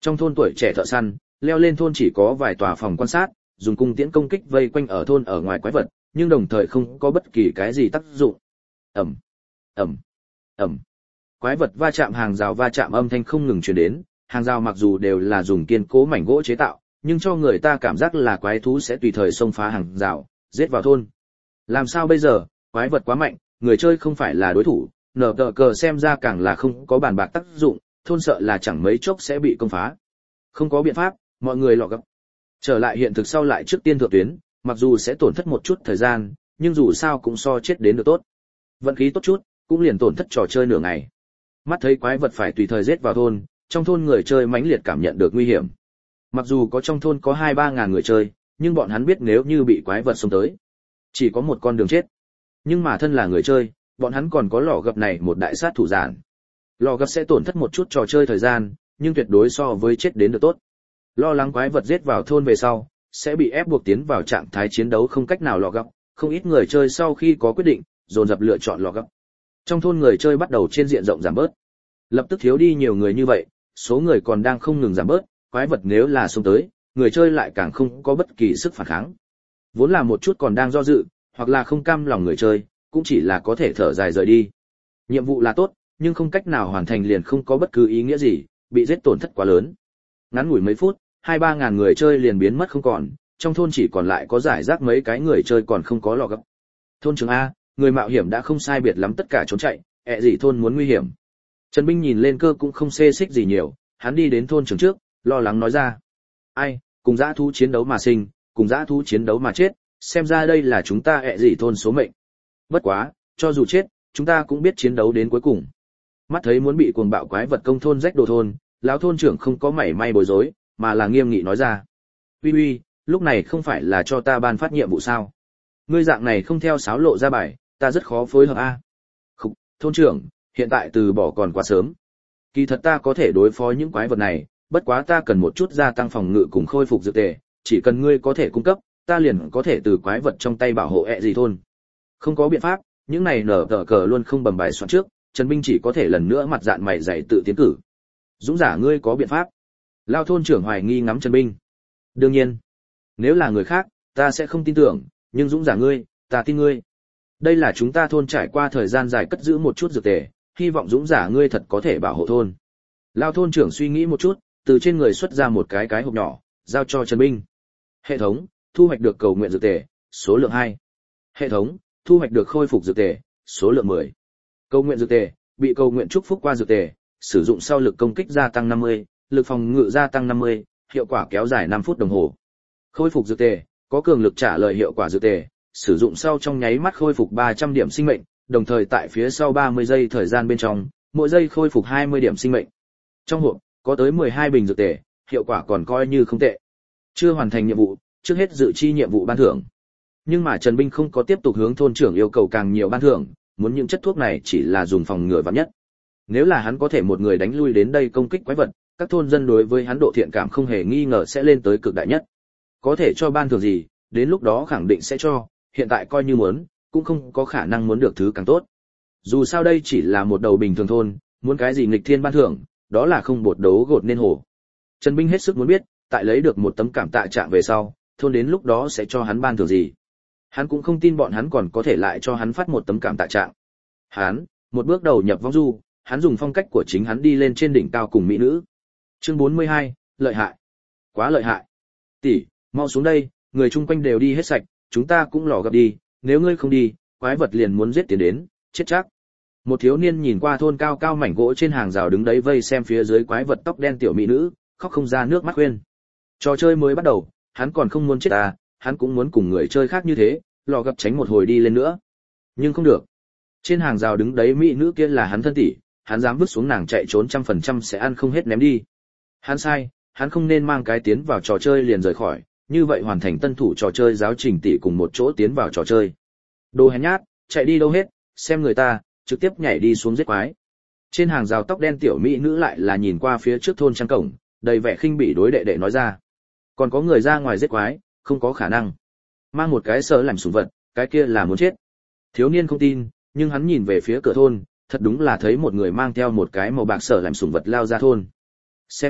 Trong thôn tuổi trẻ thợ săn, leo lên thôn chỉ có vài tòa phòng quan sát, dùng cung tiễn công kích vây quanh ở thôn ở ngoài quái vật, nhưng đồng thời không có bất kỳ cái gì tác dụng. Ầm, ầm, ầm. Quái vật va chạm hàng rào va chạm âm thanh không ngừng truyền đến, hàng rào mặc dù đều là dùng kiên cố mảnh gỗ chế tạo, nhưng cho người ta cảm giác là quái thú sẽ tùy thời xông phá hàng rào, giết vào thôn. Làm sao bây giờ, quái vật quá mạnh, người chơi không phải là đối thủ, nở tờ cờ xem ra càng là không có bàn bạc tác dụng, thôn sợ là chẳng mấy chốc sẽ bị công phá. Không có biện pháp, mọi người lọ gấp. Trở lại hiện thực sau lại trước tiên thượng tuyến, mặc dù sẽ tổn thất một chút thời gian, nhưng dù sao cũng so chết đến được tốt. Vận khí tốt chút, cũng liền tổn thất trò chơi nửa ngày. Mắt thấy quái vật phải tùy thời giết vào thôn, trong thôn người chơi mãnh liệt cảm nhận được nguy hiểm. Mặc dù có trong thôn có 2-3 ngàn người chơi, nhưng bọn hắn biết nếu như bị quái vật xông tới, chỉ có một con đường chết. Nhưng mà thân là người chơi, bọn hắn còn có lò gập này một đại sát thủ giản. Lò gập sẽ tổn thất một chút trò chơi thời gian, nhưng tuyệt đối so với chết đến được tốt. Lo lắng quái vật giết vào thôn về sau, sẽ bị ép buộc tiến vào trạng thái chiến đấu không cách nào lò gập. Không ít người chơi sau khi có quyết định, dồn dập lựa chọn lò gập. Trong thôn người chơi bắt đầu trên diện rộng giảm bớt. Lập tức thiếu đi nhiều người như vậy, số người còn đang không ngừng giảm bớt, quái vật nếu là xông tới, người chơi lại càng không có bất kỳ sức phản kháng. Vốn là một chút còn đang do dự, hoặc là không cam lòng người chơi, cũng chỉ là có thể thở dài rời đi. Nhiệm vụ là tốt, nhưng không cách nào hoàn thành liền không có bất cứ ý nghĩa gì, bị giết tổn thất quá lớn. Ngắn ngủi mấy phút, 2-3 ngàn người chơi liền biến mất không còn, trong thôn chỉ còn lại có giải rác mấy cái người chơi còn không có lò gấp. Thôn trưởng A, người mạo hiểm đã không sai biệt lắm tất cả trốn chạy, gì thôn muốn nguy hiểm. Trần Binh nhìn lên cơ cũng không xê xích gì nhiều, hắn đi đến thôn trưởng trước, lo lắng nói ra. Ai, cùng dã thú chiến đấu mà sinh, cùng dã thú chiến đấu mà chết, xem ra đây là chúng ta gì thôn số mệnh. Bất quá, cho dù chết, chúng ta cũng biết chiến đấu đến cuối cùng. Mắt thấy muốn bị cuồng bạo quái vật công thôn rách đồ thôn, lão thôn trưởng không có mảy may bối rối, mà là nghiêm nghị nói ra. Uy uy, lúc này không phải là cho ta ban phát nhiệm vụ sao? Ngươi dạng này không theo sáo lộ ra bài, ta rất khó phối hợp a. Khục, thôn trưởng, hiện tại từ bỏ còn quá sớm. Kỳ thật ta có thể đối phó những quái vật này, bất quá ta cần một chút gia tăng phòng ngự cùng khôi phục dược tề, chỉ cần ngươi có thể cung cấp, ta liền có thể từ quái vật trong tay bảo hộ gì thôn. Không có biện pháp, những này nở tờ cờ luôn không bầm bài soạn trước, Trần Binh chỉ có thể lần nữa mặt dạn mày dày tự tiến cử. Dũng giả ngươi có biện pháp? Lao thôn trưởng hoài nghi ngắm Trần Binh. Đương nhiên, nếu là người khác, ta sẽ không tin tưởng, nhưng Dũng giả ngươi, ta tin ngươi. Đây là chúng ta thôn trải qua thời gian dài cất giữ một chút dược tề, hy vọng Dũng giả ngươi thật có thể bảo hộ thôn. Lao thôn trưởng suy nghĩ một chút, từ trên người xuất ra một cái hộp nhỏ, giao cho Trần Binh. Hệ thống, thu hoạch được cầu nguyện dược tề, số lượng 2. Hệ thống, thu hoạch được khôi phục dược tề, số lượng 10. Cầu nguyện dược tề, bị cầu nguyện chúc phúc qua dược tề, sử dụng sau lực công kích gia tăng 50, lực phòng ngự gia tăng 50, hiệu quả kéo dài 5 phút đồng hồ. Khôi phục dược tề, có cường lực trả lời hiệu quả dược tề, sử dụng sau trong nháy mắt khôi phục 300 điểm sinh mệnh, đồng thời tại phía sau 30 giây thời gian bên trong, mỗi giây khôi phục 20 điểm sinh mệnh. Trong hộp có tới 12 bình dược tề, hiệu quả còn coi như không tệ. Chưa hoàn thành nhiệm vụ, trước hết dự chi nhiệm vụ ban thưởng. Nhưng mà Trần Binh không có tiếp tục hướng thôn trưởng yêu cầu càng nhiều ban thưởng, muốn những chất thuốc này chỉ là dùng phòng ngừa vạn nhất. Nếu là hắn có thể một người đánh lui đến đây công kích quái vật, các thôn dân đối với hắn độ thiện cảm không hề nghi ngờ sẽ lên tới cực đại nhất. Có thể cho ban thưởng gì, đến lúc đó khẳng định sẽ cho, hiện tại coi như muốn, cũng không có khả năng muốn được thứ càng tốt. Dù sao đây chỉ là một đầu bình thường thôn, muốn cái gì nghịch thiên ban thưởng, đó là không bột đấu gột nên hổ. Trần Binh hết sức muốn biết, tại lấy được một tấm cảm tạ trạng về sau, thôn đến lúc đó sẽ cho hắn ban thưởng gì. Hắn cũng không tin bọn hắn còn có thể lại cho hắn phát một tấm cảm tạ trạng. Hắn, một bước đầu nhập vong du, hắn dùng phong cách của chính hắn đi lên trên đỉnh cao cùng mỹ nữ. Chương 42, lợi hại. Quá lợi hại. Tỷ, mau xuống đây, người chung quanh đều đi hết sạch, chúng ta cũng lò gặp đi, nếu ngươi không đi, quái vật liền muốn giết tiến đến, chết chắc. Một thiếu niên nhìn qua thôn cao cao mảnh gỗ trên hàng rào đứng đấy vây xem phía dưới quái vật tóc đen tiểu mỹ nữ, khóc không ra nước mắt khuyên. Trò chơi mới bắt đầu, hắn còn không muốn chết à, hắn cũng muốn cùng người chơi khác như thế, lò gặp tránh một hồi đi lên nữa. Nhưng không được. Trên hàng rào đứng đấy mỹ nữ kia là hắn thân tỷ, hắn dám vứt xuống nàng chạy trốn 100% sẽ ăn không hết ném đi. Hắn sai, hắn không nên mang cái tiến vào trò chơi liền rời khỏi, như vậy hoàn thành tân thủ trò chơi giáo trình tỷ cùng một chỗ tiến vào trò chơi. Đồ hèn nhát, chạy đi đâu hết, xem người ta, trực tiếp nhảy đi xuống giết quái. Trên hàng rào tóc đen tiểu mỹ nữ lại là nhìn qua phía trước thôn trang cổng, đầy vẻ khinh bỉ đối đệ đệ nói ra. Còn có người ra ngoài giết quái, không có khả năng. Mang một cái sờ làm sủng vật, cái kia là muốn chết. Thiếu niên không tin, nhưng hắn nhìn về phía cửa thôn, thật đúng là thấy một người mang theo một cái màu bạc sờ làm sủng vật lao ra thôn. Xem đi,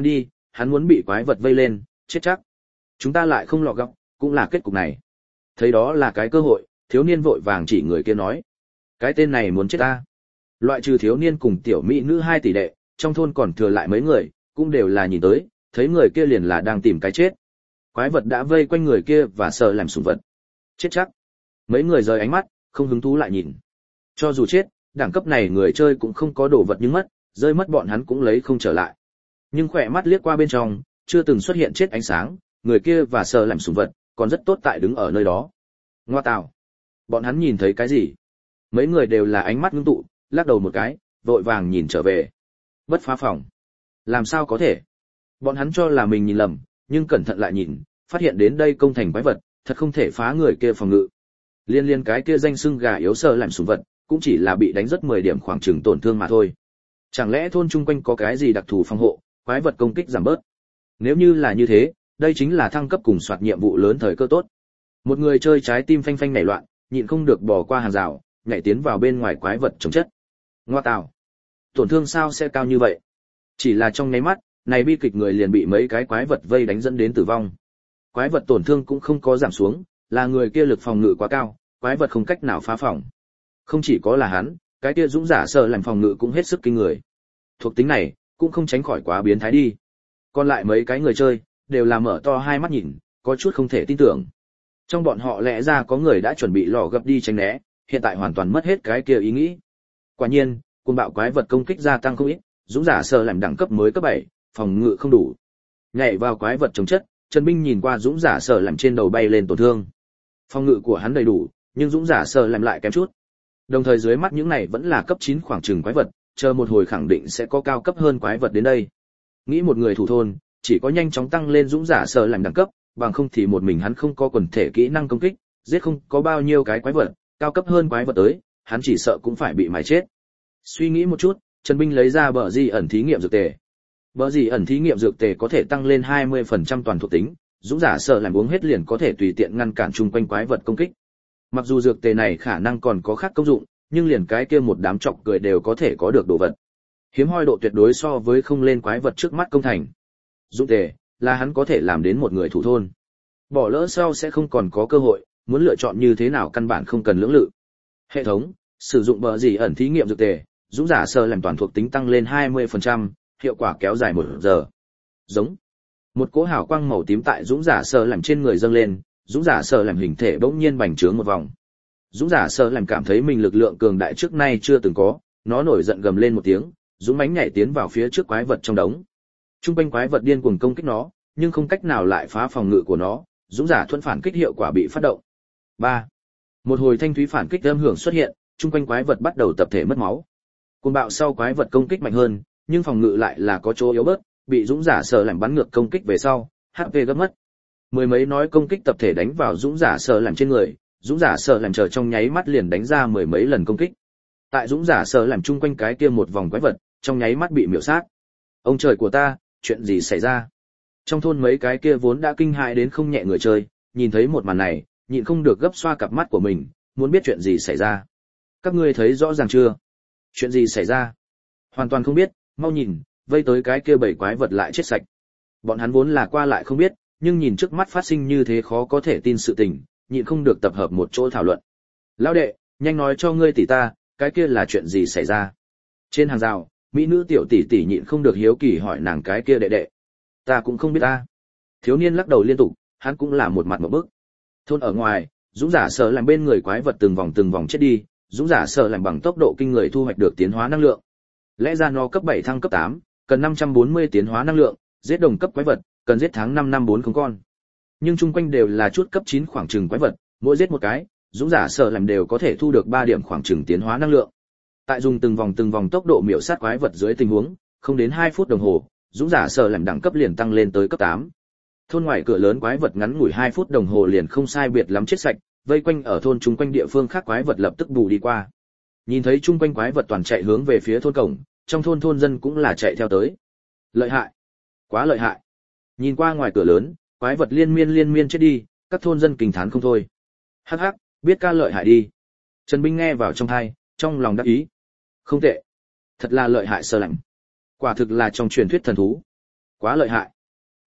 hắn muốn bị quái vật vây lên, chết chắc. Chúng ta lại không lọt góc, cũng là kết cục này. Thấy đó là cái cơ hội, thiếu niên vội vàng chỉ người kia nói. Cái tên này muốn chết ta. Loại trừ thiếu niên cùng tiểu mỹ nữ 2 tỷ đệ, trong thôn còn thừa lại mấy người, cũng đều là nhìn tới, thấy người kia liền là đang tìm cái chết. Quái vật đã vây quanh người kia và sợ làm sủng vật. Chết chắc. Mấy người rời ánh mắt, không hứng thú lại nhìn. Cho dù chết, đẳng cấp này người chơi cũng không có đồ vật nhưng mất, rơi mất bọn hắn cũng lấy không trở lại. Nhưng khỏe mắt liếc qua bên trong, chưa từng xuất hiện chết ánh sáng, người kia và sợ làm sủng vật, còn rất tốt tại đứng ở nơi đó. Ngoa tào. Bọn hắn nhìn thấy cái gì? Mấy người đều là ánh mắt ngưng tụ, lắc đầu một cái, vội vàng nhìn trở về. Bất phá phòng. Làm sao có thể? Bọn hắn cho là mình nhìn lầm, nhưng cẩn thận lại nhìn, phát hiện đến đây công thành quái vật, thật không thể phá người kia phòng ngự. Liên cái kia danh xưng gà yếu sợ làm sủng vật, cũng chỉ là bị đánh rất 10 điểm khoảng chừng tổn thương mà thôi. Chẳng lẽ thôn chung quanh có cái gì đặc thù phòng hộ, quái vật công kích giảm bớt? Nếu như là như thế, đây chính là thăng cấp cùng soạt nhiệm vụ lớn thời cơ tốt. Một người chơi trái tim phanh phanh nảy loạn, nhịn không được bỏ qua hàng rào, nhảy tiến vào bên ngoài quái vật chống chất. Ngoa tào, tổn thương sao sẽ cao như vậy? Chỉ là trong nháy mắt, này bi kịch người liền bị mấy cái quái vật vây đánh dẫn đến tử vong. Quái vật tổn thương cũng không có giảm xuống, là người kia lực phòng ngự quá cao, quái vật không cách nào phá phòng. Không chỉ có là hắn, cái kia dũng giả sợ làm phòng ngự cũng hết sức kinh người. Thuộc tính này, cũng không tránh khỏi quá biến thái đi. Còn lại mấy cái người chơi, đều là mở to hai mắt nhìn, có chút không thể tin tưởng. Trong bọn họ lẽ ra có người đã chuẩn bị lò gấp đi tránh né, hiện tại hoàn toàn mất hết cái kia ý nghĩ. Quả nhiên, cuồng bạo quái vật công kích gia tăng không ít, dũng giả sợ làm đẳng cấp mới cấp 7, phòng ngự không đủ. Nhảy vào quái vật chống chất, Trần Binh nhìn qua dũng giả sợ làm trên đầu bay lên tổn thương. Phòng ngự của hắn đầy đủ, nhưng dũng giả sợ làm lại kém chút. Đồng thời dưới mắt những này vẫn là cấp 9 khoảng chừng quái vật, chờ một hồi khẳng định sẽ có cao cấp hơn quái vật đến đây. Nghĩ một người thủ thôn, chỉ có nhanh chóng tăng lên dũng giả sợ làm đẳng cấp, bằng không thì một mình hắn không có quần thể kỹ năng công kích, giết không có bao nhiêu cái quái vật, cao cấp hơn quái vật tới, hắn chỉ sợ cũng phải bị mài chết. Suy nghĩ một chút, Trần Binh lấy ra bờ di ẩn thí nghiệm dược tề. Bờ di ẩn thí nghiệm dược tề có thể tăng lên 20% toàn thuộc tính, dũng giả sợ làm uống hết liền có thể tùy tiện ngăn cản chung quanh quái vật công kích. Mặc dù dược tề này khả năng còn có khác công dụng, nhưng liền cái kia một đám chọc cười đều có thể có được đồ vật. Hiếm hoi độ tuyệt đối so với không lên quái vật trước mắt công thành. Dũng tề là hắn có thể làm đến một người thủ thôn. Bỏ lỡ sau sẽ không còn có cơ hội, muốn lựa chọn như thế nào căn bản không cần lưỡng lự. Hệ thống, sử dụng bờ gì ẩn thí nghiệm dược tề, dũng giả sợ làm toàn thuộc tính tăng lên 20%, hiệu quả kéo dài 1 giờ. Giống. Một cỗ hào quang màu tím tại dũng giả sợ làm trên người dâng lên, dũng giả sợ làm hình thể bỗng nhiên bành trướng một vòng. Dũng giả sợ làm cảm thấy mình lực lượng cường đại trước nay chưa từng có, nó nổi giận gầm lên một tiếng, dũng mãnh nhảy tiến vào phía trước quái vật trong đống. Trung quanh quái vật điên cuồng công kích nó, nhưng không cách nào lại phá phòng ngự của nó, dũng giả thuẫn phản kích hiệu quả bị phát động. 3. Một hồi thanh thúy phản kích âm hưởng xuất hiện, trung quanh quái vật bắt đầu tập thể mất máu. Cuồng bạo sau quái vật công kích mạnh hơn, nhưng phòng ngự lại là có chỗ yếu bớt, bị dũng giả sợ làm bắn ngược công kích về sau, HP gấp mất. Mười mấy nói công kích tập thể đánh vào dũng giả sợ làm trên người, dũng giả sợ làm chờ trong nháy mắt liền đánh ra 10 mấy lần công kích. Tại dũng giả sợ làm chung quanh cái kia một vòng quái vật, trong nháy mắt bị miểu sát. Ông trời của ta, chuyện gì xảy ra? Trong thôn mấy cái kia vốn đã kinh hãi đến không nhẹ người chơi, nhìn thấy một màn này, nhịn không được gấp xoa cặp mắt của mình, muốn biết chuyện gì xảy ra. Các ngươi thấy rõ ràng chưa? Chuyện gì xảy ra? Hoàn toàn không biết, mau nhìn, vây tới cái kia bảy quái vật lại chết sạch. Bọn hắn vốn là qua lại không biết, nhưng nhìn trước mắt phát sinh như thế khó có thể tin sự tình, nhịn không được tập hợp một chỗ thảo luận. Lão đệ, nhanh nói cho ngươi tỷ ta, cái kia là chuyện gì xảy ra? Trên hàng rào, mỹ nữ tiểu tỷ tỷ nhịn không được hiếu kỳ hỏi nàng cái kia đệ đệ. Ta cũng không biết ta. Thiếu niên lắc đầu liên tục, hắn cũng là một mặt một bức. Thôn ở ngoài, dũng giả sợ làm bên người quái vật từng vòng chết đi, dũng giả sợ làm bằng tốc độ kinh người thu hoạch được tiến hóa năng lượng. Lẽ ra nó cấp 7 thăng cấp 8, cần 540 tiến hóa năng lượng, giết đồng cấp quái vật, cần giết tháng 5 năm 4 con. Nhưng chung quanh đều là chút cấp 9 khoảng chừng quái vật, mỗi giết một cái, dũng giả sợ làm đều có thể thu được 3 điểm khoảng chừng tiến hóa năng lượng. Tại dùng từng vòng tốc độ miểu sát quái vật dưới tình huống, không đến 2 phút đồng hồ, dũng giả sợ làm đẳng cấp liền tăng lên tới cấp 8. Thôn ngoài cửa lớn quái vật ngắn ngủi 2 phút đồng hồ liền không sai biệt lắm chết sạch, vây quanh ở thôn chung quanh địa phương khác quái vật lập tức bù đi qua. Nhìn thấy chung quanh quái vật toàn chạy hướng về phía thôn cổng, trong thôn dân cũng là chạy theo tới. Lợi hại, quá lợi hại. Nhìn qua ngoài cửa lớn, quái vật liên miên chết đi, các thôn dân kinh thán không thôi. Hắc hắc, biết ca lợi hại đi. Trần Binh nghe vào trong tai, trong lòng đắc ý. Không tệ, thật là lợi hại sơ lạnh. Quả thực là trong truyền thuyết thần thú. Quá lợi hại.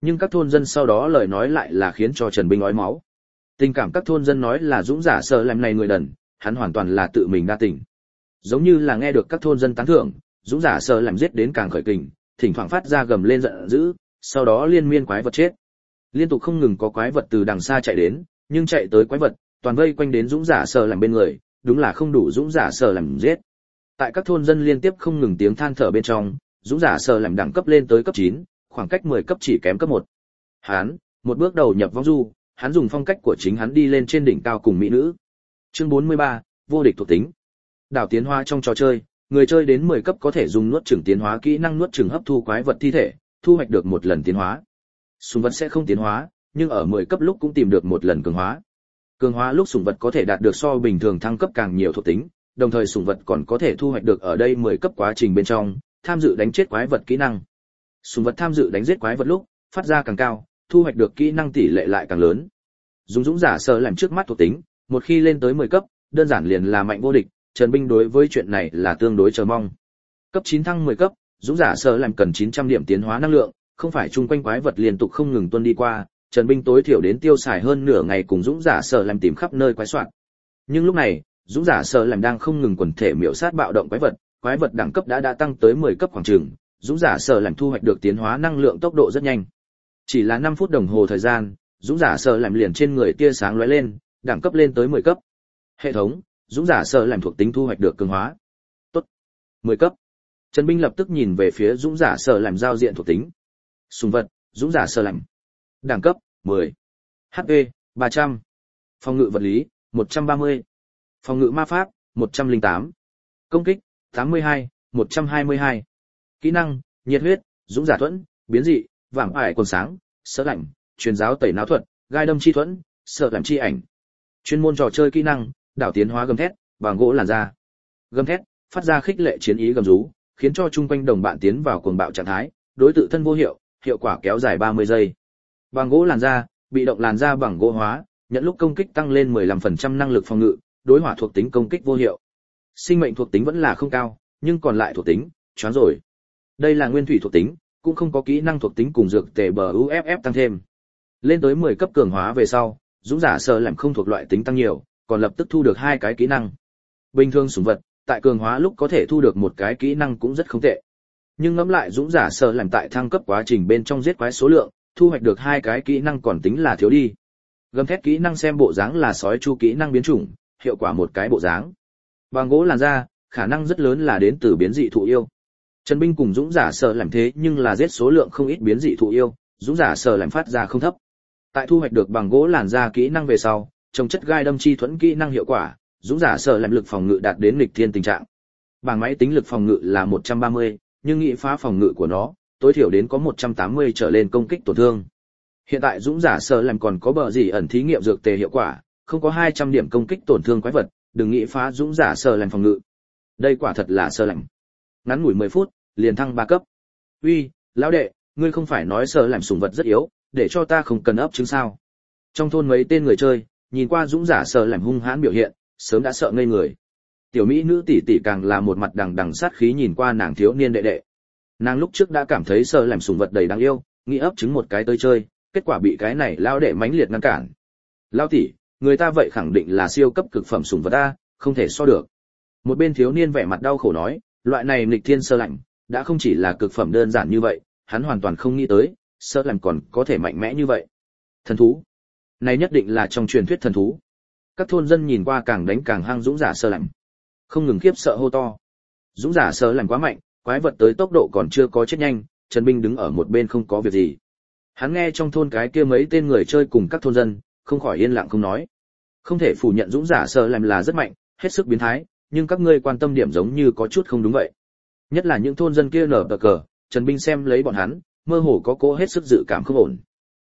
Nhưng các thôn dân sau đó lời nói lại là khiến cho Trần Binh ói máu. Tình cảm các thôn dân nói là Dũng Giả Sở Lem này người đần, hắn hoàn toàn là tự mình đa tình. Giống như là nghe được các thôn dân tán thưởng, Dũng Giả Sở Lem giết đến càng khởi kình, thỉnh thoảng phát ra gầm lên giận dữ, sau đó liên miên quái vật chết. Liên tục không ngừng có quái vật từ đằng xa chạy đến, nhưng chạy tới quái vật, toàn vây quanh đến Dũng Giả Sở Lem bên người, đúng là không đủ Dũng Giả Sở Lem giết. Tại các thôn dân liên tiếp không ngừng tiếng than thở bên trong, Dũng Giả Sở Lem đẳng cấp lên tới cấp 9, khoảng cách 10 cấp chỉ kém cấp 1. Hắn, một bước đầu nhập vong du, hắn dùng phong cách của chính hắn đi lên trên đỉnh cao cùng mỹ nữ. Chương 43, vô địch thuộc tính. Đảo tiến hóa trong trò chơi, người chơi đến 10 cấp có thể dùng nuốt chửng tiến hóa kỹ năng nuốt chửng hấp thu quái vật thi thể, thu hoạch được một lần tiến hóa. Sủng vật sẽ không tiến hóa, nhưng ở 10 cấp lúc cũng tìm được một lần cường hóa. Cường hóa lúc sủng vật có thể đạt được so bình thường thăng cấp càng nhiều thuộc tính, đồng thời sủng vật còn có thể thu hoạch được ở đây 10 cấp quá trình bên trong, tham dự đánh chết quái vật kỹ năng. Sủng vật tham dự đánh giết quái vật lúc, phát ra càng cao, thu hoạch được kỹ năng tỷ lệ lại càng lớn. Dùng Dũng Giả Sở Lem trước mắt thuộc tính, một khi lên tới 10 cấp, đơn giản liền là mạnh vô địch, Trần Binh đối với chuyện này là tương đối chờ mong. Cấp 9 thăng 10 cấp, Dũng Giả Sở Lem cần 900 điểm tiến hóa năng lượng, không phải chung quanh quái vật liên tục không ngừng tuôn đi qua, Trần Binh tối thiểu đến tiêu xài hơn nửa ngày cùng Dũng Giả Sở Lem tìm khắp nơi quái soạn. Nhưng lúc này, Dũng Giả Sở Lem đang không ngừng quần thể miểu sát bạo động quái vật đẳng cấp đã tăng tới 10 cấp khoảng chừng, Dũng Giả Sở Lem thu hoạch được tiến hóa năng lượng tốc độ rất nhanh. Chỉ là 5 phút đồng hồ thời gian, Dũng Giả Sở Lem liền trên người tia sáng lóe lên, đẳng cấp lên tới 10 cấp. Hệ thống, Dũng Giả Sở Lem thuộc tính thu hoạch được cường hóa. Tốt. 10 cấp. Trần Binh lập tức nhìn về phía Dũng Giả Sở Lem giao diện thuộc tính. Sùng vật, Dũng Giả Sở Lem. Đẳng cấp, 10. HP, 300. Phòng ngự vật lý, 130. Phòng ngự ma pháp, 108. Công kích, 82, 122. Kỹ năng, nhiệt huyết, Dũng Giả thuẫn, biến dị, vàng ải quần sáng, sợ lạnh, truyền giáo tẩy não thuật, gai đâm chi thuẫn, sợ làm chi ảnh. Chuyên môn trò chơi kỹ năng, đảo tiến hóa gầm thét, bằng gỗ làn da. Gầm thét, phát ra khích lệ chiến ý gầm rú, khiến cho chung quanh đồng bạn tiến vào cuồng bạo trạng thái, đối tự thân vô hiệu, hiệu quả kéo dài 30 giây. Bằng gỗ làn da, bị động làn da bằng gỗ hóa, nhận lúc công kích tăng lên 15% năng lực phòng ngự, đối hỏa thuộc tính công kích vô hiệu. Sinh mệnh thuộc tính vẫn là không cao, nhưng còn lại thuộc tính, choáng rồi. Đây là nguyên thủy thuộc tính, cũng không có kỹ năng thuộc tính cùng dược tề BUFF tăng thêm. Lên tới 10 cấp cường hóa về sau, Dũng Giả Sở Lem không thuộc loại tính tăng nhiều, còn lập tức thu được 2 cái kỹ năng. Bình thường sủng vật, tại cường hóa lúc có thể thu được một cái kỹ năng cũng rất không tệ. Nhưng ngẫm lại Dũng Giả Sở Lem tại thăng cấp quá trình bên trong giết quái số lượng, thu hoạch được 2 cái kỹ năng còn tính là thiếu đi. Gầm thét kỹ năng xem bộ dáng là sói chu kỹ năng biến chủng, hiệu quả một cái bộ dáng. Bằng gỗ làn da, khả năng rất lớn là đến từ biến dị thụ yêu. Trần Binh cùng Dũng Giả Sở Lem thế nhưng là giết số lượng không ít biến dị thụ yêu, Dũng Giả Sở Lem phát ra không thấp. Tại thu hoạch được bằng gỗ làn da kỹ năng về sau, trồng chất gai đâm chi thuẫn kỹ năng hiệu quả, Dũng Giả Sở Lem lực phòng ngự đạt đến nghịch thiên tình trạng. Bảng máy tính lực phòng ngự là 130, nhưng nghị phá phòng ngự của nó, tối thiểu đến có 180 trở lên công kích tổn thương. Hiện tại Dũng Giả Sở Lem còn có bờ gì ẩn thí nghiệm dược tề hiệu quả, không có 200 điểm công kích tổn thương quái vật, đừng nghĩ phá Dũng Giả Sở Lem phòng ngự. Đây quả thật là Sở Lem. Ngắn ngủi 10 phút, liền thăng 3 cấp. Uy, lão đệ, ngươi không phải nói Sở Lem sủng vật rất yếu, để cho ta không cần ấp trứng sao? Trong thôn mấy tên người chơi, nhìn qua Dũng Giả Sở Lem hung hãn biểu hiện, sớm đã sợ ngây người. Tiểu mỹ nữ tỷ tỷ càng là một mặt đằng đằng sát khí nhìn qua nàng thiếu niên đệ đệ. Nàng lúc trước đã cảm thấy Sở Lem sủng vật đầy đáng yêu, nghĩ ấp trứng một cái tới chơi, kết quả bị cái này lão đệ mãnh liệt ngăn cản. Lão tỷ, người ta vậy khẳng định là siêu cấp cực phẩm sủng vật a, không thể so được. Một bên thiếu niên vẻ mặt đau khổ nói, loại này nghịch thiên Sở Lem đã không chỉ là cực phẩm đơn giản như vậy, hắn hoàn toàn không nghĩ tới, Sở Lem còn có thể mạnh mẽ như vậy. Thần thú, này nhất định là trong truyền thuyết thần thú. Các thôn dân nhìn qua càng đánh càng hăng Dũng Giả Sở Lem, không ngừng khiếp sợ hô to. Dũng Giả Sở Lem quá mạnh, quái vật tới tốc độ còn chưa có chết nhanh, Trần Binh đứng ở một bên không có việc gì. Hắn nghe trong thôn cái kia mấy tên người chơi cùng các thôn dân, không khỏi yên lặng không nói. Không thể phủ nhận Dũng Giả Sở Lem là rất mạnh, hết sức biến thái, nhưng các ngươi quan tâm điểm giống như có chút không đúng vậy. Nhất là những thôn dân kia nở cờ, Trần Binh xem lấy bọn hắn, mơ hồ có cố hết sức dự cảm không ổn.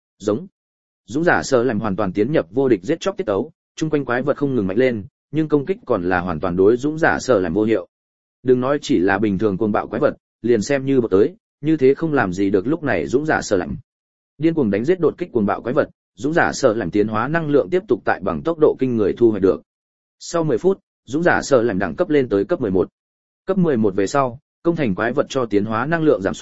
Dũng Giả Sở Lem hoàn toàn tiến nhập vô địch giết chóc tiết tấu, chung quanh quái vật không ngừng mạnh lên, nhưng công kích còn là hoàn toàn đối Dũng Giả Sở Lem vô hiệu. Đừng nói chỉ là bình thường cuồng bạo quái vật, liền xem như bột tới, như thế không làm gì được lúc này Dũng Giả Sở Lem. Điên cuồng đánh giết đột kích cuồng bạo quái vật, Dũng Giả Sở Lem tiến hóa năng lượng tiếp tục tại bằng tốc độ kinh người thu hoạch được. Sau 10 phút, Dũng Giả Sở Lem đẳng cấp lên tới cấp 11. Cấp 11 về sau, công thành quái vật cho tiến hóa năng lượng giảm xuống,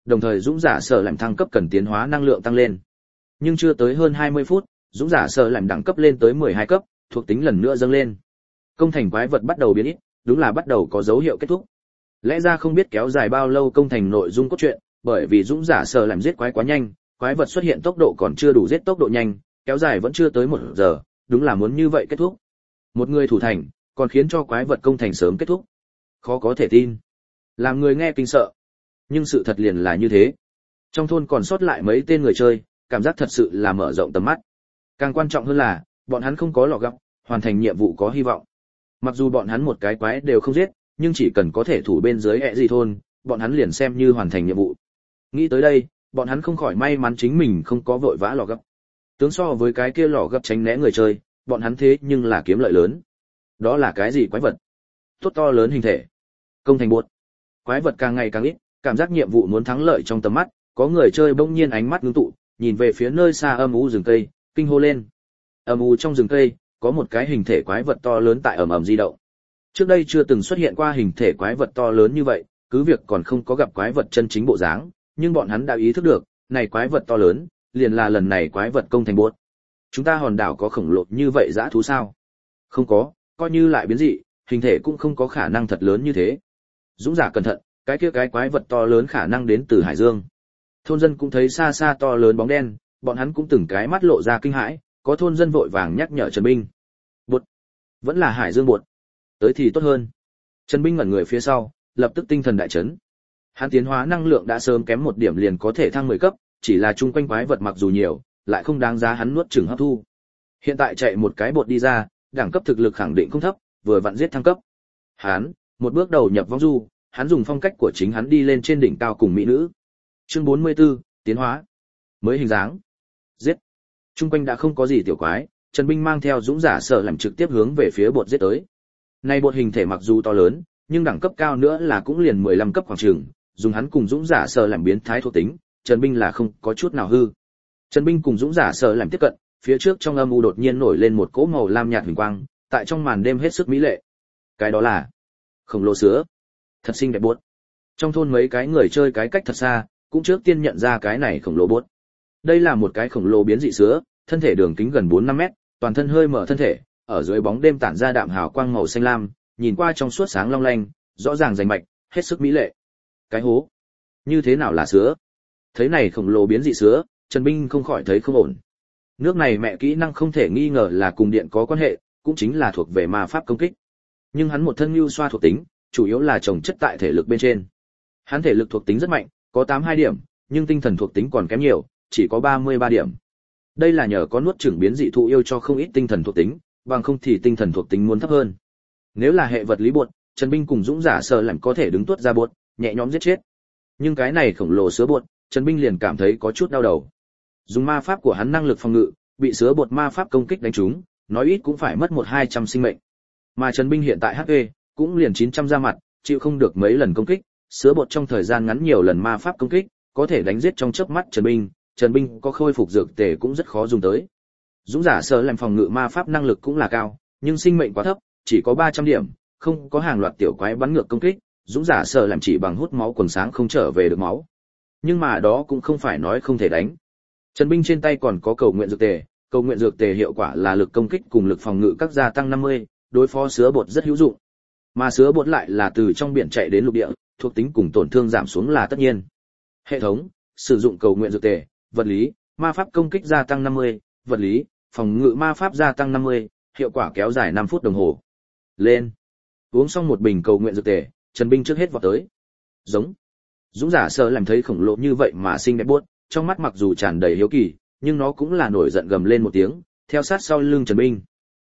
đồng thời dũng giả sở làm thăng cấp cần tiến hóa năng lượng tăng lên. Nhưng chưa tới hơn 20 phút, dũng giả sở làm đẳng cấp lên tới 12 cấp, thuộc tính lần nữa dâng lên. Công thành quái vật bắt đầu biến ít, đúng là bắt đầu có dấu hiệu kết thúc. Lẽ ra không biết kéo dài bao lâu công thành nội dung cốt truyện, bởi vì dũng giả sở làm giết quái quá nhanh, quái vật xuất hiện tốc độ còn chưa đủ giết tốc độ nhanh, kéo dài vẫn chưa tới 1 giờ, đúng là muốn như vậy kết thúc. Một người thủ thành, còn khiến cho quái vật công thành sớm kết thúc. Khó có thể tin. Làm người nghe kinh sợ. Nhưng sự thật liền là như thế. Trong thôn còn sót lại mấy tên người chơi, cảm giác thật sự là mở rộng tầm mắt. Càng quan trọng hơn là, bọn hắn không có lọ gấp, hoàn thành nhiệm vụ có hy vọng. Mặc dù bọn hắn một cái quái đều không giết, nhưng chỉ cần có thể thủ bên dưới ẹ gì thôn, bọn hắn liền xem như hoàn thành nhiệm vụ. Nghĩ tới đây, bọn hắn không khỏi may mắn chính mình không có vội vã lò gấp. Tướng so với cái kia lò gấp tránh né người chơi, bọn hắn thế nhưng là kiếm lợi lớn. Đó là cái gì quái vật? Tốt to lớn hình thể. Công thành buốt. Quái vật càng ngày càng ít, cảm giác nhiệm vụ muốn thắng lợi trong tầm mắt, có người chơi bỗng nhiên ánh mắt ngưng tụ, nhìn về phía nơi xa âm u rừng cây, kinh hô lên. Âm u trong rừng cây, có một cái hình thể quái vật to lớn tại ầm ầm di động. Trước đây chưa từng xuất hiện qua hình thể quái vật to lớn như vậy, cứ việc còn không có gặp quái vật chân chính bộ dáng, nhưng bọn hắn đã ý thức được, này quái vật to lớn, liền là lần này quái vật công thành buốt. Chúng ta hòn đảo có khổng lồ như vậy dã thú sao? Không có, coi như lại biến dị, hình thể cũng không có khả năng thật lớn như thế. Dũng giả cẩn thận, cái kia cái quái vật to lớn khả năng đến từ hải dương. Thôn dân cũng thấy xa xa to lớn bóng đen, bọn hắn cũng từng cái mắt lộ ra kinh hãi, có thôn dân vội vàng nhắc nhở Trần Binh. Bụt, vẫn là hải dương bụt. Tới thì tốt hơn. Trần Binh ngẩn người phía sau, lập tức tinh thần đại chấn. Hắn tiến hóa năng lượng đã sớm kém 1 điểm liền có thể thăng 10 cấp, chỉ là chung quanh quái vật mặc dù nhiều, lại không đáng giá hắn nuốt chửng hấp thu. Hiện tại chạy một cái bột đi ra, đẳng cấp thực lực khẳng định không thấp, vừa vặn giết thăng cấp. Hắn, một bước đầu nhập vong du, hắn dùng phong cách của chính hắn đi lên trên đỉnh cao cùng mỹ nữ. Chương 44, tiến hóa. Mới hình dáng. Giết. Chung quanh đã không có gì tiểu quái, Trần Binh mang theo dũng giả sở làm trực tiếp hướng về phía bột giết tới. Này bột hình thể mặc dù to lớn, nhưng đẳng cấp cao nữa là cũng liền 15 cấp khoảng chừng, dùng hắn cùng dũng giả sở làm biến thái thuộc tính, Trần Binh là không có chút nào hư. Trần Binh cùng dũng giả sở làm tiếp cận, phía trước trong âm u đột nhiên nổi lên một cỗ màu lam nhạt huỳnh quang, tại trong màn đêm hết sức mỹ lệ. Cái đó là khổng lồ sứa. Thật xinh đẹp buốt. Trong thôn mấy cái người chơi cái cách thật xa, cũng trước tiên nhận ra cái này khổng lồ buốt. Đây là một cái khổng lồ biến dị sứa, thân thể đường kính gần 4-5 mét, toàn thân hơi mở thân thể, ở dưới bóng đêm tản ra đạm hào quang màu xanh lam, nhìn qua trong suốt sáng long lanh, rõ ràng rành mạch, hết sức mỹ lệ. Cái hố, như thế nào là sứa? Thấy này khổng lồ biến dị sứa, Trần Binh không khỏi thấy không ổn. Nước này mẹ kỹ năng không thể nghi ngờ là cùng điện có quan hệ, cũng chính là thuộc về ma pháp công kích. Nhưng hắn một thân lưu xoa thuộc tính, chủ yếu là trồng chất tại thể lực bên trên. Hắn thể lực thuộc tính rất mạnh, có 82 điểm, nhưng tinh thần thuộc tính còn kém nhiều, chỉ có 33 điểm. Đây là nhờ có nuốt chửng biến dị thụ yêu cho không ít tinh thần thuộc tính, bằng không thì tinh thần thuộc tính muốn thấp hơn. Nếu là hệ vật lý buột, Trần Binh cùng dũng giả sở làm có thể đứng tuốt ra buột, nhẹ nhõm giết chết. Nhưng cái này khổng lồ sứa buột, Trần Binh liền cảm thấy có chút đau đầu. Dùng ma pháp của hắn năng lực phòng ngự, bị sứa buột ma pháp công kích đánh trúng, nói ít cũng phải mất 1-200 sinh mệnh. Mà Trần Binh hiện tại HP cũng liền 900 ra mặt, chịu không được mấy lần công kích, sứa bột trong thời gian ngắn nhiều lần ma pháp công kích, có thể đánh giết trong chớp mắt Trần Binh có khôi phục dược tề cũng rất khó dùng tới. Dũng giả sở làm phòng ngự ma pháp năng lực cũng là cao, nhưng sinh mệnh quá thấp, chỉ có 300 điểm, không có hàng loạt tiểu quái bắn ngược công kích, dũng giả sở làm chỉ bằng hút máu quần sáng không trở về được máu. Nhưng mà đó cũng không phải nói không thể đánh. Trần Binh trên tay còn có cầu nguyện dược tề hiệu quả là lực công kích cùng lực phòng ngự các gia tăng 50, đối phó sứa bột rất hữu dụng. Mà sứa bột lại là từ trong biển chạy đến lục địa, thuộc tính cùng tổn thương giảm xuống là tất nhiên. Hệ thống, sử dụng cầu nguyện dược tề, vật lý, ma pháp công kích gia tăng 50, vật lý, phòng ngự ma pháp gia tăng 50, hiệu quả kéo dài 5 phút đồng hồ. Lên. Uống xong một bình cầu nguyện dược tề, Trần Binh trước hết vọt tới. Giống. Dũng giả sở làm thấy khổng lồ như vậy mà xinh đẹp buốt, trong mắt mặc dù tràn đầy hiếu kỳ, nhưng nó cũng là nổi giận gầm lên một tiếng, theo sát sau lưng Trần Binh.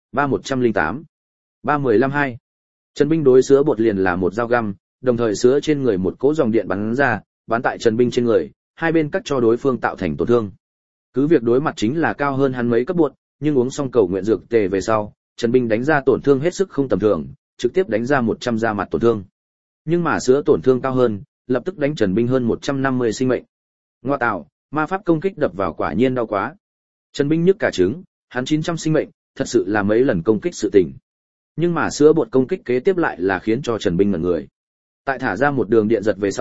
3108, 3152. Trần Binh đối sứa bột liền là một dao găm, đồng thời sứa trên người một cỗ dòng điện bắn ra, bắn tại Trần Binh trên người, hai bên cắt cho đối phương tạo thành tổn thương. Cứ việc đối mặt chính là cao hơn hắn mấy cấp bột, nhưng uống xong cầu nguyện dược tề về sau, Trần Binh đánh ra tổn thương hết sức không tầm thường, trực tiếp đánh ra 100 ra mặt tổn thương. Nhưng mà sứa tổn thương cao hơn, lập tức đánh Trần Binh hơn 150 sinh mệnh. Ngoa tạo, ma pháp công kích đập vào quả nhiên đau quá. Trần Binh nhức cả trứng, hắn 900 sinh mệnh, thật sự là mấy lần công kích sự tình. Nhưng mà sứa bột công kích kế tiếp lại là khiến cho Trần Binh ngẩn người. Tại thả ra một đường điện giật về sau,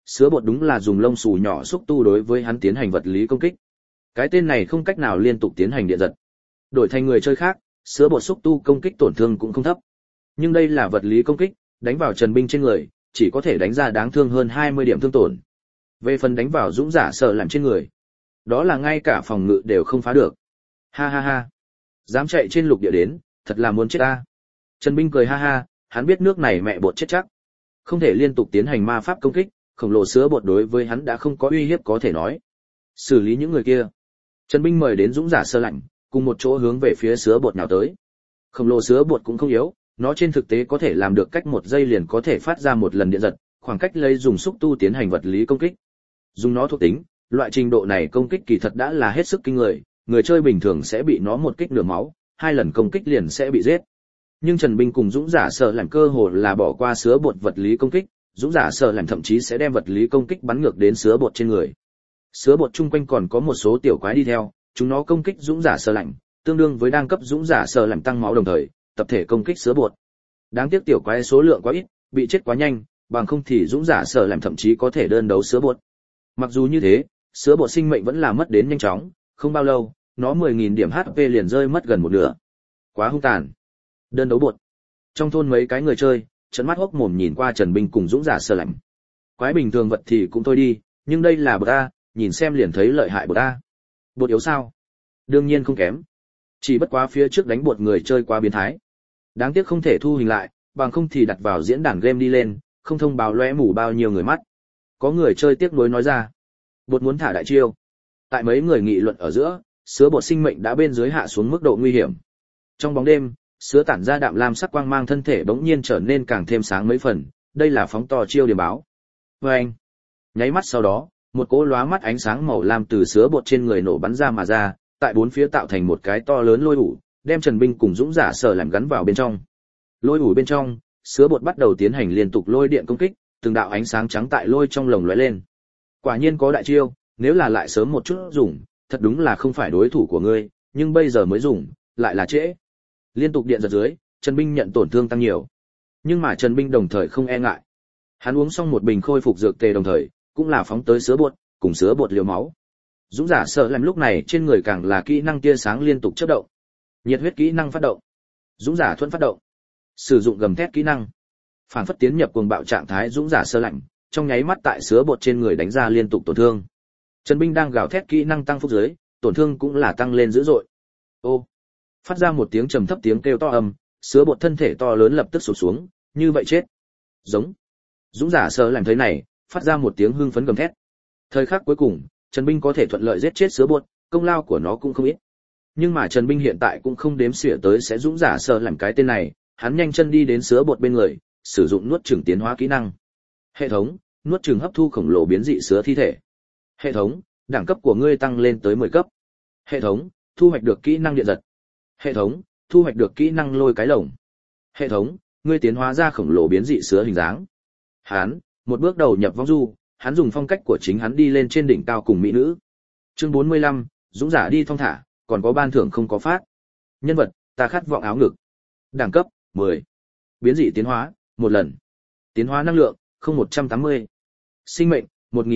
sứa bột đúng là dùng lông xù nhỏ xúc tu đối với hắn tiến hành vật lý công kích. Cái tên này không cách nào liên tục tiến hành điện giật. Đổi thành người chơi khác, sứa bột xúc tu công kích tổn thương cũng không thấp. Nhưng đây là vật lý công kích, đánh vào Trần Binh trên người, chỉ có thể đánh ra đáng thương hơn 20 điểm thương tổn. Về phần đánh vào Dũng Giả Sở làm trên người, đó là ngay cả phòng ngự đều không phá được. Ha ha ha. Dám chạy trên lục địa đến, thật là muốn chết ta. Trần Binh cười ha ha, hắn biết nước này mẹ bột chết chắc. Không thể liên tục tiến hành ma pháp công kích, khổng lồ sứa bột đối với hắn đã không có uy hiếp có thể nói. Xử lý những người kia. Trần Binh mời đến Dũng Giả Sơ Lạnh, cùng một chỗ hướng về phía sứa bột nào tới. Khổng lồ sứa bột cũng không yếu, nó trên thực tế có thể làm được cách 1 giây liền có thể phát ra một lần điện giật, khoảng cách lấy dùng xúc tu tiến hành vật lý công kích. Dùng nó thuộc tính, loại trình độ này công kích kỳ thật đã là hết sức kinh người, người chơi bình thường sẽ bị nó một kích nửa máu, 2 lần công kích liền sẽ bị giết. Nhưng Trần Binh cùng Dũng Giả Sở làm cơ hồ là bỏ qua sứa bột vật lý công kích, Dũng Giả Sở làm thậm chí sẽ đem vật lý công kích bắn ngược đến sứa bột trên người. Sứa bột chung quanh còn có một số tiểu quái đi theo, chúng nó công kích Dũng Giả Sở lạnh, tương đương với đang cấp Dũng Giả Sở làm tăng máu đồng thời, tập thể công kích sứa bột. Đáng tiếc tiểu quái số lượng quá ít, bị chết quá nhanh, bằng không thì Dũng Giả Sở làm thậm chí có thể đơn đấu sứa bột. Mặc dù như thế, sứa bột sinh mệnh vẫn là mất đến nhanh chóng, không bao lâu, nó 10.000 điểm HP liền rơi mất gần một nửa. Quá hung tàn. Đơn đấu bột. Trong thôn mấy cái người chơi, trợn mắt hốc mồm nhìn qua Trần Binh cùng Dũng Giả Sở lạnh. Quái bình thường vật thì cũng thôi đi, nhưng đây là bột A, nhìn xem liền thấy lợi hại bột A. Bột yếu sao? Đương nhiên không kém. Chỉ bất quá phía trước đánh bột người chơi quá biến thái. Đáng tiếc không thể thu hình lại, bằng không thì đặt vào diễn đàn game đi lên, không thông báo lóe mù bao nhiêu người mắt. Có người chơi tiếc nuối nói ra. Bột muốn thả đại chiêu. Tại mấy người nghị luận ở giữa, sứa bột sinh mệnh đã bên dưới hạ xuống mức độ nguy hiểm. Trong bóng đêm, sứa tản ra đạm lam sắc quang mang thân thể bỗng nhiên trở nên càng thêm sáng mấy phần, đây là phóng to chiêu điểm báo. Vâng! Nháy mắt sau đó, một cỗ lóa mắt ánh sáng màu lam từ sứa bột trên người nổ bắn ra mà ra, tại bốn phía tạo thành một cái to lớn lôi ủ, đem Trần Binh cùng Dũng Giả Sở làm gắn vào bên trong. Lôi ủ bên trong, sứa bột bắt đầu tiến hành liên tục lôi điện công kích, từng đạo ánh sáng trắng tại lôi trong lồng lóe lên. Quả nhiên có đại chiêu, nếu là lại sớm một chút dùng, thật đúng là không phải đối thủ của ngươi, nhưng bây giờ mới dùng, lại là trễ. Liên tục điện giật dưới, Trần Binh nhận tổn thương tăng nhiều. Nhưng mà Trần Binh đồng thời không e ngại. Hắn uống xong một bình khôi phục dược tề đồng thời, cũng là phóng tới sứa bột, cùng sứa bột liều máu. Dũng Giả Sở làm lúc này trên người càng là kỹ năng tia sáng liên tục chớp động. Nhiệt huyết kỹ năng phát động. Dũng Giả thuẫn phát động. Sử dụng gầm thét kỹ năng. Phản phất tiến nhập cuồng bạo trạng thái Dũng Giả Sở lạnh, trong nháy mắt tại sứa bột trên người đánh ra liên tục tổn thương. Trần Binh đang gào thét kỹ năng tăng phúc dưới, tổn thương cũng là tăng lên dữ dội. Ô! Phát ra một tiếng trầm thấp tiếng kêu to ầm, sứa bột thân thể to lớn lập tức sụp xuống, như vậy chết. Giống. Dũng Giả Sở làm thế này, phát ra một tiếng hưng phấn gầm thét. Thời khắc cuối cùng, Trần Binh có thể thuận lợi giết chết sứa bột, công lao của nó cũng không ít. Nhưng mà Trần Binh hiện tại cũng không đếm xỉa tới sẽ Dũng Giả Sở làm cái tên này, hắn nhanh chân đi đến sứa bột bên người, sử dụng nuốt chửng tiến hóa kỹ năng. Hệ thống, nuốt chửng hấp thu khổng lồ biến dị sứa thi thể. Hệ thống, đẳng cấp của ngươi tăng lên tới 10 cấp. Hệ thống, thu hoạch được kỹ năng điện giật. Hệ thống, thu hoạch được kỹ năng lôi cái lồng. Hệ thống, ngươi tiến hóa ra khổng lồ biến dị sứa hình dáng. Hắn, một bước đầu nhập vong du, hắn dùng phong cách của chính hắn đi lên trên đỉnh cao cùng mỹ nữ. Chương 45, Dũng Giả đi thong thả, còn có ban thưởng không có phát. Nhân vật, ta khát vọng áo ngực. Đẳng cấp, 10. Biến dị tiến hóa, 1 lần. Tiến hóa năng lượng, 0180. Sinh mệnh,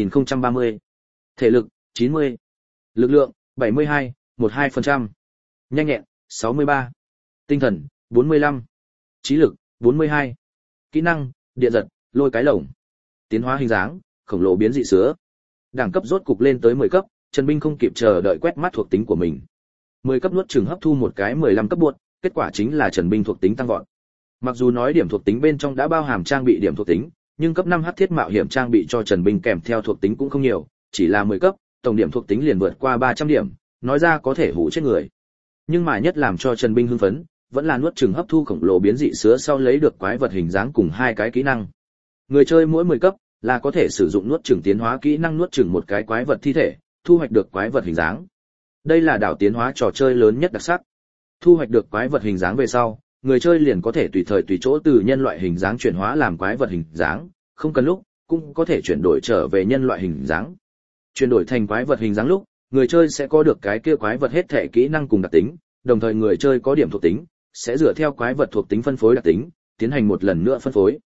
1030. Thể lực, 90. Lực lượng, 72, 12%. Nhanh nhẹn, 63. Tinh thần, 45. Trí lực, 42. Kỹ năng, điện giật, lôi cái lồng. Tiến hóa hình dáng, khổng lồ biến dị sứa. Đẳng cấp rốt cục lên tới 10 cấp, Trần Binh không kịp chờ đợi quét mắt thuộc tính của mình. 10 cấp nuốt chửng hấp thu một cái 15 cấp buột, kết quả chính là Trần Binh thuộc tính tăng vọt. Mặc dù nói điểm thuộc tính bên trong đã bao hàm trang bị điểm thuộc tính, nhưng cấp 5 hắc thiết mạo hiểm trang bị cho Trần Binh kèm theo thuộc tính cũng không nhiều, chỉ là 10 cấp, tổng điểm thuộc tính liền vượt qua 300 điểm, nói ra có thể hủ chết người. Nhưng mà nhất làm cho Trần Binh hưng phấn, vẫn là nuốt chửng hấp thu khổng lồ biến dị sứa sau lấy được quái vật hình dáng cùng 2 cái kỹ năng. Người chơi mỗi 10 cấp là có thể sử dụng nuốt chửng tiến hóa kỹ năng nuốt chửng một cái quái vật thi thể, thu hoạch được quái vật hình dáng. Đây là đảo tiến hóa trò chơi lớn nhất đặc sắc. Thu hoạch được quái vật hình dáng về sau, người chơi liền có thể tùy thời tùy chỗ từ nhân loại hình dáng chuyển hóa làm quái vật hình dáng, không cần lúc cũng có thể chuyển đổi trở về nhân loại hình dáng. Chuyển đổi thành quái vật hình dáng lúc, người chơi sẽ có được cái kia quái vật hết thể kỹ năng cùng đặc tính, đồng thời người chơi có điểm thuộc tính, sẽ dựa theo quái vật thuộc tính phân phối đặc tính, tiến hành một lần nữa phân phối.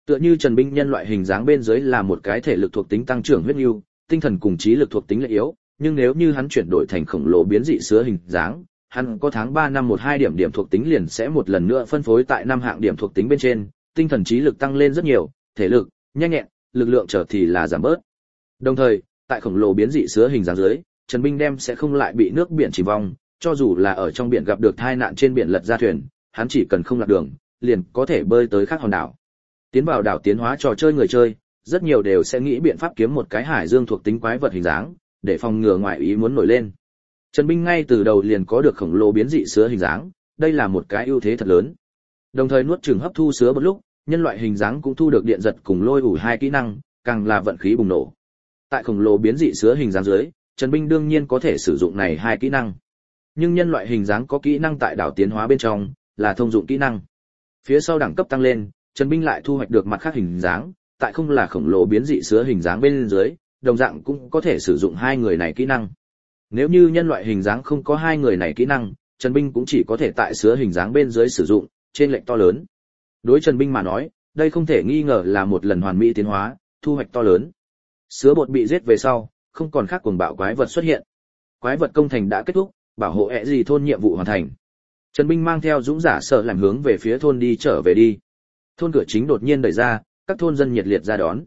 Tựa như Trần Binh nhân loại hình dáng bên dưới là một cái thể lực thuộc tính tăng trưởng huyết nhu, tinh thần cùng trí lực thuộc tính lại yếu, nhưng nếu như hắn chuyển đổi thành khổng lồ biến dị sứa hình dáng, hắn có tháng 3 năm 12 điểm thuộc tính liền sẽ một lần nữa phân phối tại 5 hạng điểm thuộc tính bên trên, tinh thần trí lực tăng lên rất nhiều, thể lực, nhanh nhẹn, lực lượng trở thì là giảm bớt. Đồng thời, tại khổng lồ biến dị sứa hình dáng dưới, Trần Binh đem sẽ không lại bị nước biển chìm vong, cho dù là ở trong biển gặp được tai nạn trên biển lật ra thuyền, hắn chỉ cần không lạc đường, liền có thể bơi tới khác hòn đảo. Tiến vào đảo tiến hóa trò chơi người chơi, rất nhiều đều sẽ nghĩ biện pháp kiếm một cái hải dương thuộc tính quái vật hình dáng, để phòng ngừa ngoại ý muốn nổi lên. Trần Binh ngay từ đầu liền có được khổng lồ biến dị sứa hình dáng, đây là một cái ưu thế thật lớn. Đồng thời nuốt chửng hấp thu sứa một lúc, nhân loại hình dáng cũng thu được điện giật cùng lôi ủ hai kỹ năng, càng là vận khí bùng nổ. Tại khổng lồ biến dị sứa hình dáng dưới, Trần Binh đương nhiên có thể sử dụng này hai kỹ năng. Nhưng nhân loại hình dáng có kỹ năng tại đảo tiến hóa bên trong, là thông dụng kỹ năng. Phía sau đẳng cấp tăng lên, Trần Binh lại thu hoạch được mặt khác hình dáng, tại không là khổng lồ biến dị sứa hình dáng bên dưới, đồng dạng cũng có thể sử dụng hai người này kỹ năng. Nếu như nhân loại hình dáng không có hai người này kỹ năng, Trần Binh cũng chỉ có thể tại sứa hình dáng bên dưới sử dụng, trên lệch to lớn. Đối Trần Binh mà nói, đây không thể nghi ngờ là một lần hoàn mỹ tiến hóa, thu hoạch to lớn. Sứa bột bị giết về sau, không còn khác cuồng bạo quái vật xuất hiện. Quái vật công thành đã kết thúc, bảo hộ ẻ gì thôn nhiệm vụ hoàn thành. Trần Binh mang theo dũng giả sợ làm hướng về phía thôn đi trở về đi. Thôn cửa chính đột nhiên đẩy ra, các thôn dân nhiệt liệt ra đón.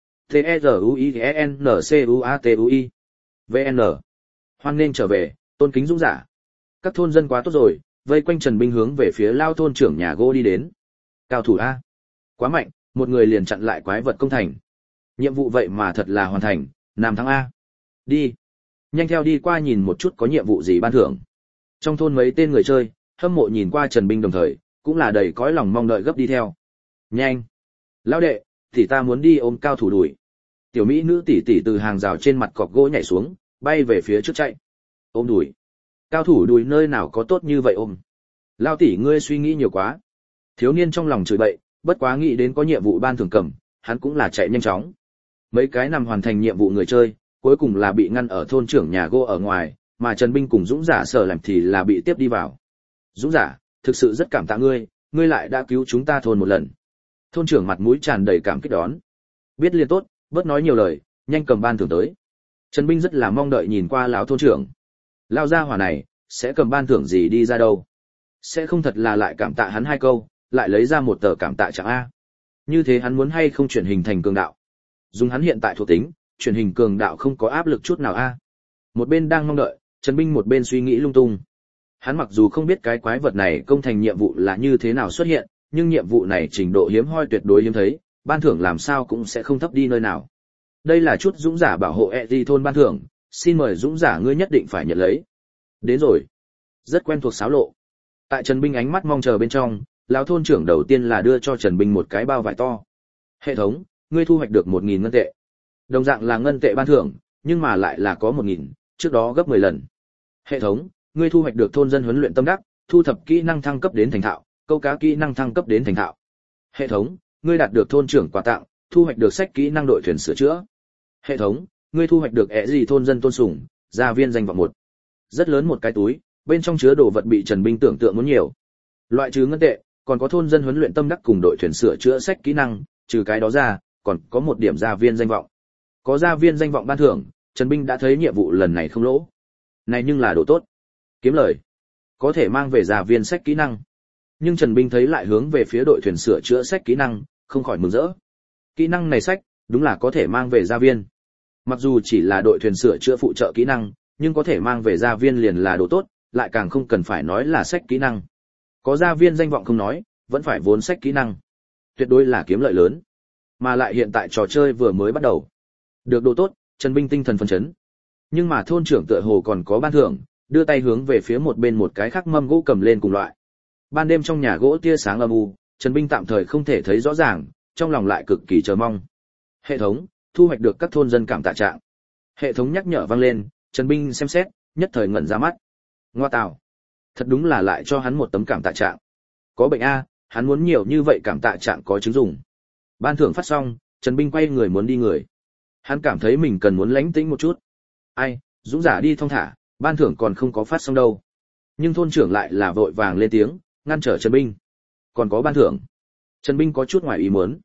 T-E-Z-U-I-N-C-U-A-T-U-I VN Hoan nghênh trở về, tôn kính dũng giả. Các thôn dân quá tốt rồi, vây quanh Trần Binh hướng về phía lao thôn trưởng nhà gỗ đi đến. Cao thủ A. Quá mạnh, một người liền chặn lại quái vật công thành. Nhiệm vụ vậy mà thật là hoàn thành, nam thắng A. Đi. Nhanh theo đi qua nhìn một chút có nhiệm vụ gì ban thưởng. Trong thôn mấy tên người chơi, hâm mộ nhìn qua Trần Binh đồng thời, cũng là đầy cõi lòng mong đợi gấp đi theo. Nhanh. Lão đệ, thì ta muốn đi ôm cao thủ đuổi. Tiểu mỹ nữ tỷ tỷ từ hàng rào trên mặt cọc gỗ nhảy xuống, bay về phía trước chạy. Ôm đuổi. Cao thủ đuổi nơi nào có tốt như vậy ôm. Lao tỷ ngươi suy nghĩ nhiều quá. Thiếu niên trong lòng chửi bậy, bất quá nghĩ đến có nhiệm vụ ban thưởng cầm, hắn cũng là chạy nhanh chóng. Mấy cái nằm hoàn thành nhiệm vụ người chơi, cuối cùng là bị ngăn ở thôn trưởng nhà gỗ ở ngoài, mà Trần Binh cùng Dũng giả sở làm thì là bị tiếp đi vào. Dũng giả, thực sự rất cảm tạ ngươi, ngươi lại đã cứu chúng ta thôn một lần. Thôn trưởng mặt mũi tràn đầy cảm kích đón. Biết liền tốt, bớt nói nhiều lời, nhanh cầm ban thưởng tới. Trần Binh rất là mong đợi nhìn qua lão thôn trưởng. Lao gia hỏa này, sẽ cầm ban thưởng gì đi ra đâu? Sẽ không thật là lại cảm tạ hắn hai câu, lại lấy ra một tờ cảm tạ chẳng a. Như thế hắn muốn hay không chuyển hình thành cường đạo? Dùng hắn hiện tại thuộc tính, chuyển hình cường đạo không có áp lực chút nào a. Một bên đang mong đợi, Trần Binh một bên suy nghĩ lung tung. Hắn mặc dù không biết cái quái vật này công thành nhiệm vụ là như thế nào xuất hiện, nhưng nhiệm vụ này trình độ hiếm hoi tuyệt đối hiếm thấy, ban thưởng làm sao cũng sẽ không thấp đi nơi nào. Đây là chút dũng giả bảo hộ Ezi thôn ban thưởng, xin mời dũng giả ngươi nhất định phải nhận lấy. Đến rồi. Rất quen thuộc xáo lộ. Tại Trần Binh ánh mắt mong chờ bên trong, lão thôn trưởng đầu tiên là đưa cho Trần Binh một cái bao vải to. Hệ thống, ngươi thu hoạch được 1000 ngân tệ. Đồng dạng là ngân tệ ban thưởng, nhưng mà lại là có 1000, trước đó gấp 10 lần. Hệ thống, ngươi thu hoạch được thôn dân huấn luyện tâm đắc, thu thập kỹ năng thăng cấp đến thành thạo, câu cá kỹ năng thăng cấp đến thành thạo. Hệ thống, ngươi đạt được thôn trưởng quà tặng, thu hoạch được sách kỹ năng đội thuyền sửa chữa. Hệ thống, ngươi thu hoạch được ẻ gì thôn dân tôn sủng, gia viên danh vọng 1. Rất lớn một cái túi, bên trong chứa đồ vật bị Trần Binh tưởng tượng muốn nhiều. Loại trừ ngân tệ, còn có thôn dân huấn luyện tâm đắc cùng đội thuyền sửa chữa sách kỹ năng, trừ cái đó ra, còn có một điểm gia viên danh vọng. Có gia viên danh vọng ban thưởng, Trần Binh đã thấy nhiệm vụ lần này không lỗ. Này nhưng là đồ tốt. Kiếm lời. Có thể mang về gia viên sách kỹ năng. Nhưng Trần Binh thấy lại hướng về phía đội thuyền sửa chữa sách kỹ năng, không khỏi mừng rỡ. Kỹ năng này sách, đúng là có thể mang về gia viên. Mặc dù chỉ là đội thuyền sửa chữa phụ trợ kỹ năng, nhưng có thể mang về gia viên liền là đồ tốt, lại càng không cần phải nói là sách kỹ năng. Có gia viên danh vọng không nói, vẫn phải vốn sách kỹ năng. Tuyệt đối là kiếm lợi lớn. Mà lại hiện tại trò chơi vừa mới bắt đầu. Được đồ tốt, Trần Binh tinh thần phấn chấn. Nhưng mà thôn trưởng tựa hồ còn có ban thưởng, đưa tay hướng về phía một bên một cái khác mâm gỗ cầm lên cùng loại. Ban đêm trong nhà gỗ tia sáng âm u, Trần Binh tạm thời không thể thấy rõ ràng, trong lòng lại cực kỳ chờ mong. Hệ thống, thu hoạch được các thôn dân cảm tạ trạng. Hệ thống nhắc nhở vang lên, Trần Binh xem xét, nhất thời ngẩn ra mắt. Ngoa tào, thật đúng là lại cho hắn một tấm cảm tạ trạng. Có bệnh a, hắn muốn nhiều như vậy cảm tạ trạng có chứng dùng. Ban thưởng phát xong, Trần Binh quay người muốn đi người. Hắn cảm thấy mình cần muốn lánh tĩnh một chút. Ai, dũng giả đi thong thả, ban thưởng còn không có phát xong đâu. Nhưng thôn trưởng lại là vội vàng lên tiếng, ngăn trở Trần Binh. Còn có ban thưởng. Trần Binh có chút ngoài ý muốn.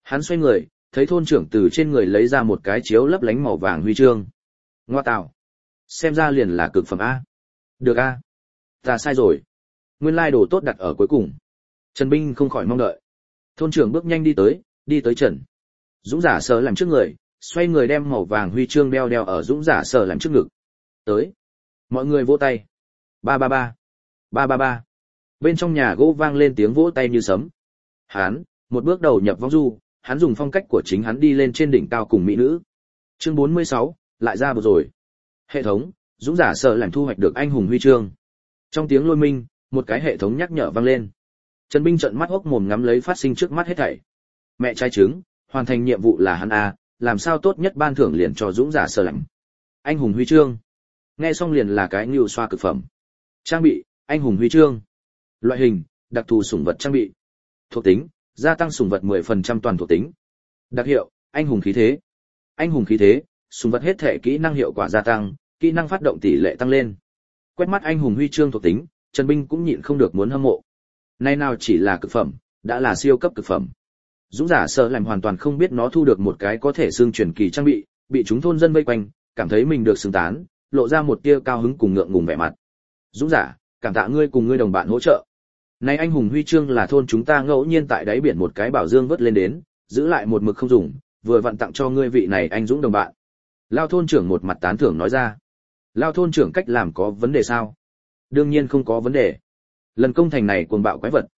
Hắn xoay người, thấy thôn trưởng từ trên người lấy ra một cái chiếu lấp lánh màu vàng huy chương. Ngoa tạo, xem ra liền là cực phẩm a. Được a, ta sai rồi. Nguyên lai đồ tốt đặt ở cuối cùng. Trần Binh không khỏi mong đợi. Thôn trưởng bước nhanh đi tới Trần Dũng Giả Sở làm trước người, xoay người đem màu vàng huy chương đeo ở Dũng Giả Sở làm trước ngực. Tới, mọi người vỗ tay. Ba ba ba, ba ba ba. Bên trong nhà gỗ vang lên tiếng vỗ tay như sấm. Hắn, một bước đầu nhập vong du, hắn dùng phong cách của chính hắn đi lên trên đỉnh cao cùng mỹ nữ. Chương 46, lại ra vừa rồi. Hệ thống, Dũng Giả Sở làm thu hoạch được anh hùng huy chương. Trong tiếng lôi minh, một cái hệ thống nhắc nhở vang lên. Trần Binh trợn mắt hốc mồm ngắm lấy phát sinh trước mắt hết thảy. Mẹ trai trứng, hoàn thành nhiệm vụ là hắn a, làm sao tốt nhất ban thưởng liền cho Dũng Giả Sở làm. Anh hùng huy chương. Nghe xong liền là cái nhưu xoa cực phẩm. Trang bị, anh hùng huy chương. Loại hình, đặc thù sủng vật trang bị. Thuộc tính, gia tăng sủng vật 10% toàn thuộc tính. Đặc hiệu, anh hùng khí thế. Anh hùng khí thế, sủng vật hết thể kỹ năng hiệu quả gia tăng, kỹ năng phát động tỷ lệ tăng lên. Quét mắt anh hùng huy chương thuộc tính, Trần Binh cũng nhịn không được muốn hâm mộ. Nay nào chỉ là cực phẩm, đã là siêu cấp cực phẩm. Dũng Giả Sở làm hoàn toàn không biết nó thu được một cái có thể xương truyền kỳ trang bị chúng thôn dân vây quanh, cảm thấy mình được xứng tán, lộ ra một tia cao hứng cùng ngượng ngùng vẻ mặt. Dũng Giả, cảm tạ ngươi cùng ngươi đồng bạn hỗ trợ. Này anh hùng huy chương là thôn chúng ta ngẫu nhiên tại đáy biển một cái bảo dương vớt lên đến, giữ lại một mực không dùng, vừa vặn tặng cho ngươi vị này anh dũng đồng bạn. Lao thôn trưởng một mặt tán thưởng nói ra. Lao thôn trưởng cách làm có vấn đề sao? Đương nhiên không có vấn đề. Lần công thành này cuồng bạo quái vật,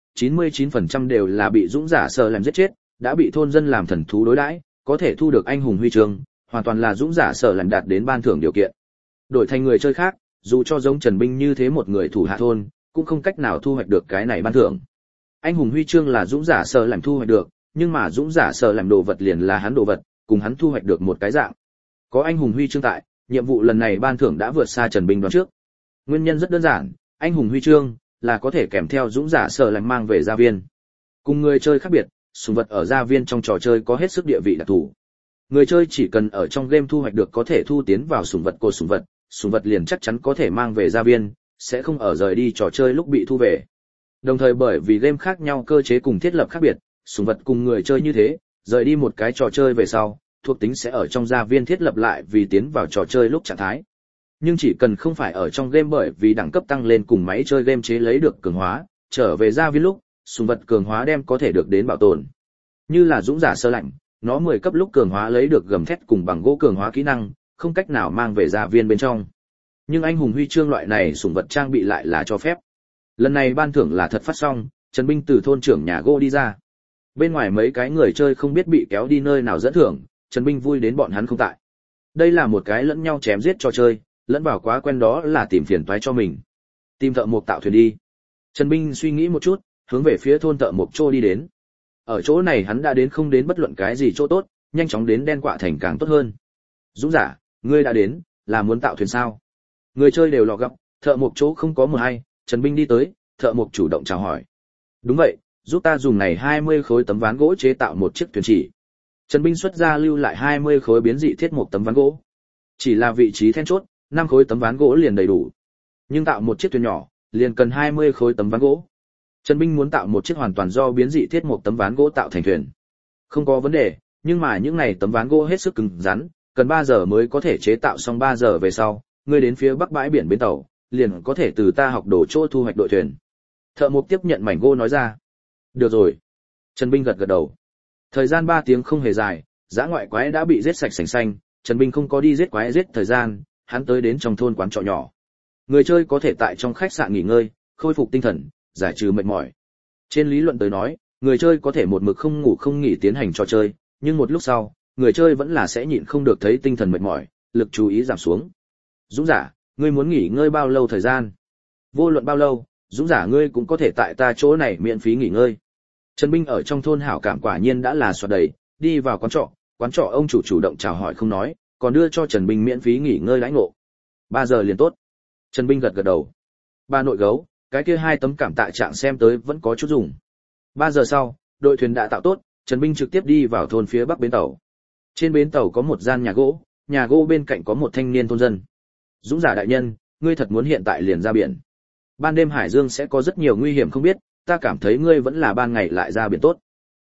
99% đều là bị Dũng Giả Sở làm giết chết, đã bị thôn dân làm thần thú đối đãi, có thể thu được anh hùng huy chương, hoàn toàn là Dũng Giả Sở làm đạt đến ban thưởng điều kiện. Đổi thành người chơi khác, dù cho giống Trần Binh như thế một người thủ hạ thôn, cũng không cách nào thu hoạch được cái này ban thưởng. Anh hùng huy chương là Dũng Giả Sở làm thu hoạch được, nhưng mà Dũng Giả Sở làm đồ vật liền là hắn đồ vật, cùng hắn thu hoạch được một cái dạng. Có anh hùng huy chương tại, nhiệm vụ lần này ban thưởng đã vượt xa Trần Binh đoán trước. Nguyên nhân rất đơn giản, anh hùng huy chương là có thể kèm theo Dũng Giả Sở làm mang về gia viên. Cùng người chơi khác biệt, sủng vật ở gia viên trong trò chơi có hết sức địa vị đặc thù. Người chơi chỉ cần ở trong game thu hoạch được có thể thu tiến vào sủng vật cột sủng vật liền chắc chắn có thể mang về gia viên, sẽ không ở rời đi trò chơi lúc bị thu về. Đồng thời bởi vì game khác nhau cơ chế cùng thiết lập khác biệt, sủng vật cùng người chơi như thế, rời đi một cái trò chơi về sau, thuộc tính sẽ ở trong gia viên thiết lập lại vì tiến vào trò chơi lúc trạng thái. Nhưng chỉ cần không phải ở trong game bởi vì đẳng cấp tăng lên cùng máy chơi game chế lấy được cường hóa, trở về gia viên lúc, sủng vật cường hóa đem có thể được đến bảo tồn. Như là Dũng Giả Sở lạnh, nó 10 cấp lúc cường hóa lấy được gầm thét cùng bằng gỗ cường hóa kỹ năng, không cách nào mang về gia viên bên trong. Nhưng anh hùng huy chương loại này sủng vật trang bị lại là cho phép. Lần này ban thưởng là thật phát xong, Trần Binh từ thôn trưởng nhà gỗ đi ra. Bên ngoài mấy cái người chơi không biết bị kéo đi nơi nào dẫn thưởng, Trần Binh vui đến bọn hắn không tại. Đây là một cái lẫn nhau chém giết trò chơi, lẫn vào quá quen đó là tìm phiền toái cho mình. Tìm thợ mộc tạo thuyền đi. Trần Binh suy nghĩ một chút, hướng về phía thôn thợ mộc trô đi đến. Ở chỗ này hắn đã đến không đến bất luận cái gì chỗ tốt, nhanh chóng đến đen quạ thành càng tốt hơn. Dũng Giả, ngươi đã đến, là muốn tạo thuyền sao? Người chơi đều lọ gấp, thợ mộc chỗ không có một ai, Trần Binh đi tới, thợ mộc chủ động chào hỏi. Đúng vậy, giúp ta dùng này 20 khối tấm ván gỗ chế tạo một chiếc thuyền chỉ. Trần Binh xuất ra lưu lại 20 khối biến dị thiết mộc tấm ván gỗ. Chỉ là vị trí then chốt, 5 khối tấm ván gỗ liền đầy đủ. Nhưng tạo một chiếc thuyền nhỏ, liền cần 20 khối tấm ván gỗ. Trần Binh muốn tạo một chiếc hoàn toàn do biến dị thiết mộc tấm ván gỗ tạo thành thuyền. Không có vấn đề, nhưng mà những này tấm ván gỗ hết sức cứng rắn, cần 3 giờ mới có thể chế tạo xong 3 giờ về sau, ngươi đến phía bắc bãi biển bến tàu, liền có thể từ ta học đồ chỗ thu hoạch đội thuyền. Thợ mộc tiếp nhận mảnh gỗ nói ra. Được rồi. Trần Binh gật gật đầu. Thời gian 3 tiếng không hề dài, dã ngoại quái đã bị giết sạch sành xanh, Trần Binh không có đi giết quái giết thời gian, hắn tới đến trong thôn quán trọ nhỏ. Người chơi có thể tại trong khách sạn nghỉ ngơi, khôi phục tinh thần, giải trừ mệt mỏi. Trên lý luận tới nói, người chơi có thể một mực không ngủ không nghỉ tiến hành trò chơi, nhưng một lúc sau, người chơi vẫn là sẽ nhịn không được thấy tinh thần mệt mỏi, lực chú ý giảm xuống. Dũng Giả, ngươi muốn nghỉ ngơi bao lâu thời gian? Vô luận bao lâu, Dũng Giả ngươi cũng có thể tại ta chỗ này miễn phí nghỉ ngơi. Trần Binh ở trong thôn hảo cảm quả nhiên đã là xoạt đầy, đi vào quán trọ ông chủ chủ động chào hỏi không nói, còn đưa cho Trần Binh miễn phí nghỉ ngơi đãi ngộ. 3 giờ liền tốt. Trần Binh gật gật đầu. Ba nội gấu, cái kia 2 tấm cảm tạ trạng xem tới vẫn có chút dùng. 3 giờ sau, đội thuyền đã tạo tốt, Trần Binh trực tiếp đi vào thôn phía bắc bến tàu. Trên bến tàu có một gian nhà gỗ bên cạnh có một thanh niên thôn dân. Dũng Giả đại nhân, ngươi thật muốn hiện tại liền ra biển? Ban đêm hải dương sẽ có rất nhiều nguy hiểm không biết, ta cảm thấy ngươi vẫn là ban ngày lại ra biển tốt.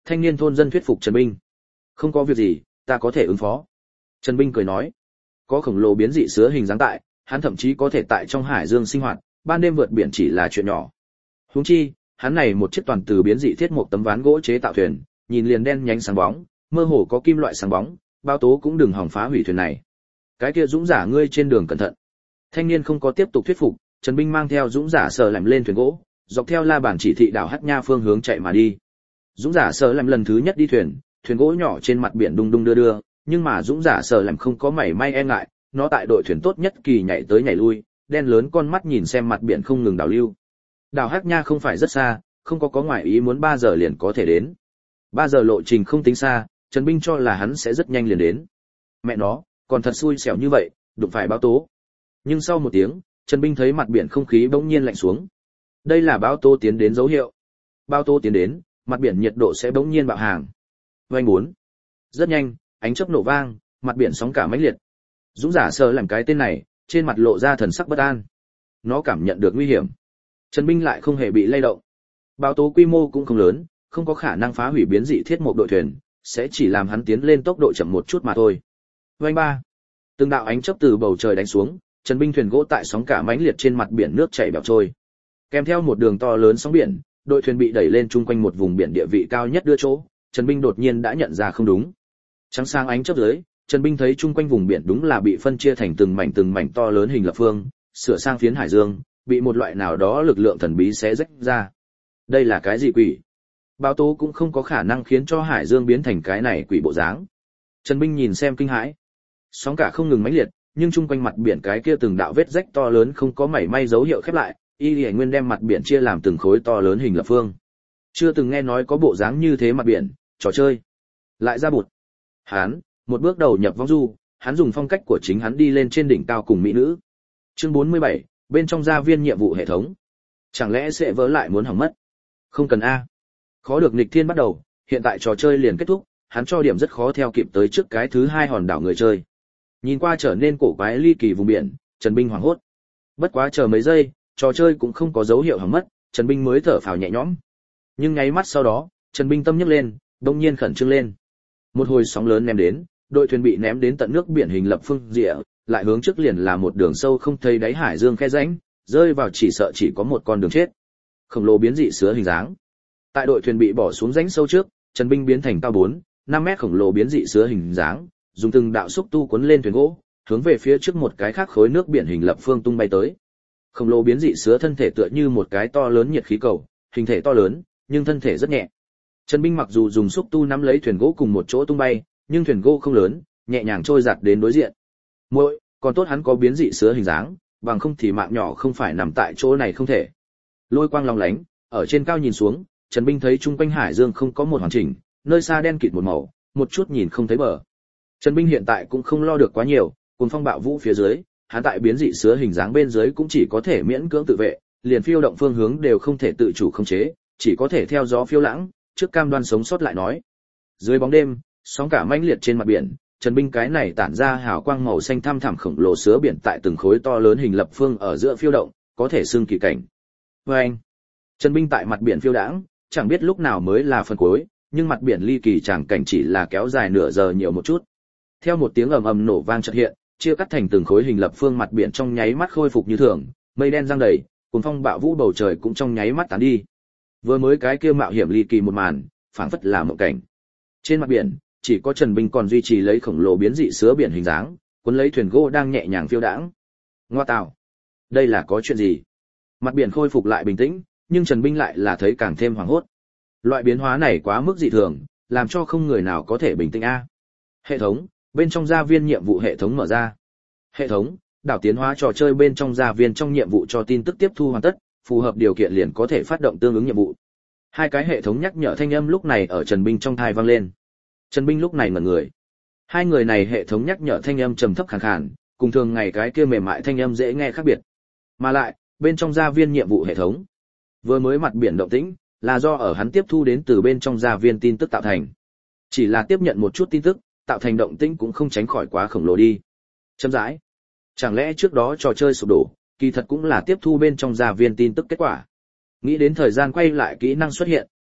Thanh niên thôn dân thuyết phục Trần Binh. Không có việc gì, ta có thể ứng phó. Trần Binh cười nói. Có khổng lồ biến dị sứa hình dáng tại, hắn thậm chí có thể tại trong hải dương sinh hoạt, ban đêm vượt biển chỉ là chuyện nhỏ. Huống chi, hắn này một chiếc toàn từ biến dị thiết một tấm ván gỗ chế tạo thuyền, nhìn liền đen nhánh sáng bóng, mơ hồ có kim loại sáng bóng, Bao Tố cũng đừng hòng phá hủy thuyền này. Cái kia Dũng Giả ngươi trên đường cẩn thận. Thanh niên không có tiếp tục thuyết phục, Trần Binh mang theo Dũng Giả sờ lẻm lên thuyền gỗ, dọc theo la bàn chỉ thị đảo Hắc Nha phương hướng chạy mà đi. Dũng Giả sờ lẻm lần thứ nhất đi thuyền, thuyền gỗ nhỏ trên mặt biển đung đung đưa đưa, nhưng mà Dũng Giả sờ lẻm không có mảy may e ngại, nó tại đội thuyền tốt nhất kỳ nhảy tới nhảy lui, đen lớn con mắt nhìn xem mặt biển không ngừng đảo lưu. Đảo Hắc Nha không phải rất xa, không có ngoại ý muốn 3 giờ liền có thể đến. 3 giờ lộ trình không tính xa, Trần Binh cho là hắn sẽ rất nhanh liền đến. Mẹ nó, còn thật xui xẻo như vậy, đụng phải Báo Tố. Nhưng sau một tiếng, Trần Binh thấy mặt biển không khí bỗng nhiên lạnh xuống. Đây là Báo Tố tiến đến dấu hiệu. Báo Tố tiến đến, mặt biển nhiệt độ sẽ bỗng nhiên bạo hàng. Oanh 4. Rất nhanh, ánh chớp nổ vang, mặt biển sóng cả mãnh liệt. Dũng Giả sờ làm cái tên này, trên mặt lộ ra thần sắc bất an. Nó cảm nhận được nguy hiểm. Trần Binh lại không hề bị lay động. Báo Tố quy mô cũng không lớn, không có khả năng phá hủy biến dị thiết một đội thuyền, sẽ chỉ làm hắn tiến lên tốc độ chậm một chút mà thôi. Oanh 3. Từng đạo ánh chớp từ bầu trời đánh xuống, Trần Binh thuyền gỗ tại sóng cả mãnh liệt trên mặt biển nước chảy bèo trôi. Kèm theo một đường to lớn sóng biển, đội thuyền bị đẩy lên chung quanh một vùng biển địa vị cao nhất đưa chỗ, Trần Binh đột nhiên đã nhận ra không đúng. Trắng sáng ánh chớp dưới, Trần Binh thấy chung quanh vùng biển đúng là bị phân chia thành từng mảnh to lớn hình lập phương, sửa sang phiến hải dương, bị một loại nào đó lực lượng thần bí xé rách ra. Đây là cái gì quỷ? Báo Tố cũng không có khả năng khiến cho hải dương biến thành cái này quỷ bộ dáng. Trần Binh nhìn xem kinh hãi. Sóng cả không ngừng mãnh liệt, nhưng chung quanh mặt biển cái kia từng đạo vết rách to lớn không có mảy may dấu hiệu khép lại, Y Lệ Nguyên đem mặt biển chia làm từng khối to lớn hình lập phương. Chưa từng nghe nói có bộ dáng như thế mặt biển, trò chơi. Lại ra bụt. Hắn, một bước đầu nhập vong du, hắn dùng phong cách của chính hắn đi lên trên đỉnh cao cùng mỹ nữ. Chương 47, bên trong gia viên nhiệm vụ hệ thống. Chẳng lẽ sẽ vỡ lại muốn hỏng mất? Không cần a. Khó được nghịch thiên bắt đầu, hiện tại trò chơi liền kết thúc, hắn cho điểm rất khó theo kịp tới trước cái thứ 2 hòn đảo người chơi. Nhìn qua trở nên cổ quái ly kỳ vùng biển, Trần Binh hoảng hốt. Bất quá chờ mấy giây, trò chơi cũng không có dấu hiệu hỏng mất, Trần Binh mới thở phào nhẹ nhõm. Nhưng nháy mắt sau đó, Trần Binh tâm nhấc lên, đột nhiên khẩn trương lên. Một hồi sóng lớn ném đến, đội thuyền bị ném đến tận nước biển hình lập phương rìa, lại hướng trước liền là một đường sâu không thấy đáy hải dương khe rãnh, rơi vào chỉ sợ chỉ có một con đường chết. Khổng lồ biến dị sứa hình dáng. Tại đội thuyền bị bỏ xuống rãnh sâu trước, Trần Binh biến thành cao 4-5 mét khổng lồ biến dị sứa hình dáng, dùng từng đạo xúc tu cuốn lên thuyền gỗ, hướng về phía trước một cái khác khối nước biển hình lập phương tung bay tới. Khổng lồ biến dị sứa thân thể tựa như một cái to lớn nhiệt khí cầu, hình thể to lớn, nhưng thân thể rất nhẹ. Trần Binh mặc dù dùng xúc tu nắm lấy thuyền gỗ cùng một chỗ tung bay, nhưng thuyền gỗ không lớn, nhẹ nhàng trôi giạt đến đối diện. Muội, còn tốt hắn có biến dị sứa hình dáng, bằng không thì mạng nhỏ không phải nằm tại chỗ này không thể. Lôi quang long lánh, ở trên cao nhìn xuống, Trần Binh thấy chung quanh hải dương không có một hoàn chỉnh, nơi xa đen kịt một màu, một chút nhìn không thấy bờ. Trần Binh hiện tại cũng không lo được quá nhiều, cuồng phong bạo vũ phía dưới, hắn tại biến dị sứa hình dáng bên dưới cũng chỉ có thể miễn cưỡng tự vệ, liền phiêu động phương hướng đều không thể tự chủ khống chế, chỉ có thể theo gió phiêu lãng, trước cam đoan sống sót lại nói. Dưới bóng đêm, sóng cả mãnh liệt trên mặt biển, Trần Binh cái này tản ra hào quang màu xanh thăm thẳm khổng lồ sứa biển tại từng khối to lớn hình lập phương ở giữa phiêu động, có thể xưng kỳ cảnh. Oeng! Trần Binh tại mặt biển phiêu đãng, chẳng biết lúc nào mới là phần cuối, nhưng mặt biển ly kỳ chẳng cảnh chỉ là kéo dài nửa giờ nhiều một chút. Theo một tiếng ầm ầm nổ vang chợt hiện, chia cắt thành từng khối hình lập phương mặt biển trong nháy mắt khôi phục như thường, mây đen giăng đầy, cuồng phong bạo vũ bầu trời cũng trong nháy mắt tán đi. Vừa mới cái kia mạo hiểm ly kỳ một màn, phảng phất là mộng cảnh. Trên mặt biển, chỉ có Trần Binh còn duy trì lấy khổng lồ biến dị sứa biển hình dáng, cuốn lấy thuyền gỗ đang nhẹ nhàng phiêu đãng. Ngoa tạo, đây là có chuyện gì? Mặt biển khôi phục lại bình tĩnh, nhưng Trần Binh lại là thấy càng thêm hoảng hốt. Loại biến hóa này quá mức dị thường, làm cho không người nào có thể bình tĩnh a. Hệ thống, bên trong gia viên nhiệm vụ hệ thống mở ra. Hệ thống, đảo tiến hóa trò chơi bên trong gia viên trong nhiệm vụ cho tin tức tiếp thu hoàn tất, phù hợp điều kiện liền có thể phát động tương ứng nhiệm vụ. Hai cái hệ thống nhắc nhở thanh âm lúc này ở Trần Binh trong tai vang lên. Trần Binh lúc này ngẩn người. Hai người này hệ thống nhắc nhở thanh âm trầm thấp khàn khàn, cùng thường ngày cái kia mềm mại thanh âm dễ nghe khác biệt. Mà lại, bên trong gia viên nhiệm vụ hệ thống, vừa mới mặt biển động tĩnh, là do ở hắn tiếp thu đến từ bên trong gia viên tin tức tạo thành. Chỉ là tiếp nhận một chút tin tức, tạo thành động tĩnh cũng không tránh khỏi quá khổng lồ đi. Chậm rãi. Chẳng lẽ trước đó trò chơi sụp đổ, kỳ thật cũng là tiếp thu bên trong gia viên tin tức kết quả. Nghĩ đến thời gian quay lại kỹ năng xuất hiện,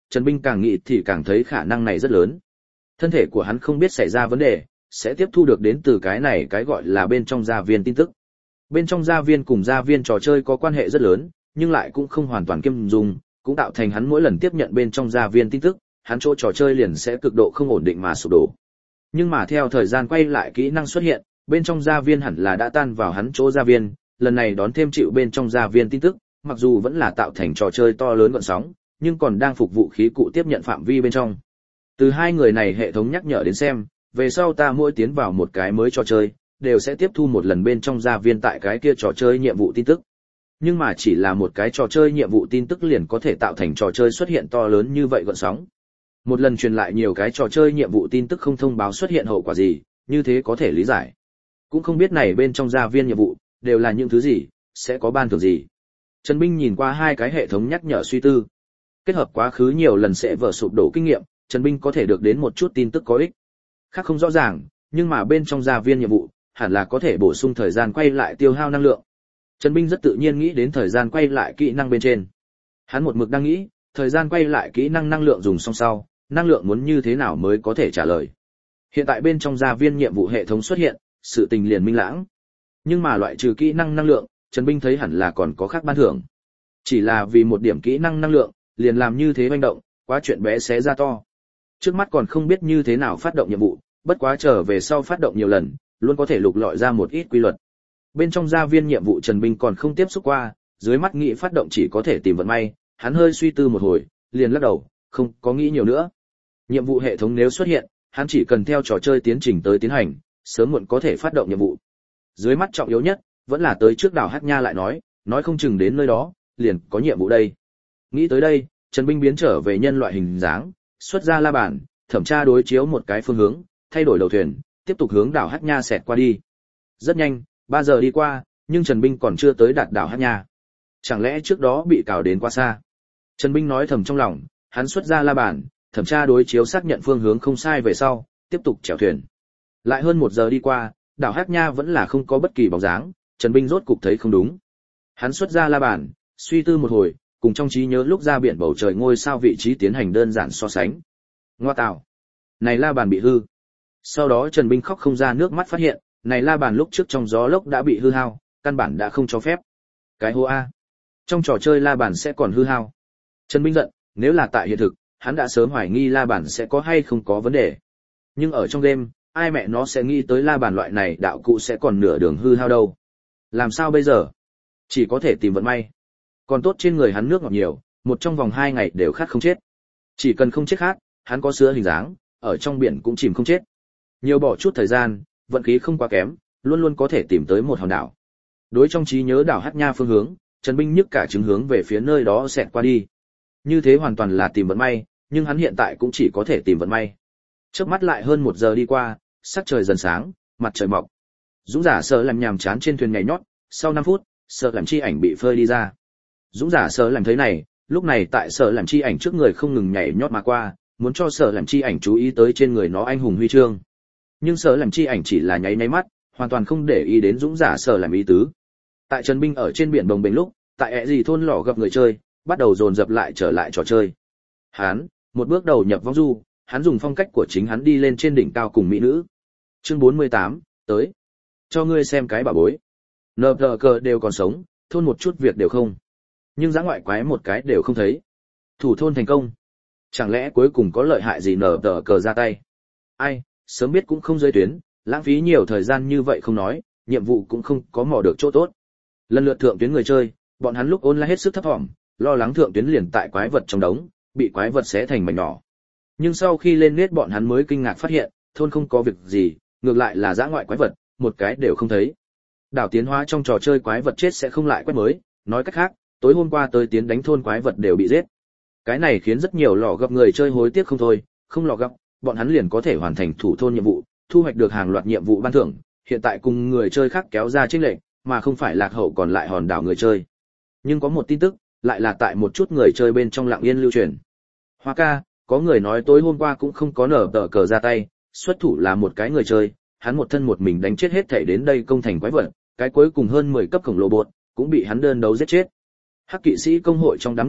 Trần Binh càng nghĩ thì càng thấy khả năng này rất lớn. Thân thể của hắn không biết xảy ra vấn đề, sẽ tiếp thu được đến từ cái này cái gọi là bên trong gia viên tin tức. Bên trong gia viên cùng gia viên trò chơi có quan hệ rất lớn, nhưng lại cũng không hoàn toàn kiêm dung, cũng tạo thành hắn mỗi lần tiếp nhận bên trong gia viên tin tức, hắn chỗ trò chơi liền sẽ cực độ không ổn định mà sụp đổ. Nhưng mà theo thời gian quay lại kỹ năng xuất hiện, bên trong gia viên hẳn là đã tan vào hắn chỗ gia viên, lần này đón thêm chịu bên trong gia viên tin tức, mặc dù vẫn là tạo thành trò chơi to lớn gợn sóng, nhưng còn đang phục vụ khí cụ tiếp nhận phạm vi bên trong. Từ hai người này hệ thống nhắc nhở đến xem, về sau ta mỗi tiến vào một cái mới trò chơi, đều sẽ tiếp thu một lần bên trong gia viên tại cái kia trò chơi nhiệm vụ tin tức. Nhưng mà chỉ là một cái trò chơi nhiệm vụ tin tức liền có thể tạo thành trò chơi xuất hiện to lớn như vậy gợn sóng. Một lần truyền lại nhiều cái trò chơi nhiệm vụ tin tức không thông báo xuất hiện hậu quả gì, như thế có thể lý giải. Cũng không biết này bên trong gia viên nhiệm vụ đều là những thứ gì, sẽ có ban thưởng gì. Trần Binh nhìn qua hai cái hệ thống nhắc nhở suy tư. Kết hợp quá khứ nhiều lần sẽ vỡ sụp đổ kinh nghiệm, Trần Binh có thể được đến một chút tin tức có ích. Khác không rõ ràng, nhưng mà bên trong gia viên nhiệm vụ, hẳn là có thể bổ sung thời gian quay lại tiêu hao năng lượng. Trần Binh rất tự nhiên nghĩ đến thời gian quay lại kỹ năng bên trên. Hắn một mực đang nghĩ, thời gian quay lại kỹ năng năng lượng dùng xong sau, năng lượng muốn như thế nào mới có thể trả lời. Hiện tại bên trong gia viên nhiệm vụ hệ thống xuất hiện, sự tình liền minh lãng. Nhưng mà loại trừ kỹ năng năng lượng, Trần Binh thấy hẳn là còn có khác ban thưởng. Chỉ là vì một điểm kỹ năng năng lượng, liền làm như thế manh động, quá chuyện bé xé ra to. Trước mắt còn không biết như thế nào phát động nhiệm vụ, bất quá trở về sau phát động nhiều lần, luôn có thể lục lọi ra một ít quy luật. Bên trong gia viên nhiệm vụ Trần Binh còn không tiếp xúc qua, dưới mắt nghĩ phát động chỉ có thể tìm vận may, hắn hơi suy tư một hồi, liền lắc đầu, không có nghĩ nhiều nữa. Nhiệm vụ hệ thống nếu xuất hiện, hắn chỉ cần theo trò chơi tiến trình tới tiến hành, sớm muộn có thể phát động nhiệm vụ. Dưới mắt trọng yếu nhất, vẫn là tới trước đảo Hắc Nha lại nói không chừng đến nơi đó, liền có nhiệm vụ đây. Nghĩ tới đây, Trần Binh biến trở về nhân loại hình dáng, xuất ra la bàn, thẩm tra đối chiếu một cái phương hướng, thay đổi đầu thuyền, tiếp tục hướng đảo Hắc Nha xẹt qua đi. Rất nhanh, 3 giờ đi qua, nhưng Trần Binh còn chưa tới đạt đảo Hắc Nha. Chẳng lẽ trước đó bị cào đến quá xa? Trần Binh nói thầm trong lòng, hắn xuất ra la bàn, thẩm tra đối chiếu xác nhận phương hướng không sai về sau, tiếp tục chèo thuyền. Lại hơn 1 giờ đi qua, đảo Hắc Nha vẫn là không có bất kỳ bóng dáng, Trần Binh rốt cục thấy không đúng. Hắn xuất ra la bàn, suy tư một hồi, cùng trong trí nhớ lúc ra biển bầu trời ngôi sao vị trí tiến hành đơn giản so sánh. Ngoa tạo, này la bàn bị hư. Sau đó Trần Binh khóc không ra nước mắt phát hiện, này la bàn lúc trước trong gió lốc đã bị hư hao, căn bản đã không cho phép. Cái hô a, trong trò chơi la bàn sẽ còn hư hao. Trần Binh giận, nếu là tại hiện thực, hắn đã sớm hoài nghi la bàn sẽ có hay không có vấn đề. Nhưng ở trong game, ai mẹ nó sẽ nghĩ tới la bàn loại này đạo cụ sẽ còn nửa đường hư hao đâu. Làm sao bây giờ? Chỉ có thể tìm vận may. Còn tốt trên người hắn nước ngọt nhiều, một trong vòng 2 ngày đều khát không chết. Chỉ cần không chết khát, hắn có sữa hình dáng, ở trong biển cũng chìm không chết. Nhiều bỏ chút thời gian, vận khí không quá kém, luôn luôn có thể tìm tới một hòn đảo. Đối trong trí nhớ đảo Hắc Nha phương hướng, Trần Binh nhức cả trứng hướng về phía nơi đó xẹt qua đi. Như thế hoàn toàn là tìm vận may, nhưng hắn hiện tại cũng chỉ có thể tìm vận may. Chớp mắt lại hơn 1 giờ đi qua, sắc trời dần sáng, mặt trời mọc. Dũng giả sợ làm nhàm chán trên thuyền nhảy nhót, sau 5 phút, sợ làm chi ảnh bị phơi đi ra. Dũng giả sợ làm thấy này, lúc này tại sợ làm chi ảnh trước người không ngừng nhảy nhót mà qua, muốn cho sợ làm chi ảnh chú ý tới trên người nó anh hùng huy chương. Nhưng sợ làm chi ảnh chỉ là nháy nháy mắt, hoàn toàn không để ý đến dũng giả sợ làm ý tứ. Tại Trần Binh ở trên biển bồng bềnh lúc, tại ẹ gì thôn lò gặp người chơi, bắt đầu dồn dập lại trở lại trò chơi. Hắn, một bước đầu nhập vong du, hắn dùng phong cách của chính hắn đi lên trên đỉnh cao cùng mỹ nữ. Chương 48, tới. Cho ngươi xem cái bà bối. Nờ cờ đều còn sống, thôn một chút việc đều không. Nhưng dã ngoại quái một cái đều không thấy. Thủ thôn thành công. Chẳng lẽ cuối cùng có lợi hại gì nờ cờ ra tay? Ai, sớm biết cũng không rơi tuyến, lãng phí nhiều thời gian như vậy không nói, nhiệm vụ cũng không có mò được chỗ tốt. Lần lượt thượng tuyến người chơi, bọn hắn lúc online hết sức thấp thỏm, lo lắng thượng tuyến liền tại quái vật trong đống, bị quái vật xé thành mảnh nhỏ. Nhưng sau khi lên nét bọn hắn mới kinh ngạc phát hiện, thôn không có việc gì, ngược lại là dã ngoại quái vật, một cái đều không thấy. Đảo tiến hóa trong trò chơi quái vật chết sẽ không lại quét mới, nói cách khác, tối hôm qua tới tiến đánh thôn quái vật đều bị giết. Cái này khiến rất nhiều lò gặp người chơi hối tiếc không thôi, không lò gặp, bọn hắn liền có thể hoàn thành thủ thôn nhiệm vụ, thu hoạch được hàng loạt nhiệm vụ ban thưởng, hiện tại cùng người chơi khác kéo ra chênh lệch, mà không phải lạc hậu còn lại hòn đảo người chơi. Nhưng có một tin tức, lại là tại một chút người chơi bên trong lặng yên lưu truyền. Hoa ca, có người nói tối hôm qua cũng không có nở cờ ra tay, xuất thủ là một cái người chơi, hắn một thân một mình đánh chết hết thảy đến đây công thành quái vật, cái cuối cùng hơn 10 cấp khổng lồ bột, cũng bị hắn đơn đấu giết chết. Hắc kỵ sĩ công hội trong đám người,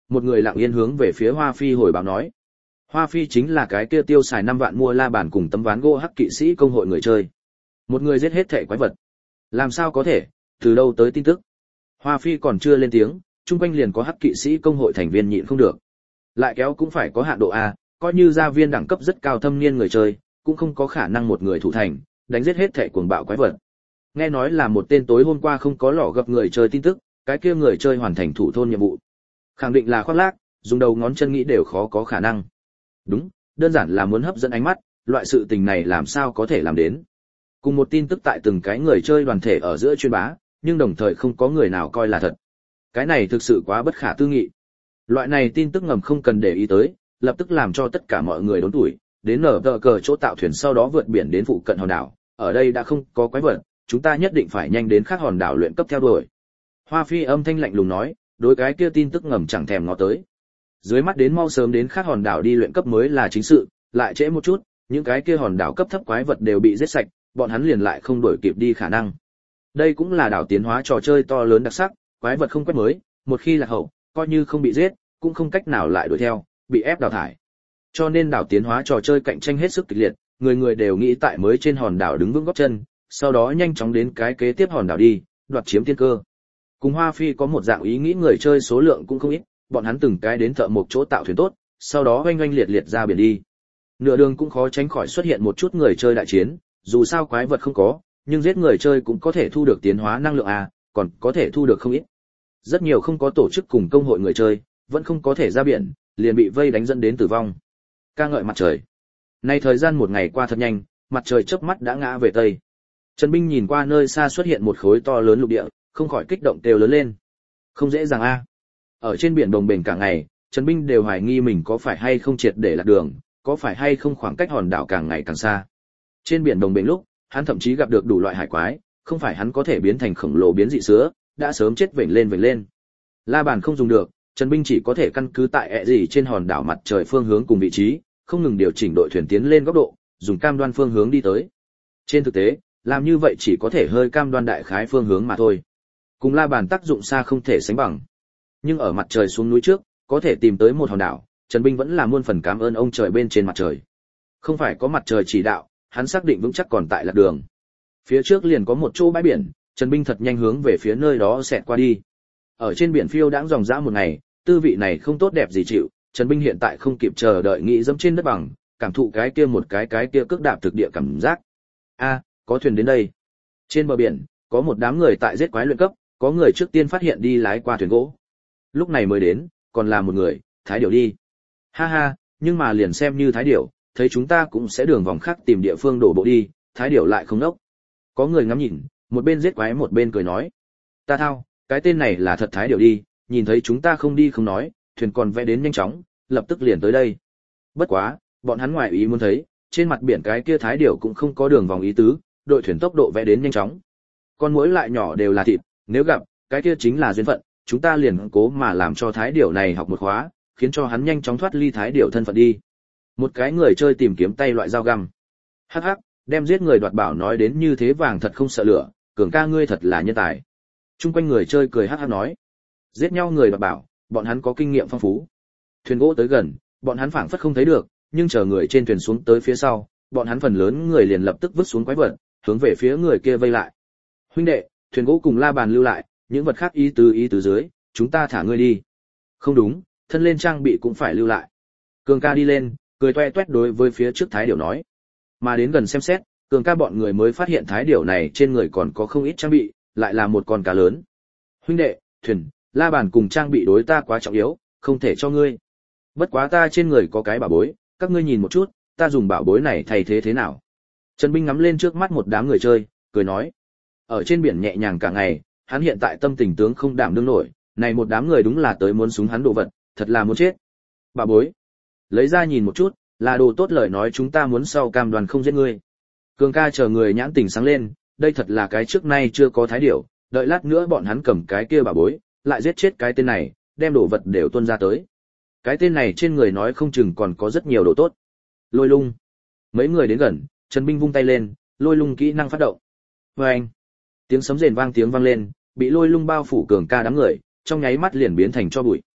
một người lặng yên hướng về phía Hoa Phi hồi báo nói. Hoa Phi chính là cái kia tiêu xài 5 vạn mua la bàn cùng tấm ván gỗ hắc kỵ sĩ công hội người chơi. Một người giết hết thảy quái vật. Làm sao có thể, từ đâu tới tin tức? Hoa Phi còn chưa lên tiếng, chung quanh liền có hắc kỵ sĩ công hội thành viên nhịn không được. Lại kéo cũng phải có hạn độ a, coi như gia viên đẳng cấp rất cao thâm niên người chơi, cũng không có khả năng một người thủ thành, đánh giết hết thảy cuồng bạo quái vật. Nghe nói là một tên tối hôm qua không có lỏ gặp người chơi tin tức, cái kia người chơi hoàn thành thủ thôn nhiệm vụ. Khẳng định là khoác lác, dùng đầu ngón chân nghĩ đều khó có khả năng. Đúng, đơn giản là muốn hấp dẫn ánh mắt, loại sự tình này làm sao có thể làm đến. Cùng một tin tức tại từng cái người chơi đoàn thể ở giữa truyền bá, nhưng đồng thời không có người nào coi là thật. Cái này thực sự quá bất khả tư nghị. Loại này tin tức ngầm không cần để ý tới, lập tức làm cho tất cả mọi người đốn tuổi, đến nở tờ cờ chỗ tạo thuyền sau đó vượt biển đến phụ cận hòn đảo, ở đây đã không có quái vật, chúng ta nhất định phải nhanh đến khác hòn đảo luyện cấp theo đuổi. Hoa Phi âm thanh lạnh lùng nói, đối cái kia tin tức ngầm chẳng thèm ngó tới. Dưới mắt đến mau sớm đến khác hòn đảo đi luyện cấp mới là chính sự, lại trễ một chút, những cái kia hòn đảo cấp thấp quái vật đều bị giết sạch, bọn hắn liền lại không đuổi kịp đi khả năng. Đây cũng là đảo tiến hóa trò chơi to lớn đặc sắc, quái vật không quét mới, một khi là hậu, coi như không bị giết, cũng không cách nào lại đuổi theo, bị ép đào thải. Cho nên đảo tiến hóa trò chơi cạnh tranh hết sức kịch liệt, người người đều nghĩ tại mới trên hòn đảo đứng vững gót chân, sau đó nhanh chóng đến cái kế tiếp hòn đảo đi, đoạt chiếm tiên cơ. Cùng Hoa Phi có một dạng ý nghĩ người chơi số lượng cũng không ít, bọn hắn từng cái đến thợ một chỗ tạo thuyền tốt, sau đó oanh oanh liệt liệt ra biển đi. Nửa đường cũng khó tránh khỏi xuất hiện một chút người chơi đại chiến, dù sao quái vật không có, nhưng giết người chơi cũng có thể thu được tiến hóa năng lượng a, còn có thể thu được không ít. Rất nhiều không có tổ chức cùng công hội người chơi, vẫn không có thể ra biển, liền bị vây đánh dẫn đến tử vong. Ca ngợi mặt trời. Nay thời gian một ngày qua thật nhanh, mặt trời chớp mắt đã ngã về tây. Trần Binh nhìn qua nơi xa xuất hiện một khối to lớn lục địa, không khỏi kích động kêu lớn lên. Không dễ dàng a. Ở trên biển đồng bền cả ngày, Trần Binh đều hoài nghi mình có phải hay không triệt để lạc đường, có phải hay không khoảng cách hòn đảo càng ngày càng xa. Trên biển đồng bền lúc, hắn thậm chí gặp được đủ loại hải quái, không phải hắn có thể biến thành khổng lồ biến dị sứa, đã sớm chết vểnh lên. La bàn không dùng được, Trần Binh chỉ có thể căn cứ tại ẹ gì trên hòn đảo mặt trời phương hướng cùng vị trí, không ngừng điều chỉnh đội thuyền tiến lên góc độ, dùng cam đoan phương hướng đi tới. Trên thực tế, làm như vậy chỉ có thể hơi cam đoan đại khái phương hướng mà thôi. Cùng la bàn tác dụng xa không thể sánh bằng. Nhưng ở mặt trời xuống núi trước, có thể tìm tới một hòn đảo, Trần Binh vẫn là muôn phần cảm ơn ông trời bên trên mặt trời. Không phải có mặt trời chỉ đạo, hắn xác định vững chắc còn tại lạc đường. Phía trước liền có một chỗ bãi biển, Trần Binh thật nhanh hướng về phía nơi đó xẹt qua đi. Ở trên biển phiêu đãng dòng dã một ngày, tư vị này không tốt đẹp gì chịu, Trần Binh hiện tại không kịp chờ đợi nghĩ dẫm trên đất bằng, cảm thụ cái kia một cái kia cước đạp thực địa cảm giác. A, có thuyền đến đây. Trên bờ biển, có một đám người tại giết quái luyện cấp, có người trước tiên phát hiện đi lái qua thuyền gỗ. Lúc này mới đến, còn là một người, Thái Điểu đi. Ha ha, nhưng mà liền xem như Thái Điểu, thấy chúng ta cũng sẽ đường vòng khác tìm địa phương đổ bộ đi, Thái Điểu lại không nốc. Có người ngắm nhìn, một bên giết quái một bên cười nói. Ta thao, cái tên này là thật Thái Điểu đi, nhìn thấy chúng ta không đi không nói, thuyền còn vẽ đến nhanh chóng, lập tức liền tới đây. Bất quá, bọn hắn ngoài ý muốn thấy, trên mặt biển cái kia Thái Điểu cũng không có đường vòng ý tứ, đội thuyền tốc độ vẽ đến nhanh chóng. Con muỗi lại nhỏ đều là thịt, nếu gặp, cái kia chính là duyên phận, chúng ta liền cố mà làm cho Thái Điểu này học một khóa, khiến cho hắn nhanh chóng thoát ly Thái Điểu thân phận đi. Một cái người chơi tìm kiếm tay loại dao găm. Hắc hắc, đem giết người đoạt bảo nói đến như thế vàng thật không sợ lửa, Cường ca ngươi thật là nhân tài. Trung quanh người chơi cười hắc hắc nói. Giết nhau người đoạt bảo, bọn hắn có kinh nghiệm phong phú. Thuyền gỗ tới gần, bọn hắn phảng phất không thấy được, nhưng chờ người trên thuyền xuống tới phía sau, bọn hắn phần lớn người liền lập tức vứt xuống quái vật, hướng về phía người kia vây lại. Huynh đệ, thuyền gỗ cùng la bàn lưu lại, những vật khác ý tứ dưới, chúng ta thả ngươi đi. Không đúng, thân lên trang bị cũng phải lưu lại. Cường ca đi lên, cười toe toét đối với phía trước Thái Điểu nói. Mà đến gần xem xét, Cường ca bọn người mới phát hiện Thái Điểu này trên người còn có không ít trang bị, lại là một con cá lớn. Huynh đệ, thuyền, la bàn cùng trang bị đối ta quá trọng yếu, không thể cho ngươi. Bất quá ta trên người có cái bảo bối, các ngươi nhìn một chút, ta dùng bảo bối này thay thế nào. Trần Binh ngắm lên trước mắt một đám người chơi, cười nói. Ở trên biển nhẹ nhàng cả ngày, hắn hiện tại tâm tình tướng không đảm đương nổi, này một đám người đúng là tới muốn súng hắn đồ vật, thật là muốn chết. Bảo bối, lấy ra nhìn một chút, là đồ tốt lời nói chúng ta muốn sau cam đoan không giết ngươi. Cường ca chờ người nhãn tình sáng lên, đây thật là cái trước nay chưa có Thái Điểu, đợi lát nữa bọn hắn cầm cái kia bảo bối, lại giết chết cái tên này, đem đồ vật đều tuôn ra tới. Cái tên này trên người nói không chừng còn có rất nhiều đồ tốt. Lôi lung. Mấy người đến gần, Trần Binh vung tay lên, lôi lung kỹ năng phát động. Vâng. Tiếng sấm rền vang lên, bị lôi lung bao phủ Cường ca đám người, trong nháy mắt liền biến thành tro bụi.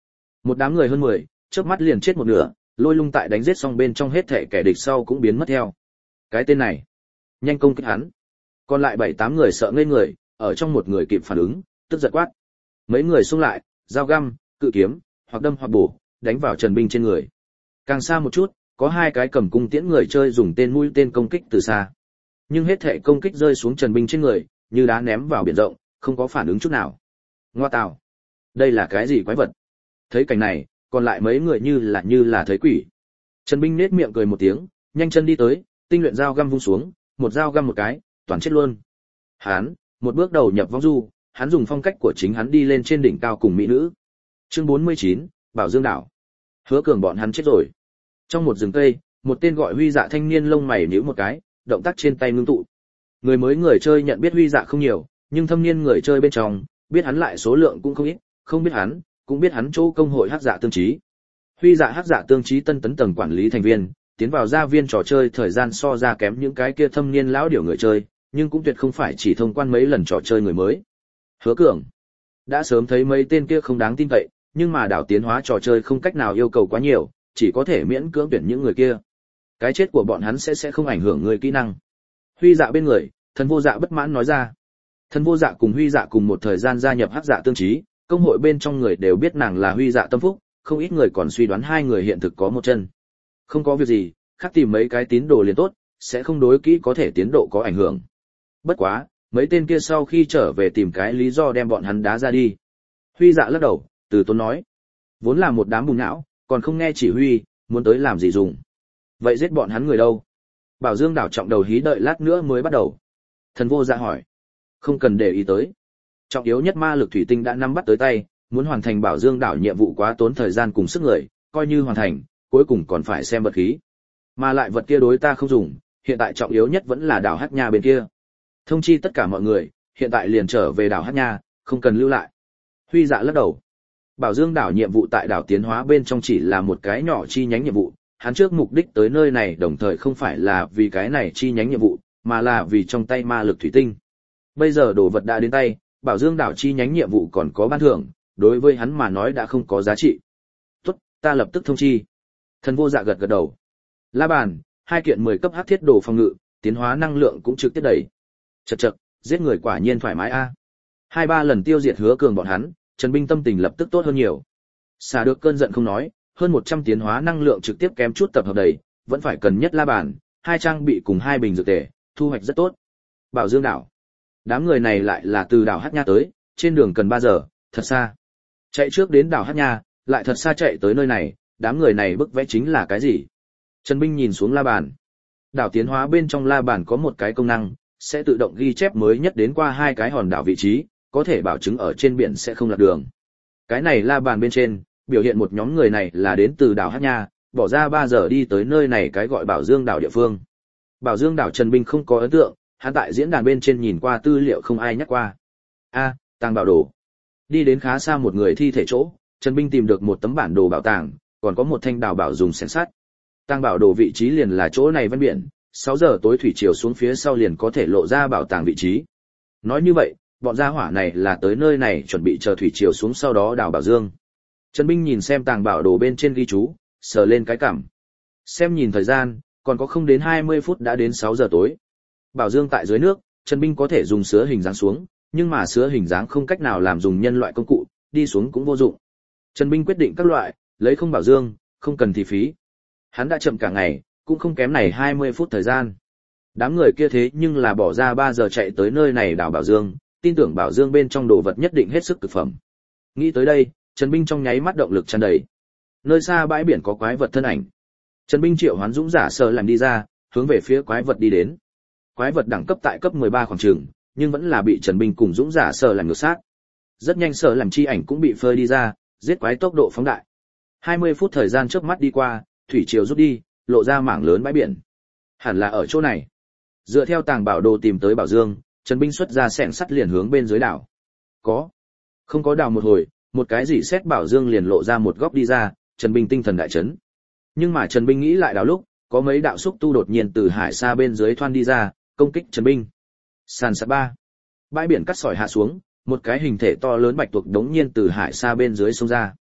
Một đám người hơn 10, chớp mắt liền chết một nửa, Lôi Lung tại đánh giết xong bên trong hết thể kẻ địch sau cũng biến mất theo. Cái tên này, nhanh công kích hắn. Còn lại 7-8 người sợ ngây người, ở trong một người kịp phản ứng, tức giận quát. Mấy người xung lại, dao găm, cự kiếm, hoặc đâm hoặc bổ, đánh vào Trần Binh trên người. Càng xa một chút, có 2 cái cầm cung tiễn người chơi dùng tên mũi tên công kích từ xa. Nhưng hết thể công kích rơi xuống Trần Binh trên người, như đá ném vào biển rộng, không có phản ứng chút nào. Ngoa tào, đây là cái gì quái vật? Thấy cảnh này, còn lại mấy người như là thấy quỷ. Trần Binh nết miệng cười một tiếng, nhanh chân đi tới, tinh luyện dao găm vung xuống, một dao găm một cái, toàn chết luôn. Hắn, một bước đầu nhập vong du, hắn dùng phong cách của chính hắn đi lên trên đỉnh cao cùng mỹ nữ. Chương 49, Bảo Dương đảo. Hứa Cường bọn hắn chết rồi. Trong một rừng cây, một tên gọi Huy Dạ thanh niên lông mày nhíu một cái, động tác trên tay ngưng tụ. Người mới người chơi nhận biết Huy Dạ không nhiều, nhưng thâm niên người chơi bên trong, biết hắn lại số lượng cũng không ít, không biết hắn, cũng biết hắn chỗ công hội Hắc Dạ Tương Chí. Huy Dạ Hắc Dạ Tương Chí tân tấn tầng quản lý thành viên, tiến vào gia viên trò chơi thời gian so ra kém những cái kia thâm niên lão điểu người chơi, nhưng cũng tuyệt không phải chỉ thông quan mấy lần trò chơi người mới. Hứa Cường đã sớm thấy mấy tên kia không đáng tin cậy, nhưng mà đảo tiến hóa trò chơi không cách nào yêu cầu quá nhiều, chỉ có thể miễn cưỡng tuyển những người kia. Cái chết của bọn hắn sẽ không ảnh hưởng người kỹ năng. Huy Dạ bên người, Thần Vô Dạ bất mãn nói ra. Thần Vô Dạ cùng Huy Dạ cùng một thời gian gia nhập Hắc Dạ Tương Chí, công hội bên trong người đều biết nàng là Huy Dạ tâm phúc, không ít người còn suy đoán hai người hiện thực có một chân. Không có việc gì, khác tìm mấy cái tín đồ liền tốt, sẽ không đối kỹ có thể tiến độ có ảnh hưởng. Bất quá, mấy tên kia sau khi trở về tìm cái lý do đem bọn hắn đá ra đi. Huy Dạ lắc đầu, từ tốn nói. Vốn là một đám bùng não, còn không nghe chỉ huy, muốn tới làm gì dùng. Vậy giết bọn hắn người đâu? Bảo Dương đảo trọng đầu hí đợi lát nữa mới bắt đầu. Thần Vô Dạ hỏi. Không cần để ý tới. Trọng yếu nhất ma lực thủy tinh đã nắm bắt tới tay, muốn hoàn thành Bảo Dương đảo nhiệm vụ quá tốn thời gian cùng sức người, coi như hoàn thành, cuối cùng còn phải xem vật khí. Mà lại vật kia đối ta không dùng, hiện tại trọng yếu nhất vẫn là đảo Hắc Nha bên kia. Thông chi tất cả mọi người, hiện tại liền trở về đảo Hắc Nha, không cần lưu lại. Huy Dạ lắc đầu. Bảo Dương đảo nhiệm vụ tại đảo tiến hóa bên trong chỉ là một cái nhỏ chi nhánh nhiệm vụ, hắn trước mục đích tới nơi này đồng thời không phải là vì cái này chi nhánh nhiệm vụ, mà là vì trong tay ma lực thủy tinh. Bây giờ đồ vật đã đến tay, Bảo Dương đảo chi nhánh nhiệm vụ còn có ban thưởng, đối với hắn mà nói đã không có giá trị. Tốt, ta lập tức thông chi. Thần Vô Dạ gật gật đầu. La bàn, 2 kiện 10 cấp hắc thiết đồ phòng ngự, tiến hóa năng lượng cũng trực tiếp đẩy. Chậc chậc, giết người quả nhiên thoải mái a. 2-3 lần tiêu diệt Hứa Cường bọn hắn, Trần Binh tâm tình lập tức tốt hơn nhiều. Xả được cơn giận không nói, hơn 100 tiến hóa năng lượng trực tiếp kém chút tập hợp đầy, vẫn phải cần nhất la bàn, 2 trang bị cùng 2 bình dược tề, thu hoạch rất tốt. Bảo Dương đảo. Đám người này lại là từ đảo Hắc Nha tới, trên đường cần 3 giờ, thật xa. Chạy trước đến đảo Hắc Nha, lại thật xa chạy tới nơi này, đám người này bức vẽ chính là cái gì? Trần Binh nhìn xuống la bàn. Đảo tiến hóa bên trong la bàn có một cái công năng, sẽ tự động ghi chép mới nhất đến qua 2 cái hòn đảo vị trí, có thể bảo chứng ở trên biển sẽ không lạc đường. Cái này la bàn bên trên, biểu hiện một nhóm người này là đến từ đảo Hắc Nha, bỏ ra 3 giờ đi tới nơi này cái gọi Bảo Dương đảo địa phương. Bảo Dương đảo Trần Binh không có ấn tượng, hắn tại diễn đàn bên trên nhìn qua tư liệu không ai nhắc qua. Tàng bảo đồ. Đi đến khá xa một người thi thể chỗ, Trần Binh tìm được một tấm bản đồ bảo tàng, còn có một thanh đào bảo dùng xẻng sắt. Tàng bảo đồ vị trí liền là chỗ này ven biển, 6 giờ tối thủy chiều xuống phía sau liền có thể lộ ra bảo tàng vị trí. Nói như vậy, bọn gia hỏa này là tới nơi này chuẩn bị chờ thủy chiều xuống sau đó đào bảo dương. Trần Binh nhìn xem tàng bảo đồ bên trên ghi chú, sờ lên cái cằm. Xem nhìn thời gian, còn có không đến 20 phút đã đến 6 giờ tối. Bảo dương tại dưới nước, Trần Binh có thể dùng sứa hình dáng xuống, nhưng mà sứa hình dáng không cách nào làm dùng nhân loại công cụ, đi xuống cũng vô dụng. Trần Binh quyết định các loại, lấy không bảo dương, không cần thì phí. Hắn đã chậm cả ngày, cũng không kém này 20 phút thời gian. Đám người kia thế nhưng là bỏ ra 3 giờ chạy tới nơi này đào bảo dương, tin tưởng bảo dương bên trong đồ vật nhất định hết sức cực phẩm. Nghĩ tới đây, Trần Binh trong nháy mắt động lực tràn đầy. Nơi xa bãi biển có quái vật thân ảnh. Trần Binh triệu hoán dũng giả sờ làm đi ra, hướng về phía quái vật đi đến. Quái vật đẳng cấp tại cấp 13 khoảng chừng, nhưng vẫn là bị Trần Binh cùng dũng giả sờ làm ngược sát. Rất nhanh sờ làm chi ảnh cũng bị phơi đi ra, giết quái tốc độ phóng đại. 20 phút thời gian chớp mắt đi qua, thủy triều rút đi, lộ ra mảng lớn bãi biển. Hẳn là ở chỗ này. Dựa theo tàng bảo đồ tìm tới bảo dương, Trần Binh xuất ra xẻng sắt liền hướng bên dưới đảo. Không có đào một hồi, một cái gì xét bảo dương liền lộ ra một góc đi ra, Trần Binh tinh thần đại chấn. Nhưng mà Trần Binh nghĩ lại đào lúc, có mấy đạo xúc tu đột nhiên từ hải xa bên dưới thoăn đi ra, công kích Trần Binh. Sàn sạt 3. Bãi biển cắt sỏi hạ xuống, một cái hình thể to lớn bạch tuộc đống nhiên từ hải xa bên dưới sông ra.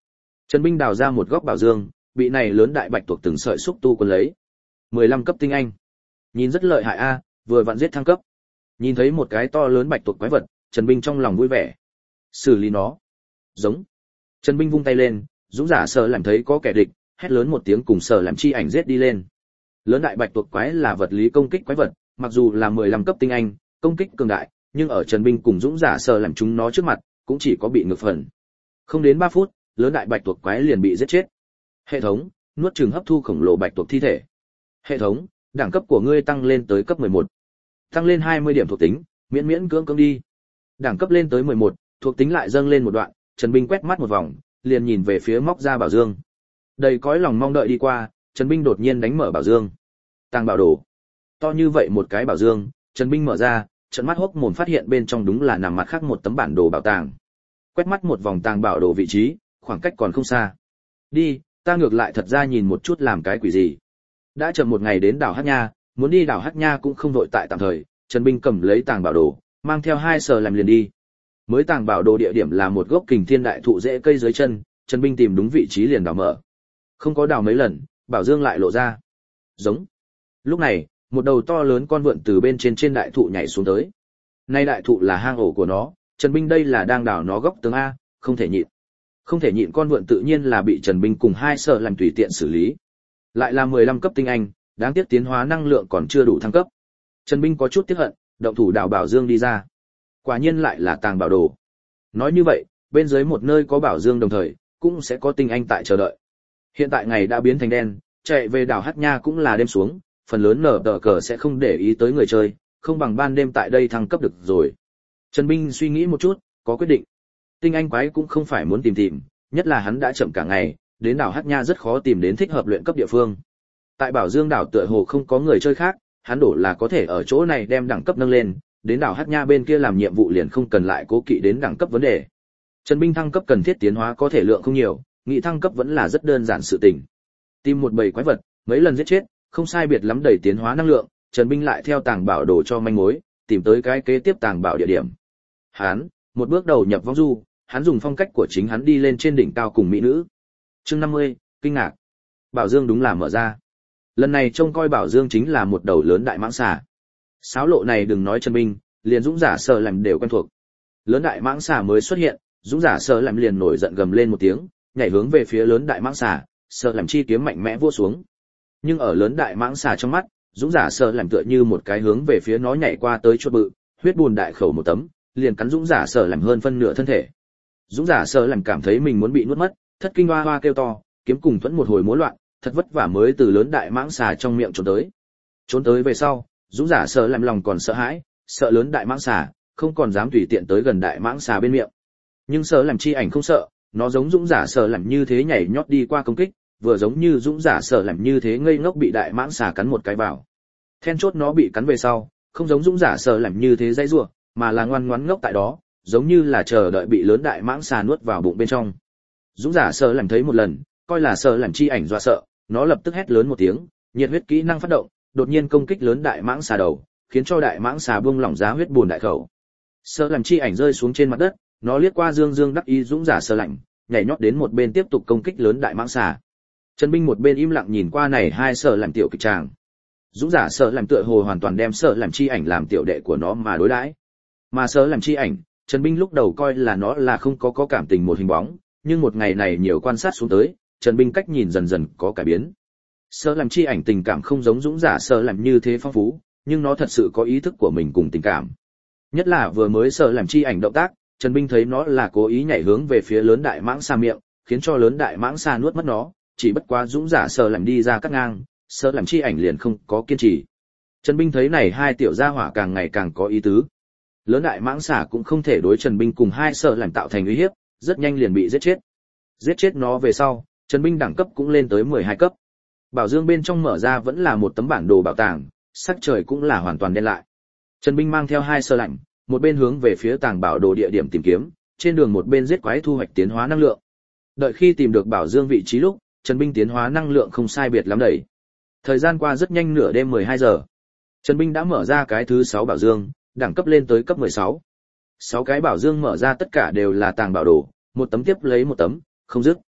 Trần Binh đào ra một góc bảo dương, bị này lớn đại bạch tuộc từng sợi xúc tu cuốn lấy. 15 cấp tinh anh. Nhìn rất lợi hại a, vừa vặn giết thăng cấp. Nhìn thấy một cái to lớn bạch tuộc quái vật, Trần Binh trong lòng vui vẻ. Xử lý nó. Giống. Trần Binh vung tay lên, dũng giả sợ làm thấy có kẻ địch, hét lớn một tiếng cùng sợ làm chi ảnh giết đi lên. Lớn đại bạch tuộc quái là vật lý công kích quái vật, mặc dù là 15 cấp tinh anh, công kích cường đại, nhưng ở Trần Binh cùng dũng giả sợ làm chúng nó trước mặt, cũng chỉ có bị ngược phần. Không đến 3 phút, lớn đại bạch tuộc quái liền bị giết chết. Hệ thống, nuốt chửng hấp thu khổng lồ bạch tuộc thi thể. Hệ thống, đẳng cấp của ngươi tăng lên tới cấp 11. Tăng lên 20 điểm thuộc tính, miễn cưỡng đi. Đẳng cấp lên tới 11, thuộc tính lại dâng lên một đoạn, Trần Binh quét mắt một vòng, liền nhìn về phía móc ra bảo dương. Đầy cõi lòng mong đợi đi qua, Trần Binh đột nhiên đánh mở bảo dương. Tàng bảo đồ. To như vậy một cái bảo dương, Trần Binh mở ra, trợn mắt hốc mồm phát hiện bên trong đúng là nằm mặt khác một tấm bản đồ bảo tàng. Quét mắt một vòng tàng bảo đồ vị trí, khoảng cách còn không xa. Đi, ta ngược lại thật ra nhìn một chút làm cái quỷ gì. Đã chậm một ngày đến đảo Hắc Nha, muốn đi đảo Hắc Nha cũng không vội tại tạm thời, Trần Binh cầm lấy tàng bảo đồ, mang theo 2 sờ làm liền đi. Mới tàng bảo đồ địa điểm là một gốc kình thiên đại thụ rễ cây dưới chân, Trần Binh tìm đúng vị trí liền đào mở. Không có đào mấy lần, bảo dương lại lộ ra. Giống. Lúc này, một đầu to lớn con vượn từ bên trên đại thụ nhảy xuống tới. Nay đại thụ là hang ổ của nó, Trần Binh đây là đang đào nó góc tường a, không thể nhịn. Không thể nhịn con vượn tự nhiên là bị Trần Binh cùng 2 sờ làm tùy tiện xử lý. Lại là 15 cấp tinh anh, đáng tiếc tiến hóa năng lượng còn chưa đủ thăng cấp. Trần Binh có chút tiếc hận, động thủ đào bảo dương đi ra. Quả nhiên lại là tàng bảo đồ. Nói như vậy, bên dưới một nơi có bảo dương đồng thời, cũng sẽ có tinh anh tại chờ đợi. Hiện tại ngày đã biến thành đen, chạy về đảo Hắc Nha cũng là đêm xuống, phần lớn nở tờ cờ sẽ không để ý tới người chơi, không bằng ban đêm tại đây thăng cấp được rồi. Trần Binh suy nghĩ một chút, có quyết định. Tinh anh quái cũng không phải muốn tìm, nhất là hắn đã chậm cả ngày, đến đảo Hắc Nha rất khó tìm đến thích hợp luyện cấp địa phương. Tại Bảo Dương đảo tựa hồ không có người chơi khác, hắn đổ là có thể ở chỗ này đem đẳng cấp nâng lên, đến đảo Hắc Nha bên kia làm nhiệm vụ liền không cần lại cố kỵ đến đẳng cấp vấn đề. Trần Binh thăng cấp cần thiết tiến hóa có thể lượng không nhiều, nghị thăng cấp vẫn là rất đơn giản sự tình. Tìm một bầy quái vật, mấy lần giết chết, không sai biệt lắm đầy tiến hóa năng lượng, Trần Binh lại theo tàng bảo đồ cho manh mối, tìm tới cái kế tiếp tàng bảo địa điểm. Hắn, một bước đầu nhập vong du, hắn dùng phong cách của chính hắn đi lên trên đỉnh cao cùng mỹ nữ. Chương 50, kinh ngạc. Bảo Dương đúng là mở ra. Lần này trông coi Bảo Dương chính là một đầu lớn đại mãng xà. Sáo lộ này đừng nói Trần Binh, liền dũng giả sợ làm đều quen thuộc. Lớn đại mãng xà mới xuất hiện, dũng giả sợ làm liền nổi giận gầm lên một tiếng, nhảy hướng về phía lớn đại mãng xà, sợ làm chi kiếm mạnh mẽ vua xuống. Nhưng ở lớn đại mãng xà trong mắt, dũng giả sợ làm tựa như một cái hướng về phía nó nhảy qua tới chuột bự, huyết bùn đại khẩu một tấm, liền cắn dũng giả sợ làm hơn phân nửa thân thể. Dũng giả sợ làm cảm thấy mình muốn bị nuốt mất, thất kinh hoa hoa kêu to, kiếm cùng thuẫn một hồi múa loạn, thật vất vả mới từ lớn đại mãng xà trong miệng trốn tới. Trốn tới về sau, dũng giả sợ làm lòng còn sợ hãi, sợ lớn đại mãng xà, không còn dám tùy tiện tới gần đại mãng xà bên miệng. Nhưng sợ làm chi ảnh không sợ, nó giống dũng giả sợ làm như thế nhảy nhót đi qua công kích, vừa giống như dũng giả sợ làm như thế ngây ngốc bị đại mãng xà cắn một cái vào. Then chốt nó bị cắn về sau, không giống dũng giả sợ làm như thế dãy rủa, mà là ngoan ngoãn ngốc tại đó, giống như là chờ đợi bị lớn đại mãng xà nuốt vào bụng bên trong. Dũng giả sợ làm thấy một lần, coi là sợ làm chi ảnh dọa sợ, nó lập tức hét lớn một tiếng, nhiệt huyết kỹ năng phát động, đột nhiên công kích lớn đại mãng xà đầu, khiến cho đại mãng xà buông lỏng ra huyết buồn đại khẩu. Sợ làm chi ảnh rơi xuống trên mặt đất, nó liếc qua dương dương đắc ý dũng giả sợ lạnh, nhảy nhót đến một bên tiếp tục công kích lớn đại mãng xà. Trần Binh một bên im lặng nhìn qua này hai sợ làm tiểu kịch tràng. Dũng giả sợ làm tựa hồ hoàn toàn đem sợ làm chi ảnh làm tiểu đệ của nó mà đối đãi. Mà sợ làm chi ảnh, Trần Binh lúc đầu coi là nó là không có cảm tình một hình bóng, nhưng một ngày này nhiều quan sát xuống tới, Trần Binh cách nhìn dần dần có cải biến. Sợ làm chi ảnh tình cảm không giống dũng giả sợ làm như thế phong phú, nhưng nó thật sự có ý thức của mình cùng tình cảm. Nhất là vừa mới sợ làm chi ảnh động tác, Trần Binh thấy nó là cố ý nhảy hướng về phía lớn đại mãng xà miệng, khiến cho lớn đại mãng xà nuốt mất nó, chỉ bất quá dũng giả sợ làm đi ra cắt ngang, sợ làm chi ảnh liền không có kiên trì. Trần Binh thấy này hai tiểu gia hỏa càng ngày càng có ý tứ. Lớn đại mãng xà cũng không thể đối Trần Binh cùng hai sợ làm tạo thành uy hiếp, rất nhanh liền bị giết chết. Giết chết nó về sau, Trần Binh đẳng cấp cũng lên tới 12 cấp. Bảo Dương bên trong mở ra vẫn là một tấm bản đồ bảo tàng, sắc trời cũng là hoàn toàn đen lại. Trần Binh mang theo hai sơ lạnh, một bên hướng về phía tàng bảo đồ địa điểm tìm kiếm, trên đường một bên giết quái thu hoạch tiến hóa năng lượng. Đợi khi tìm được Bảo Dương vị trí lúc, Trần Binh tiến hóa năng lượng không sai biệt lắm đầy. Thời gian qua rất nhanh, nửa đêm 12 giờ. Trần Binh đã mở ra cái thứ 6 Bảo Dương, đẳng cấp lên tới cấp 16. 6 cái Bảo Dương mở ra tất cả đều là tàng bảo đồ, một tấm tiếp lấy một tấm, không dứt.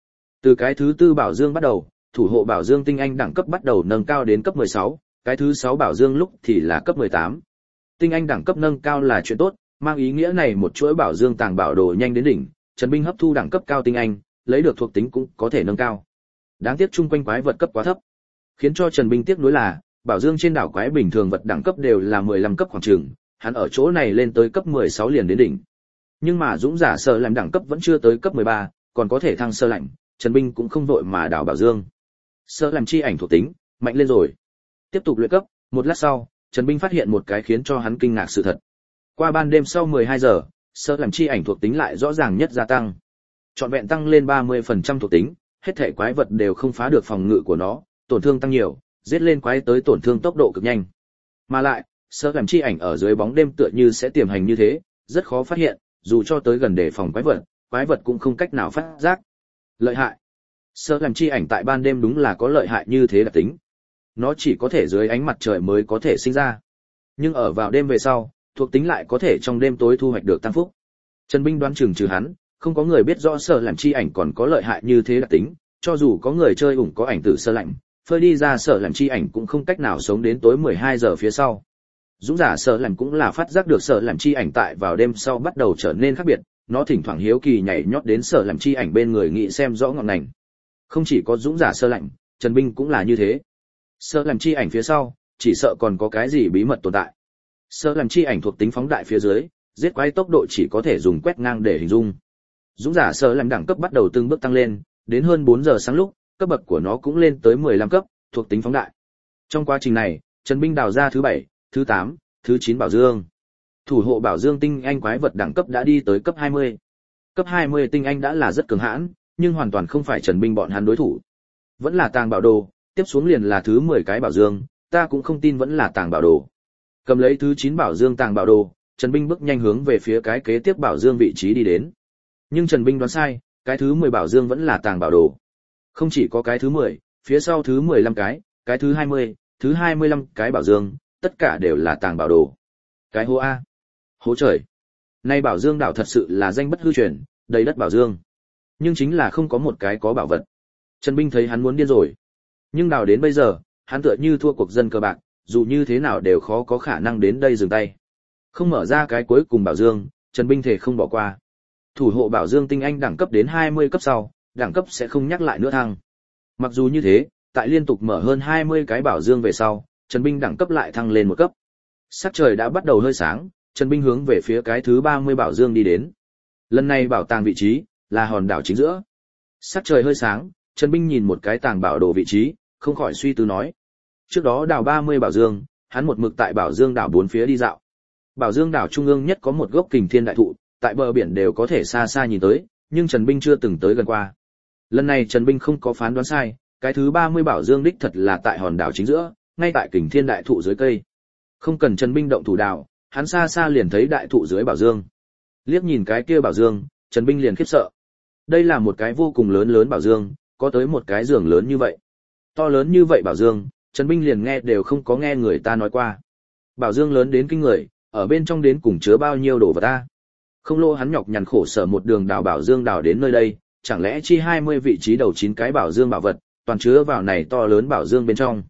Từ cái thứ tư bảo dương bắt đầu, thủ hộ bảo dương tinh anh đẳng cấp bắt đầu nâng cao đến cấp 16, cái thứ 6 bảo dương lúc thì là cấp 18. Tinh anh đẳng cấp nâng cao là chuyện tốt, mang ý nghĩa này một chuỗi bảo dương tàng bảo đồ nhanh đến đỉnh, Trần Binh hấp thu đẳng cấp cao tinh anh, lấy được thuộc tính cũng có thể nâng cao. Đáng tiếc chung quanh quái vật cấp quá thấp, khiến cho Trần Binh tiếc nuối là, bảo dương trên đảo quái bình thường vật đẳng cấp đều là 15 cấp khoảng chừng, hắn ở chỗ này lên tới cấp 16 liền đến đỉnh. Nhưng mà dũng giả sợ làm đẳng cấp vẫn chưa tới cấp 13, còn có thể thăng sơ lạnh, Trần Binh cũng không vội mà đảo bảo dương. Sơ làm chi ảnh thuộc tính mạnh lên rồi. Tiếp tục luyện cấp, một lát sau, Trần Binh phát hiện một cái khiến cho hắn kinh ngạc sự thật. Qua ban đêm sau 12 giờ, sơ làm chi ảnh thuộc tính lại rõ ràng nhất gia tăng. Trọn vẹn tăng lên 30% thuộc tính, hết thảy quái vật đều không phá được phòng ngự của nó, tổn thương tăng nhiều, giết lên quái tới tổn thương tốc độ cực nhanh. Mà lại, sơ làm chi ảnh ở dưới bóng đêm tựa như sẽ tiềm hành như thế, rất khó phát hiện, dù cho tới gần để phòng quái vật cũng không cách nào phát giác. Lợi hại. Sơ làm chi ảnh tại ban đêm đúng là có lợi hại như thế đặc tính. Nó chỉ có thể dưới ánh mặt trời mới có thể sinh ra. Nhưng ở vào đêm về sau, thuộc tính lại có thể trong đêm tối thu hoạch được tăng phúc. Trần Binh đoán chừng trừ hắn, không có người biết rõ sơ làm chi ảnh còn có lợi hại như thế đặc tính, cho dù có người chơi ủng có ảnh tử sơ lạnh, phơi đi ra sơ làm chi ảnh cũng không cách nào sống đến tối 12 giờ phía sau. Dũng giả sơ làm cũng là phát giác được sơ làm chi ảnh tại vào đêm sau bắt đầu trở nên khác biệt, nó thỉnh thoảng hiếu kỳ nhảy nhót đến sơ làm chi ảnh bên người nghĩ xem rõ ngọn ngành. Không chỉ có dũng giả sơ lạnh, Trần Binh cũng là như thế. Sơ làm chi ảnh phía sau, chỉ sợ còn có cái gì bí mật tồn tại. Sơ làm chi ảnh thuộc tính phóng đại phía dưới, giết quái tốc độ chỉ có thể dùng quét ngang để hình dung. Dũng giả sơ làm đẳng cấp bắt đầu từng bước tăng lên, đến hơn 4 giờ sáng lúc, cấp bậc của nó cũng lên tới 15 cấp, thuộc tính phóng đại. Trong quá trình này, Trần Binh đào ra thứ 7, thứ 8, thứ 9 bảo dương. Thủ hộ bảo dương tinh anh quái vật đẳng cấp đã đi tới cấp 20. Cấp 20 tinh anh đã là rất cường hãn, nhưng hoàn toàn không phải Trần Binh bọn hắn đối thủ. Vẫn là tàng bảo đồ, tiếp xuống liền là thứ 10 cái bảo dương, ta cũng không tin vẫn là tàng bảo đồ. Cầm lấy thứ 9 bảo dương tàng bảo đồ, Trần Binh bước nhanh hướng về phía cái kế tiếp bảo dương vị trí đi đến. Nhưng Trần Binh đoán sai, cái thứ 10 bảo dương vẫn là tàng bảo đồ. Không chỉ có cái thứ 10, phía sau thứ 15 cái thứ 20, thứ 25 cái bảo dương, tất cả đều là tàng bảo đồ. Cái hố A. Hố trời. Nay bảo dương đảo thật sự là danh bất hư truyền, đầy đất bảo dương. Nhưng chính là không có một cái có bảo vật. Trần Binh thấy hắn muốn điên rồi. Nhưng đào đến bây giờ, hắn tựa như thua cuộc dân cờ bạc, dù như thế nào đều khó có khả năng đến đây dừng tay. Không mở ra cái cuối cùng bảo dương, Trần Binh thể không bỏ qua. Thủ hộ bảo dương tinh anh đẳng cấp đến 20 cấp sau, đẳng cấp sẽ không nhắc lại nữa thăng. Mặc dù như thế, tại liên tục mở hơn 20 cái bảo dương về sau, Trần Binh đẳng cấp lại thăng lên một cấp. Sắc trời đã bắt đầu hơi sáng, Trần Binh hướng về phía cái thứ 30 bảo dương đi đến. Lần này bảo tàng vị trí là hòn đảo chính giữa. Sắc trời hơi sáng, Trần Binh nhìn một cái tàng bảo đồ vị trí, không khỏi suy tư nói. Trước đó đào 30 bảo dương, hắn một mực tại bảo dương đảo bốn phía đi dạo. Bảo dương đảo trung ương nhất có một gốc kình thiên đại thụ, tại bờ biển đều có thể xa xa nhìn tới, nhưng Trần Binh chưa từng tới gần qua. Lần này Trần Binh không có phán đoán sai, cái thứ 30 bảo dương đích thật là tại hòn đảo chính giữa, ngay tại kình thiên đại thụ dưới cây. Không cần Trần Binh động thủ đào, hắn xa xa liền thấy đại thụ dưới bảo dương. Liếc nhìn cái kia bảo dương, Trần Binh liền khiếp sợ. Đây là một cái vô cùng lớn bảo dương, có tới một cái giường lớn như vậy. To lớn như vậy bảo dương, Trần Binh liền nghe đều không có nghe người ta nói qua. Bảo dương lớn đến kinh người, ở bên trong đến cùng chứa bao nhiêu đồ vật ta. Không lô hắn nhọc nhằn khổ sở một đường đào bảo dương đào đến nơi đây, chẳng lẽ chi 20 vị trí đầu 9 cái bảo dương bảo vật, toàn chứa vào này to lớn bảo dương bên trong.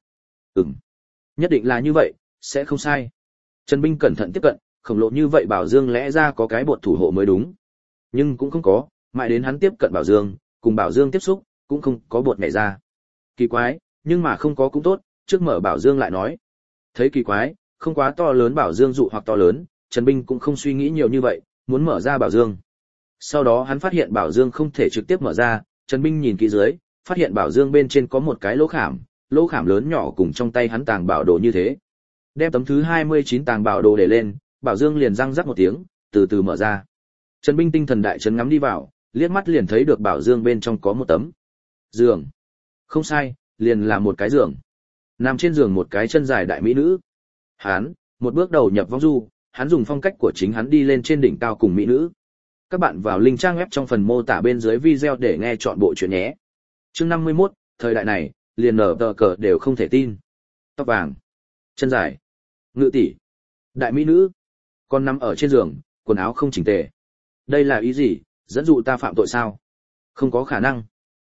Nhất định là như vậy, sẽ không sai. Trần Binh cẩn thận tiếp cận, khổng lồ như vậy bảo dương lẽ ra có cái bột thủ hộ mới đúng. Nhưng cũng không có, mãi đến hắn tiếp cận bảo dương, cùng bảo dương tiếp xúc, cũng không có bột nhảy ra. Kỳ quái, nhưng mà không có cũng tốt, trước mở bảo dương lại nói. Thấy kỳ quái, không quá to lớn bảo dương dụ hoặc to lớn, Trần Binh cũng không suy nghĩ nhiều như vậy, muốn mở ra bảo dương. Sau đó hắn phát hiện bảo dương không thể trực tiếp mở ra, Trần Binh nhìn kỹ dưới, phát hiện bảo dương bên trên có một cái lỗ khảm lớn nhỏ cùng trong tay hắn tàng bảo đồ như thế. Đem tấm thứ 29 tàng bảo đồ để lên, bảo dương liền răng rắc một tiếng, từ từ mở ra. Trần Binh tinh thần đại chấn ngắm đi vào, liếc mắt liền thấy được bảo dương bên trong có một tấm giường. Không sai, liền là một cái giường. Nằm trên giường một cái chân dài đại mỹ nữ. Hắn, một bước đầu nhập vong du, hắn dùng phong cách của chính hắn đi lên trên đỉnh cao cùng mỹ nữ. Các bạn vào link trang web trong phần mô tả bên dưới video để nghe chọn bộ chuyện nhé. Chương 51, thời đại này, liền nở tờ cờ đều không thể tin. Tóc vàng, chân dài, ngự tỷ, đại mỹ nữ, còn nằm ở trên giường, quần áo không chỉnh tề. Đây là ý gì, dẫn dụ ta phạm tội sao? Không có khả năng.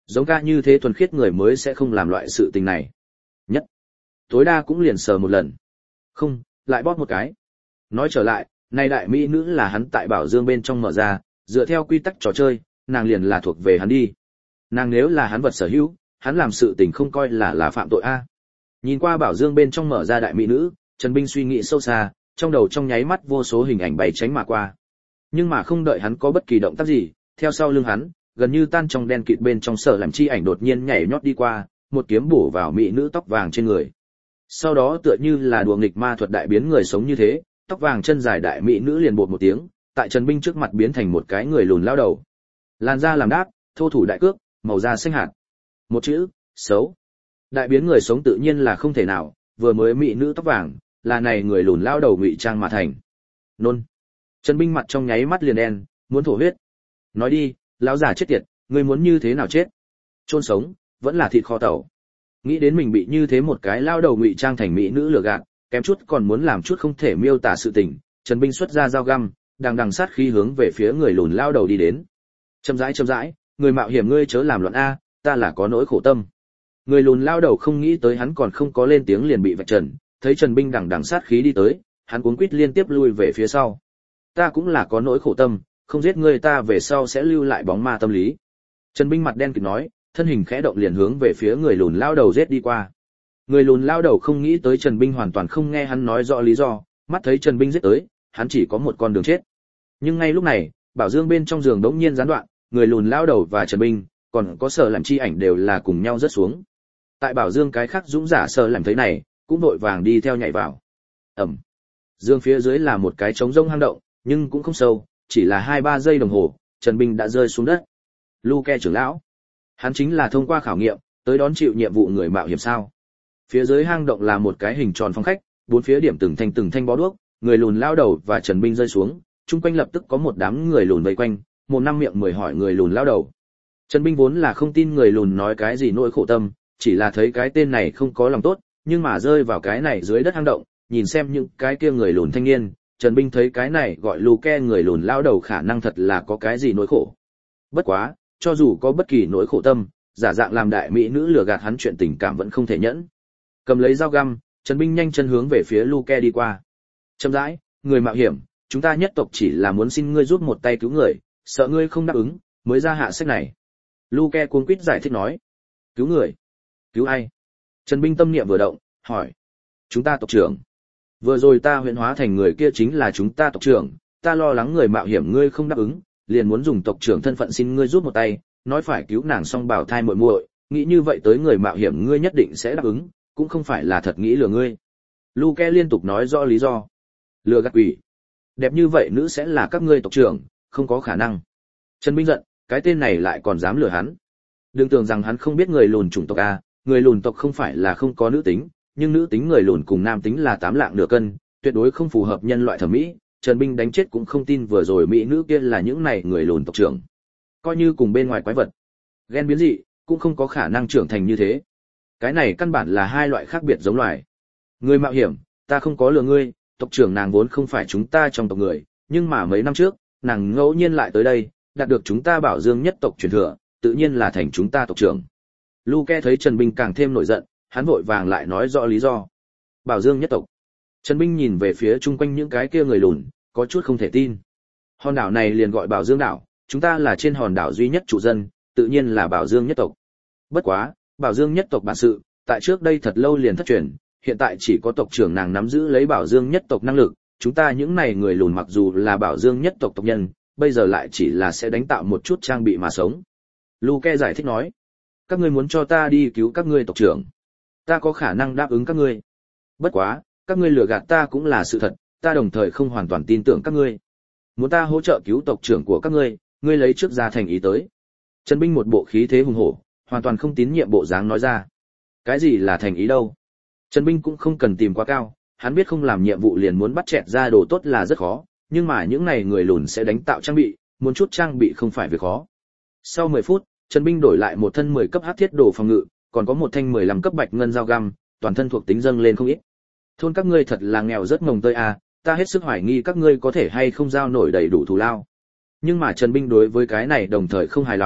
Giống ca như thế thuần khiết người mới sẽ không làm loại sự tình này. Nhất, tối đa cũng liền sờ một lần. Không, lại bóp một cái. Nói trở lại, này đại mỹ nữ là hắn tại Bảo Dương bên trong mở ra, dựa theo quy tắc trò chơi, nàng liền là thuộc về hắn đi. Nàng nếu là hắn vật sở hữu, hắn làm sự tình không coi là phạm tội a. Nhìn qua Bảo Dương bên trong mở ra đại mỹ nữ, Trần Binh suy nghĩ sâu xa, trong đầu trong nháy mắt vô số hình ảnh bay tránh mà qua. Nhưng mà không đợi hắn có bất kỳ động tác gì, theo sau lưng hắn, gần như tan trong đen kịt bên trong sở làm chi ảnh đột nhiên nhảy nhót đi qua, một kiếm bổ vào mỹ nữ tóc vàng trên người. Sau đó tựa như là đùa nghịch ma thuật đại biến người sống như thế, tóc vàng chân dài đại mỹ nữ liền bột một tiếng, tại Trần Binh trước mặt biến thành một cái người lùn lao đầu. Làn da làm đáp, thô thủ đại cước, màu da xanh hạt. Một chữ, xấu. Đại biến người sống tự nhiên là không thể nào, vừa mới mỹ nữ tóc vàng, là này người lùn lao đầu ngụy trang mà thành. Nôn. Trần Binh mặt trong nháy mắt liền đen, muốn thổ huyết. Nói đi, lão già chết tiệt, ngươi muốn như thế nào chết? Chôn sống, vẫn là thịt kho tàu. Nghĩ đến mình bị như thế một cái lao đầu ngụy trang thành mỹ nữ lừa gạt, kém chút còn muốn làm chút không thể miêu tả sự tình, Trần Binh xuất ra dao găm, đằng sát khí hướng về phía người lùn lao đầu đi đến. Chậm rãi, người mạo hiểm ngươi chớ làm loạn a, ta là có nỗi khổ tâm. Người lùn lao đầu không nghĩ tới hắn còn không có lên tiếng liền bị vạch trần, thấy Trần Binh đằng sát khí đi tới, hắn cuống quýt liên tiếp lui về phía sau. Ta cũng là có nỗi khổ tâm, không giết ngươi ta về sau sẽ lưu lại bóng ma tâm lý. Trần Binh mặt đen kịt nói, thân hình khẽ động liền hướng về phía người lùn lao đầu giết đi qua. Người lùn lao đầu không nghĩ tới Trần Binh hoàn toàn không nghe hắn nói rõ lý do, mắt thấy Trần Binh giết tới, hắn chỉ có một con đường chết. Nhưng ngay lúc này, Bảo Dương bên trong giường đống nhiên gián đoạn, người lùn lao đầu và Trần Binh, còn có Sở Làm Chi ảnh đều là cùng nhau rớt xuống. Tại Bảo Dương cái khác dũng giả Sở Làm thấy này, cũng vội vàng đi theo nhảy vào. Ầm. Dương phía dưới là một cái trống rông hang động, nhưng cũng không sâu, chỉ là 2-3 giây đồng hồ, Trần Binh đã rơi xuống đất. Luke trưởng lão, hắn chính là thông qua khảo nghiệm, tới đón chịu nhiệm vụ người mạo hiểm sao? Phía dưới hang động là một cái hình tròn phòng khách, bốn phía điểm từng thanh bó đuốc, người lùn lao đầu và Trần Binh rơi xuống, chung quanh lập tức có một đám người lùn vây quanh, một năm miệng mười hỏi người lùn lao đầu. Trần Binh vốn là không tin người lùn nói cái gì nỗi khổ tâm, chỉ là thấy cái tên này không có lòng tốt, nhưng mà rơi vào cái này dưới đất hang động, nhìn xem những cái kia người lùn thanh niên, Trần Binh thấy cái này gọi Luke người lùn lao đầu khả năng thật là có cái gì nỗi khổ. Bất quá, cho dù có bất kỳ nỗi khổ tâm, giả dạng làm đại mỹ nữ lừa gạt hắn chuyện tình cảm vẫn không thể nhẫn. Cầm lấy dao găm, Trần Binh nhanh chân hướng về phía Luke đi qua. Chậm rãi, người mạo hiểm, chúng ta nhất tộc chỉ là muốn xin ngươi giúp một tay cứu người, sợ ngươi không đáp ứng, mới ra hạ sách này. Luke cuống quýt giải thích nói. Cứu người? Cứu ai? Trần Binh tâm niệm vừa động, hỏi. Chúng ta tộc trưởng. Vừa rồi ta huyễn hóa thành người kia chính là chúng ta tộc trưởng, ta lo lắng người mạo hiểm ngươi không đáp ứng, liền muốn dùng tộc trưởng thân phận xin ngươi giúp một tay, nói phải cứu nàng xong bảo thai muội muội, nghĩ như vậy tới người mạo hiểm ngươi nhất định sẽ đáp ứng, cũng không phải là thật nghĩ lừa ngươi. Luke liên tục nói rõ lý do. Lừa gạt quỷ. Đẹp như vậy nữ sẽ là các ngươi tộc trưởng, không có khả năng. Trần Binh giận, cái tên này lại còn dám lừa hắn. Đừng tưởng rằng hắn không biết người lùn chủng tộc a, người lùn tộc không phải là không có nữ tính, nhưng nữ tính người lùn cùng nam tính là 8 lạng nửa cân, tuyệt đối không phù hợp nhân loại thẩm mỹ. Trần Binh đánh chết cũng không tin vừa rồi mỹ nữ kia là những này người lùn tộc trưởng. Coi như cùng bên ngoài quái vật, ghen biến dị, cũng không có khả năng trưởng thành như thế. Cái này căn bản là hai loại khác biệt giống loài. Người mạo hiểm, ta không có lừa ngươi, tộc trưởng nàng vốn không phải chúng ta trong tộc người, nhưng mà mấy năm trước, nàng ngẫu nhiên lại tới đây, đạt được chúng ta Bảo Dương nhất tộc truyền thừa, tự nhiên là thành chúng ta tộc trưởng. Luke thấy Trần Binh càng thêm nổi giận, hắn vội vàng lại nói rõ lý do. Bảo Dương nhất tộc. Trần Binh nhìn về phía chung quanh những cái kia người lùn, có chút không thể tin. Hòn đảo này liền gọi Bảo Dương đảo, chúng ta là trên hòn đảo duy nhất trụ dân, tự nhiên là Bảo Dương nhất tộc. Bất quá, Bảo Dương nhất tộc bản sự, tại trước đây thật lâu liền thất truyền, hiện tại chỉ có tộc trưởng nàng nắm giữ lấy Bảo Dương nhất tộc năng lực, chúng ta những này người lùn mặc dù là Bảo Dương nhất tộc tộc nhân, bây giờ lại chỉ là sẽ đánh tạo một chút trang bị mà sống. Luke giải thích nói, các ngươi muốn cho ta đi cứu các ngươi tộc trưởng, ta có khả năng đáp ứng các ngươi. Bất quá, các ngươi lừa gạt ta cũng là sự thật, ta đồng thời không hoàn toàn tin tưởng các ngươi. Muốn ta hỗ trợ cứu tộc trưởng của các ngươi, ngươi lấy trước ra thành ý tới. Trần Binh một bộ khí thế hùng hổ, hoàn toàn không tín nhiệm bộ dáng nói ra. Cái gì là thành ý đâu? Trần Binh cũng không cần tìm quá cao, hắn biết không làm nhiệm vụ liền muốn bắt chẹt ra đồ tốt là rất khó, nhưng mà những này người lùn sẽ đánh tạo trang bị, muốn chút trang bị không phải việc khó. Sau 10 phút, Trần Binh đổi lại một thân 10 cấp hắc thiết đồ phòng ngự, còn có một thanh 15 cấp bạch ngân dao găm, toàn thân thuộc tính dâng lên không ít. Thôn các ngươi thật là nghèo rất mồng tơi à, ta hết sức hoài nghi các ngươi có thể hay không giao nổi đầy đủ thù lao. Nhưng mà Trần Binh đối với cái này đồng thời không hài lòng,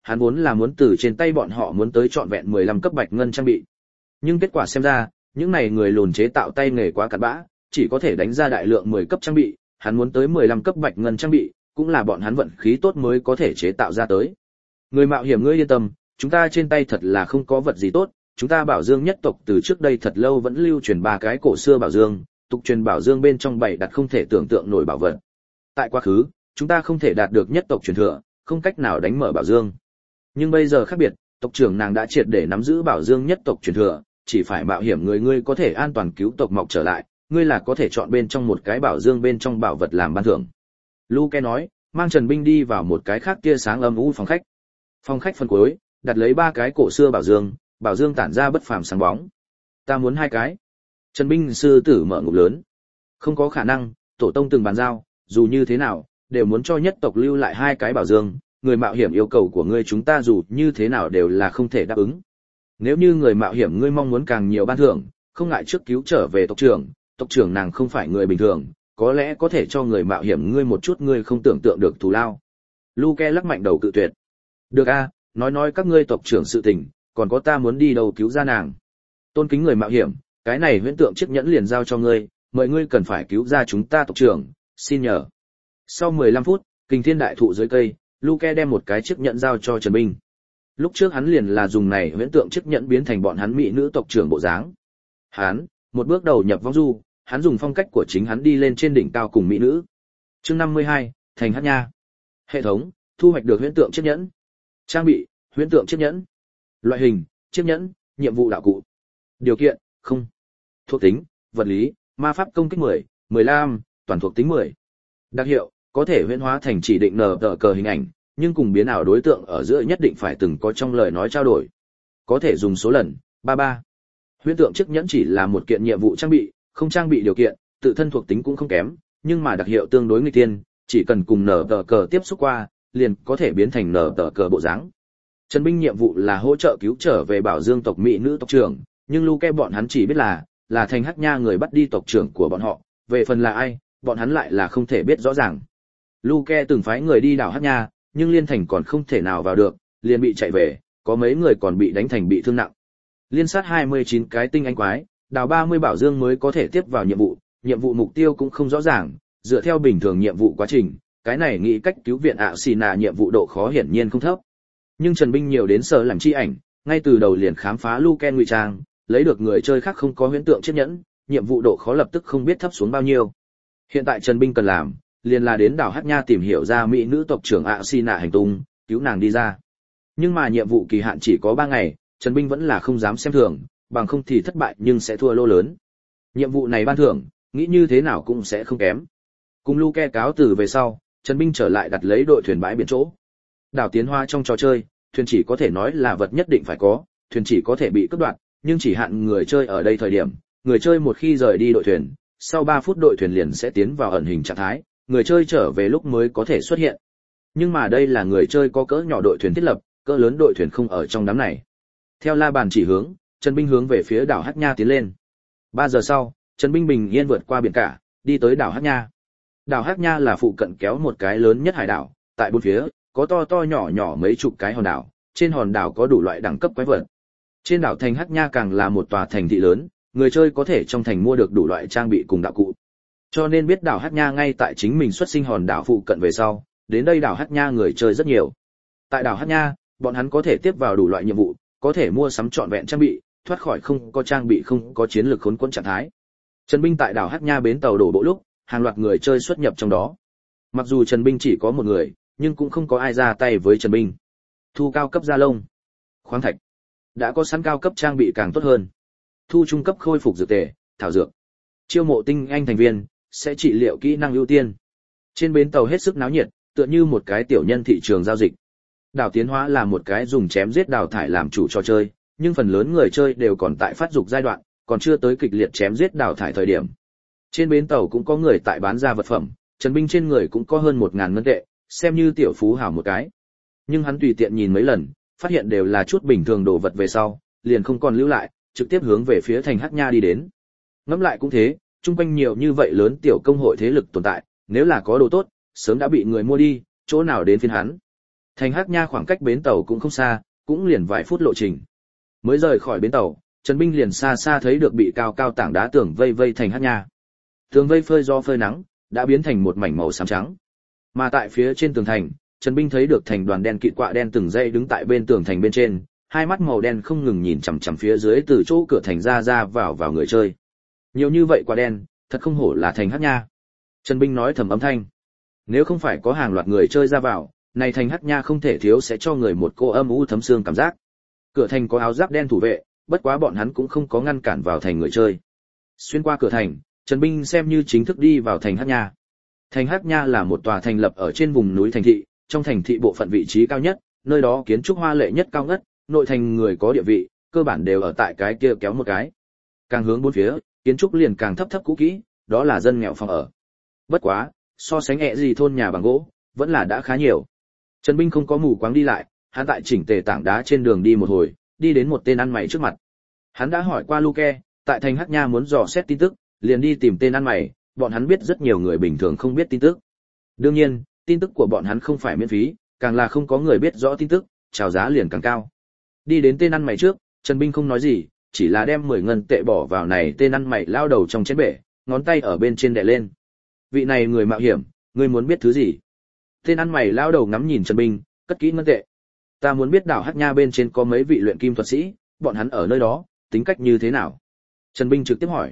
hắn vốn là muốn từ trên tay bọn họ muốn tới trọn vẹn 15 cấp bạch ngân trang bị. Nhưng kết quả xem ra, những này người lùn chế tạo tay nghề quá cặn bã, chỉ có thể đánh ra đại lượng 10 cấp trang bị, hắn muốn tới 15 cấp bạch ngân trang bị, cũng là bọn hắn vận khí tốt mới có thể chế tạo ra tới. Người mạo hiểm ngươi yên tâm, chúng ta trên tay thật là không có vật gì tốt, chúng ta Bảo Dương nhất tộc từ trước đây thật lâu vẫn lưu truyền 3 cái cổ xưa Bảo Dương, tục truyền Bảo Dương bên trong bày đặt không thể tưởng tượng nổi bảo vật. Tại quá khứ, chúng ta không thể đạt được nhất tộc truyền thừa, không cách nào đánh mở Bảo Dương. Nhưng bây giờ khác biệt, tộc trưởng nàng đã triệt để nắm giữ Bảo Dương nhất tộc truyền thừa, chỉ phải mạo hiểm ngươi có thể an toàn cứu tộc mọc trở lại, ngươi là có thể chọn bên trong một cái Bảo Dương bên trong bảo vật làm ban thưởng. Luke nói, mang Trần Binh đi vào một cái khác tia sáng âm u phòng khách. Phòng khách phần cuối, đặt lấy 3 cái cổ xưa Bảo Dương tản ra bất phàm sáng bóng. Ta muốn 2 cái. Trần Binh sư tử mở ngụm lớn. Không có khả năng, tổ tông từng bàn giao, dù như thế nào, đều muốn cho nhất tộc lưu lại 2 cái Bảo Dương, người mạo hiểm yêu cầu của ngươi chúng ta dù như thế nào đều là không thể đáp ứng. Nếu như người mạo hiểm ngươi mong muốn càng nhiều ban thưởng, không ngại trước cứu trở về tộc trưởng nàng không phải người bình thường, có lẽ có thể cho người mạo hiểm ngươi một chút ngươi không tưởng tượng được thù lao. Luke lắc mạnh đầu cự tuyệt. Được a, nói các ngươi tộc trưởng sự tình, còn có ta muốn đi đâu cứu ra nàng. Tôn kính người mạo hiểm, cái này huyễn tượng chiếc nhẫn liền giao cho ngươi, mời ngươi cần phải cứu ra chúng ta tộc trưởng, xin nhờ. Sau 15 phút, Kình Thiên đại thụ dưới cây, Luke đem một cái chiếc nhẫn giao cho Trần Binh. Lúc trước hắn liền là dùng này huyễn tượng chiếc nhẫn biến thành bọn hắn mỹ nữ tộc trưởng bộ dáng. Hắn, một bước đầu nhập vong du, hắn dùng phong cách của chính hắn đi lên trên đỉnh cao cùng mỹ nữ. Chương 52, Thành Hát Nha. Hệ thống, thu hoạch được huyễn tượng chiếc nhẫn. Trang bị, huyễn tượng chiếc nhẫn. Loại hình, chiếc nhẫn, nhiệm vụ đạo cụ. Điều kiện, không. Thuộc tính, vật lý, ma pháp công kích 10, 15, toàn thuộc tính 10. Đặc hiệu, có thể huyễn hóa thành chỉ định nở tờ cờ hình ảnh, nhưng cùng biến ảo đối tượng ở giữa nhất định phải từng có trong lời nói trao đổi. Có thể dùng số lần, 33. Huyễn tượng chiếc nhẫn chỉ là một kiện nhiệm vụ trang bị, không trang bị điều kiện, tự thân thuộc tính cũng không kém, nhưng mà đặc hiệu tương đối nguy tiên, chỉ cần cùng nở tờ cờ tiếp xúc qua, liền có thể biến thành nở tờ cờ bộ dáng. Trần Binh nhiệm vụ là hỗ trợ cứu trở về Bảo Dương tộc mỹ nữ tộc trưởng, nhưng Luke bọn hắn chỉ biết là Thành Hát Nha người bắt đi tộc trưởng của bọn họ, về phần là ai, bọn hắn lại là không thể biết rõ ràng. Luke từng phái người đi đảo Hát Nha, nhưng liên thành còn không thể nào vào được, liền bị chạy về, có mấy người còn bị đánh thành bị thương nặng. Liên sát 29 cái tinh anh quái, đào 30 Bảo Dương mới có thể tiếp vào nhiệm vụ mục tiêu cũng không rõ ràng, dựa theo bình thường nhiệm vụ quá trình, cái này nghĩ cách cứu viện Xina nhiệm vụ độ khó hiển nhiên không thấp. Nhưng Trần Binh nhiều đến sợ làm chi ảnh, ngay từ đầu liền khám phá Luke ngụy trang, lấy được người chơi khác không có huyễn tượng chiếc nhẫn, nhiệm vụ độ khó lập tức không biết thấp xuống bao nhiêu. Hiện tại Trần Binh cần làm, liền là đến đảo Hát Nha tìm hiểu ra mỹ nữ tộc trưởng Xina hành tung, cứu nàng đi ra. Nhưng mà nhiệm vụ kỳ hạn chỉ có 3 ngày, Trần Binh vẫn là không dám xem thường, bằng không thì thất bại nhưng sẽ thua lô lớn. Nhiệm vụ này ban thưởng, nghĩ như thế nào cũng sẽ không kém. Cùng Luke cáo từ về sau, Trần Binh trở lại đặt lấy đội thuyền bãi biển chỗ. Đảo tiến hóa trong trò chơi, thuyền chỉ có thể nói là vật nhất định phải có, thuyền chỉ có thể bị cướp đoạt, nhưng chỉ hạn người chơi ở đây thời điểm, người chơi một khi rời đi đội thuyền, sau 3 phút đội thuyền liền sẽ tiến vào ẩn hình trạng thái, người chơi trở về lúc mới có thể xuất hiện. Nhưng mà đây là người chơi có cỡ nhỏ đội thuyền thiết lập, cỡ lớn đội thuyền không ở trong đám này. Theo la bàn chỉ hướng, Trần Binh hướng về phía đảo Hát Nha tiến lên. 3 giờ sau, Trần Binh bình yên vượt qua biển cả, đi tới đảo Hát Nha. Đảo Hát Nha là phụ cận kéo một cái lớn nhất hải đảo, tại bốn phía có to to nhỏ nhỏ mấy chục cái hòn đảo, trên hòn đảo có đủ loại đẳng cấp quái vật. Trên đảo thành Hát Nha càng là một tòa thành thị lớn, người chơi có thể trong thành mua được đủ loại trang bị cùng đạo cụ. Cho nên biết đảo Hát Nha ngay tại chính mình xuất sinh hòn đảo phụ cận về sau, đến đây đảo Hát Nha người chơi rất nhiều. Tại đảo Hát Nha, bọn hắn có thể tiếp vào đủ loại nhiệm vụ, có thể mua sắm trọn vẹn trang bị, thoát khỏi không có trang bị không có chiến lược khốn quẫn trạng thái. Trần Binh tại đảo Hát Nha bến tàu đổ bộ lúc, hàng loạt người chơi xuất nhập trong đó. Mặc dù Trần Binh chỉ có một người, nhưng cũng không có ai ra tay với Trần Binh. Thu cao cấp da lông, khoáng thạch, đã có sẵn cao cấp trang bị càng tốt hơn. Thu trung cấp khôi phục dược tề, thảo dược. Chiêu mộ tinh anh thành viên, sẽ trị liệu kỹ năng ưu tiên. Trên bến tàu hết sức náo nhiệt, tựa như một cái tiểu nhân thị trường giao dịch. Đảo tiến hóa là một cái dùng chém giết đào thải làm chủ trò chơi, nhưng phần lớn người chơi đều còn tại phát dục giai đoạn, còn chưa tới kịch liệt chém giết đào thải thời điểm. Trên bến tàu cũng có người tại bán ra vật phẩm, Trần Binh trên người cũng có hơn 1000 ngân tệ, xem như tiểu phú hào một cái. Nhưng hắn tùy tiện nhìn mấy lần, phát hiện đều là chút bình thường đồ vật về sau, liền không còn lưu lại, trực tiếp hướng về phía thành Hát Nha đi đến. Ngẫm lại cũng thế, chung quanh nhiều như vậy lớn tiểu công hội thế lực tồn tại, nếu là có đồ tốt, sớm đã bị người mua đi, chỗ nào đến phiên hắn. Thành Hắc Nha khoảng cách bến tàu cũng không xa, cũng liền vài phút lộ trình. Mới rời khỏi bến tàu, Trần Binh liền xa xa thấy được bị cao cao tảng đá tường vây vây thành Hắc Nha. Tường vây phơi do phơi nắng, đã biến thành một mảnh màu xám trắng. Mà tại phía trên tường thành, Trần Binh thấy được thành đoàn đen kịt quạ đen từng dây đứng tại bên tường thành bên trên, hai mắt màu đen không ngừng nhìn chằm chằm phía dưới từ chỗ cửa thành ra vào người chơi. Nhiều như vậy quạ đen, thật không hổ là thành Hắc Nha. Trần Binh nói thầm âm thanh. Nếu không phải có hàng loạt người chơi ra vào, này thành Hắc Nha không thể thiếu sẽ cho người một cô âm u thấm xương cảm giác. Cửa thành có áo giáp đen thủ vệ, bất quá bọn hắn cũng không có ngăn cản vào thành người chơi. Xuyên qua cửa thành, Trần Binh xem như chính thức đi vào thành Hắc Nha. Thành Hắc Nha là một tòa thành lập ở trên vùng núi thành thị, trong thành thị bộ phận vị trí cao nhất, nơi đó kiến trúc hoa lệ nhất cao ngất, nội thành người có địa vị, cơ bản đều ở tại cái kia kéo một cái. Càng hướng bốn phía, kiến trúc liền càng thấp cũ kỹ, đó là dân nghèo phòng ở. Bất quá, so sánh ẹ gì thôn nhà bằng gỗ, vẫn là đã khá nhiều. Trần Binh không có mù quáng đi lại, hắn tại chỉnh tề tảng đá trên đường đi một hồi, đi đến một tên ăn mày trước mặt. Hắn đã hỏi qua Luke, tại thành Hắc Nha muốn dò xét tin tức, liền đi tìm tên ăn mày, bọn hắn biết rất nhiều người bình thường không biết tin tức. Đương nhiên, tin tức của bọn hắn không phải miễn phí, càng là không có người biết rõ tin tức, chào giá liền càng cao. Đi đến tên ăn mày trước, Trần Binh không nói gì, chỉ là đem 10 ngân tệ bỏ vào này tên ăn mày lao đầu trong chén bể, ngón tay ở bên trên đè lên. Vị này người mạo hiểm, ngươi muốn biết thứ gì? Tên ăn mày lao đầu ngắm nhìn Trần Binh, cất kỹ ngân tệ. Ta muốn biết đảo Hắc Nha bên trên có mấy vị luyện kim thuật sĩ, bọn hắn ở nơi đó, tính cách như thế nào? Trần Binh trực tiếp hỏi.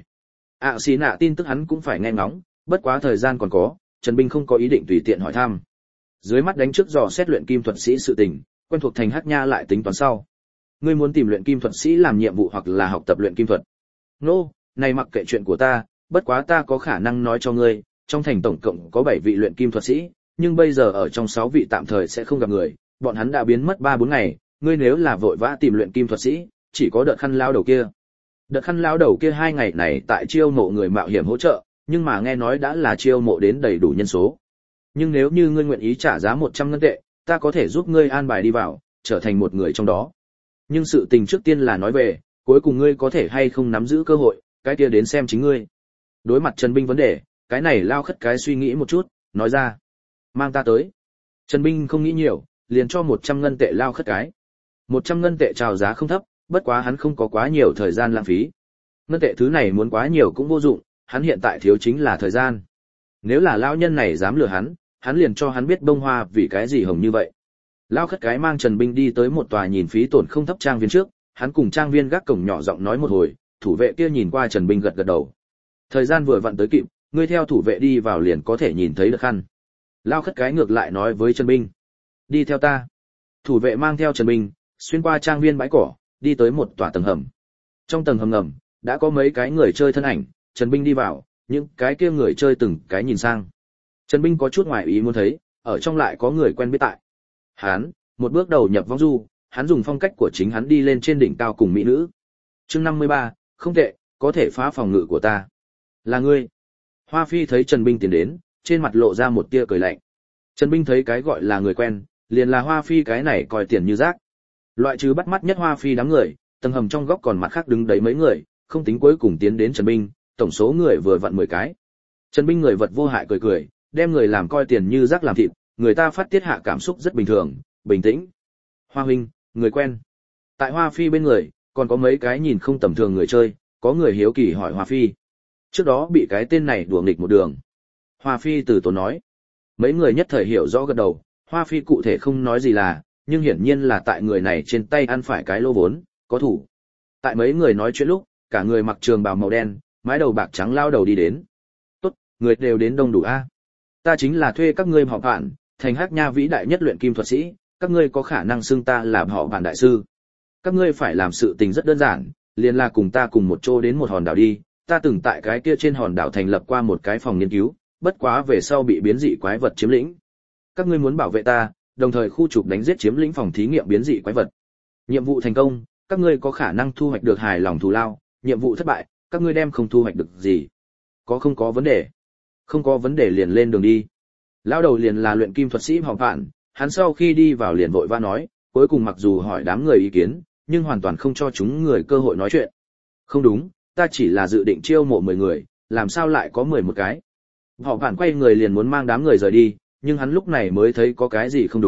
Xí nạ tin tức hắn cũng phải nghe ngóng, bất quá thời gian còn có, Trần Binh không có ý định tùy tiện hỏi thăm. Dưới mắt đánh trước dò xét luyện kim thuật sĩ sự tình, quen thuộc thành Hắc Nha lại tính toán sau. Ngươi muốn tìm luyện kim thuật sĩ làm nhiệm vụ hoặc là học tập luyện kim thuật? Nô, này mặc kệ chuyện của ta, bất quá ta có khả năng nói cho ngươi, trong thành tổng cộng có 7 vị luyện kim thuật sĩ, nhưng bây giờ ở trong 6 vị tạm thời sẽ không gặp người, bọn hắn đã biến mất 3-4 ngày, ngươi nếu là vội vã tìm luyện kim thuật sĩ, chỉ có Đợt Khăn lao đầu kia. Đợt Khăn lao đầu kia 2 ngày này tại chiêu mộ người mạo hiểm hỗ trợ, nhưng mà nghe nói đã là chiêu mộ đến đầy đủ nhân số. Nhưng nếu như ngươi nguyện ý trả giá 100 ngân tệ, ta có thể giúp ngươi an bài đi vào, trở thành một người trong đó. Nhưng sự tình trước tiên là nói về, cuối cùng ngươi có thể hay không nắm giữ cơ hội, cái kia đến xem chính ngươi. Đối mặt Trần Binh vấn đề, cái này lao khất cái suy nghĩ một chút, nói ra. Mang ta tới. Trần Binh không nghĩ nhiều, liền cho 100 ngân tệ lao khất cái. 100 ngân tệ chào giá không thấp, bất quá hắn không có quá nhiều thời gian lãng phí. Ngân tệ thứ này muốn quá nhiều cũng vô dụng, hắn hiện tại thiếu chính là thời gian. Nếu là lao nhân này dám lừa hắn liền cho hắn biết bông hoa vì cái gì hồng như vậy. Lao khất cái mang Trần Binh đi tới một tòa nhìn phí tổn không thấp trang viên trước, hắn cùng trang viên gác cổng nhỏ giọng nói một hồi, thủ vệ kia nhìn qua Trần Binh gật gật đầu. Thời gian vừa vặn tới kịp, ngươi theo thủ vệ đi vào liền có thể nhìn thấy Đợt Khăn. Lao khất cái ngược lại nói với Trần Binh, đi theo ta. Thủ vệ mang theo Trần Binh, xuyên qua trang viên bãi cỏ, đi tới một tòa tầng hầm. Trong tầng hầm ngầm, đã có mấy cái người chơi thân ảnh, Trần Binh đi vào, những cái kia người chơi từng cái nhìn sang. Trần Binh có chút ngoài ý muốn thấy, ở trong lại có người quen biết tại. Hắn, một bước đầu nhập vong du, hắn dùng phong cách của chính hắn đi lên trên đỉnh cao cùng mỹ nữ. Chương 53, không tệ, có thể phá phòng ngự của ta. Là ngươi. Hoa Phi thấy Trần Binh tiến đến, trên mặt lộ ra một tia cười lạnh. Trần Binh thấy cái gọi là người quen, liền là Hoa Phi cái này coi tiền như rác. Loại trừ bắt mắt nhất Hoa Phi đám người, tầng hầm trong góc còn mặt khác đứng đấy mấy người, không tính cuối cùng tiến đến Trần Binh, tổng số người vừa vặn 10 cái. Trần Binh người vật vô hại cười cười, đem người làm coi tiền như rác làm thịt, người ta phát tiết hạ cảm xúc rất bình thường, bình tĩnh. Hoa huynh, người quen. Tại Hoa Phi bên người, còn có mấy cái nhìn không tầm thường người chơi, có người hiếu kỳ hỏi Hoa Phi. Trước đó bị cái tên này đùa nghịch một đường. Hoa Phi từ tốn nói. Mấy người nhất thời hiểu rõ gật đầu, Hoa Phi cụ thể không nói gì là, nhưng hiển nhiên là tại người này trên tay ăn phải cái lô vốn, có thủ. Tại mấy người nói chuyện lúc, cả người mặc trường bào màu đen, mái đầu bạc trắng lao đầu đi đến. Tốt, người đều đến đông đủ a. Ta chính là thuê các ngươi họ bạn, thành Hắc Nha vĩ đại nhất luyện kim thuật sĩ, các ngươi có khả năng xưng ta làm họ bạn đại sư. Các ngươi phải làm sự tình rất đơn giản, liền là cùng ta cùng một chỗ đến một hòn đảo đi, ta từng tại cái kia trên hòn đảo thành lập qua một cái phòng nghiên cứu, bất quá về sau bị biến dị quái vật chiếm lĩnh. Các ngươi muốn bảo vệ ta, đồng thời khu trục đánh giết chiếm lĩnh phòng thí nghiệm biến dị quái vật. Nhiệm vụ thành công, các ngươi có khả năng thu hoạch được hài lòng thù lao, nhiệm vụ thất bại, các ngươi đem không thu hoạch được gì. Có không có vấn đề? Không có vấn đề liền lên đường đi. Lão đầu liền là luyện kim thuật sĩ Hoàng Phạn, hắn sau khi đi vào liền vội vã nói, cuối cùng mặc dù hỏi đám người ý kiến, nhưng hoàn toàn không cho chúng người cơ hội nói chuyện. Không đúng, ta chỉ là dự định chiêu mộ 10 người, làm sao lại có 11 cái? Hoàng Phạn quay người liền muốn mang đám người rời đi, nhưng hắn lúc này mới thấy có cái gì không đúng,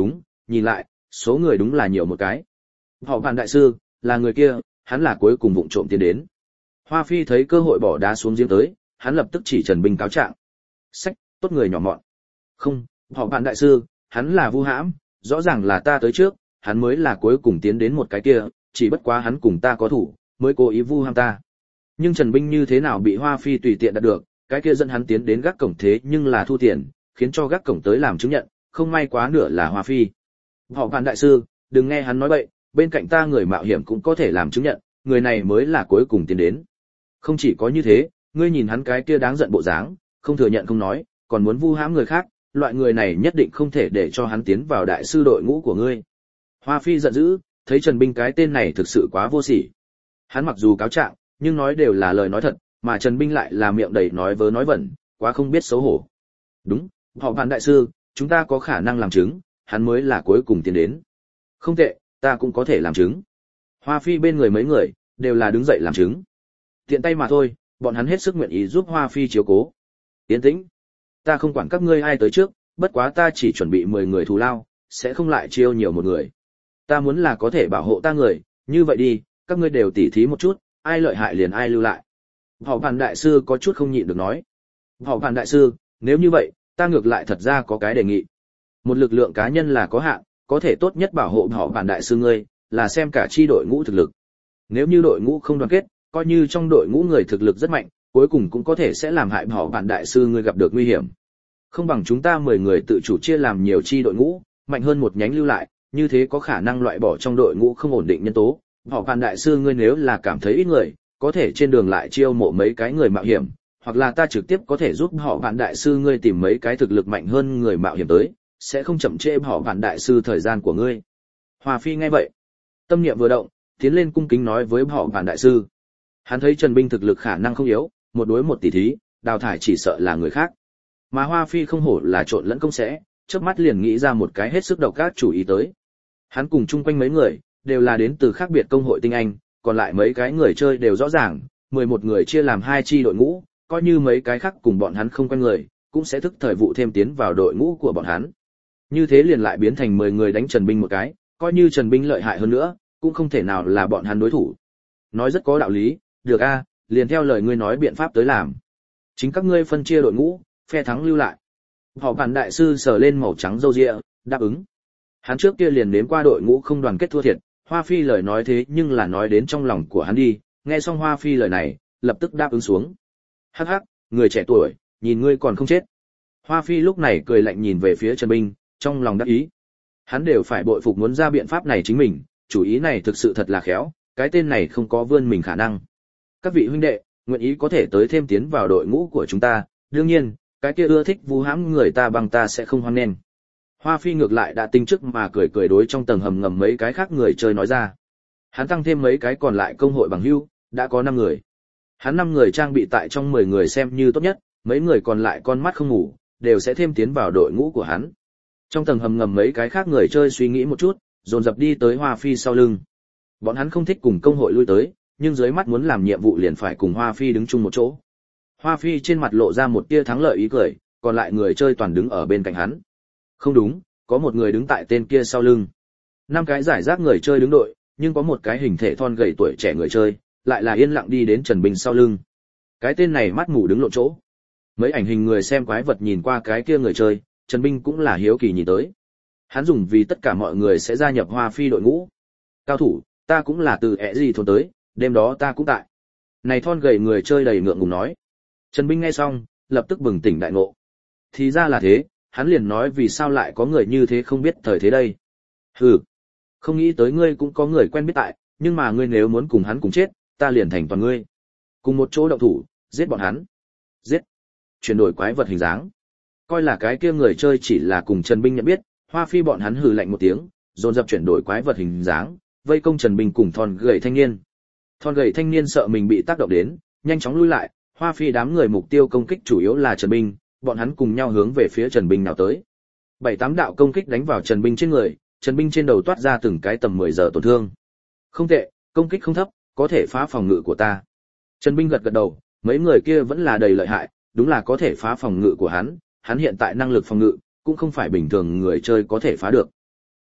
nhìn lại, số người đúng là nhiều một cái. Họ Vạn đại sư, là người kia, hắn là cuối cùng vụng trộm tiến đến. Hoa Phi thấy cơ hội bỏ đá xuống giếng tới, hắn lập tức chỉ Trần Binh cáo trạng. Sách, tốt người nhỏ mọn. Không, họ Vạn đại sư, hắn là vu hãm, rõ ràng là ta tới trước, hắn mới là cuối cùng tiến đến một cái kia, chỉ bất quá hắn cùng ta có thủ, mới cố ý vu hãm ta. Nhưng Trần Binh như thế nào bị Hoa Phi tùy tiện đạt được, cái kia dẫn hắn tiến đến gác cổng thế nhưng là thu tiền, khiến cho gác cổng tới làm chứng nhận, không may quá nửa là Hoa Phi. Họ Vạn đại sư, đừng nghe hắn nói bậy, bên cạnh ta người mạo hiểm cũng có thể làm chứng nhận, người này mới là cuối cùng tiến đến. Không chỉ có như thế, ngươi nhìn hắn cái kia đáng giận bộ dáng, không thừa nhận không nói, còn muốn vu hãm người khác, loại người này nhất định không thể để cho hắn tiến vào đại sư đội ngũ của ngươi. Hoa Phi giận dữ, thấy Trần Binh cái tên này thực sự quá vô sỉ. Hắn mặc dù cáo trạng, nhưng nói đều là lời nói thật, mà Trần Binh lại là miệng đầy nói vớ nói vẩn, quá không biết xấu hổ. Đúng, họ Vạn đại sư, chúng ta có khả năng làm chứng, hắn mới là cuối cùng tiến đến. Không tệ, ta cũng có thể làm chứng. Hoa Phi bên người mấy người đều là đứng dậy làm chứng. Tiện tay mà thôi, bọn hắn hết sức nguyện ý giúp Hoa Phi chiếu cố. Yên tĩnh, ta không quản các ngươi ai tới trước, bất quá ta chỉ chuẩn bị 10 người thù lao, sẽ không lại chiêu nhiều một người. Ta muốn là có thể bảo hộ ta người, như vậy đi, các ngươi đều tỉ thí một chút, ai lợi hại liền ai lưu lại. Họ Vạn đại sư có chút không nhịn được nói. Họ Vạn đại sư, nếu như vậy, ta ngược lại thật ra có cái đề nghị. Một lực lượng cá nhân là có hạn, có thể tốt nhất bảo hộ họ Vạn đại sư ngươi, là xem cả chi đội ngũ thực lực. Nếu như đội ngũ không đoàn kết, coi như trong đội ngũ người thực lực rất mạnh, cuối cùng cũng có thể sẽ làm hại họ Vạn đại sư ngươi gặp được nguy hiểm. Không bằng chúng ta 10 người tự chủ chia làm nhiều chi đội ngũ, mạnh hơn một nhánh lưu lại, như thế có khả năng loại bỏ trong đội ngũ không ổn định nhân tố. Họ Vạn đại sư ngươi nếu là cảm thấy ít người, có thể trên đường lại chiêu mộ mấy cái người mạo hiểm, hoặc là ta trực tiếp có thể giúp họ Vạn đại sư ngươi tìm mấy cái thực lực mạnh hơn người mạo hiểm tới, sẽ không chậm trễ họ Vạn đại sư thời gian của ngươi. Hoa Phi nghe vậy, tâm niệm vừa động, tiến lên cung kính nói với họ Vạn đại sư. Hắn thấy Trần Binh thực lực khả năng không yếu, một đối một tỷ thí, đào thải chỉ sợ là người khác. Mà Hoa Phi không hổ là trộn lẫn công sẽ, chớp mắt liền nghĩ ra một cái hết sức độc ác chủ ý tới. Hắn cùng chung quanh mấy người đều là đến từ khác biệt công hội tinh anh, còn lại mấy cái người chơi đều rõ ràng, 11 người chia làm 2 chi đội ngũ, coi như mấy cái khác cùng bọn hắn không quen người, cũng sẽ thức thời vụ thêm tiến vào đội ngũ của bọn hắn. Như thế liền lại biến thành 10 người đánh Trần Binh một cái, coi như Trần Binh lợi hại hơn nữa, cũng không thể nào là bọn hắn đối thủ. Nói rất có đạo lý, được a, liền theo lời ngươi nói biện pháp tới làm. Chính các ngươi phân chia đội ngũ, phe thắng lưu lại. Họ Vạn đại sư sờ lên màu trắng râu ria, đáp ứng. Hắn trước kia liền đến qua đội ngũ không đoàn kết thua thiệt, Hoa Phi lời nói thế nhưng là nói đến trong lòng của hắn đi, nghe xong Hoa Phi lời này, lập tức đáp ứng xuống. Hắc hắc, người trẻ tuổi, nhìn ngươi còn không chết. Hoa Phi lúc này cười lạnh nhìn về phía Trần Binh, trong lòng đắc ý. Hắn đều phải bội phục muốn ra biện pháp này chính mình, chủ ý này thực sự thật là khéo, cái tên này không có vươn mình khả năng. Các vị huynh đệ, nguyện ý có thể tới thêm tiến vào đội ngũ của chúng ta, đương nhiên, cái kia ưa thích vu hãm người ta bằng ta sẽ không hoan nghênh. Hoa Phi ngược lại đã tinh chức mà cười cười đối trong tầng hầm ngầm mấy cái khác người chơi nói ra. Hắn tăng thêm mấy cái còn lại công hội bằng hữu, đã có 5 người. Hắn 5 người trang bị tại trong 10 người xem như tốt nhất, mấy người còn lại con mắt không ngủ, đều sẽ thêm tiến vào đội ngũ của hắn. Trong tầng hầm ngầm mấy cái khác người chơi suy nghĩ một chút, dồn dập đi tới Hoa Phi sau lưng. Bọn hắn không thích cùng công hội lui tới, nhưng dưới mắt muốn làm nhiệm vụ liền phải cùng Hoa Phi đứng chung một chỗ. Hoa Phi trên mặt lộ ra một tia thắng lợi ý cười, còn lại người chơi toàn đứng ở bên cạnh hắn. Không đúng, có một người đứng tại tên kia sau lưng. 5 cái giải rác người chơi đứng đội, nhưng có một cái hình thể thon gầy tuổi trẻ người chơi, lại là yên lặng đi đến Trần Binh sau lưng. Cái tên này mắt mù đứng lộn chỗ. Mấy ảnh hình người xem quái vật nhìn qua cái kia người chơi, Trần Binh cũng là hiếu kỳ nhìn tới. Hắn dùng vì tất cả mọi người sẽ gia nhập Hoa Phi đội ngũ. Cao thủ, ta cũng là từ ẻ gì thôn tới, đêm đó ta cũng tại. Này thon gầy người chơi đầy ngượng ngùng nói. Trần Binh nghe xong, lập tức bừng tỉnh đại ngộ. Thì ra là thế, hắn liền nói vì sao lại có người như thế không biết thời thế đây. Hừ, không nghĩ tới ngươi cũng có người quen biết tại, nhưng mà ngươi nếu muốn cùng hắn cùng chết, ta liền thành toàn ngươi. Cùng một chỗ động thủ, giết bọn hắn. Giết. Chuyển đổi quái vật hình dáng. Coi là cái kia người chơi chỉ là cùng Trần Binh nhận biết, Hoa Phi bọn hắn hừ lạnh một tiếng, dồn dập chuyển đổi quái vật hình dáng, vây công Trần Binh cùng thon gầy thanh niên. Thon gầy thanh niên sợ mình bị tác động đến, nhanh chóng lui lại, Hoa Phi đám người mục tiêu công kích chủ yếu là Trần Binh, bọn hắn cùng nhau hướng về phía Trần Binh nào tới. 7-8 đạo công kích đánh vào Trần Binh trên người, Trần Binh trên đầu toát ra từng cái tầm 10 giờ tổn thương. Không tệ, công kích không thấp, có thể phá phòng ngự của ta. Trần Binh gật gật đầu, mấy người kia vẫn là đầy lợi hại, đúng là có thể phá phòng ngự của hắn hiện tại năng lực phòng ngự cũng không phải bình thường người chơi có thể phá được.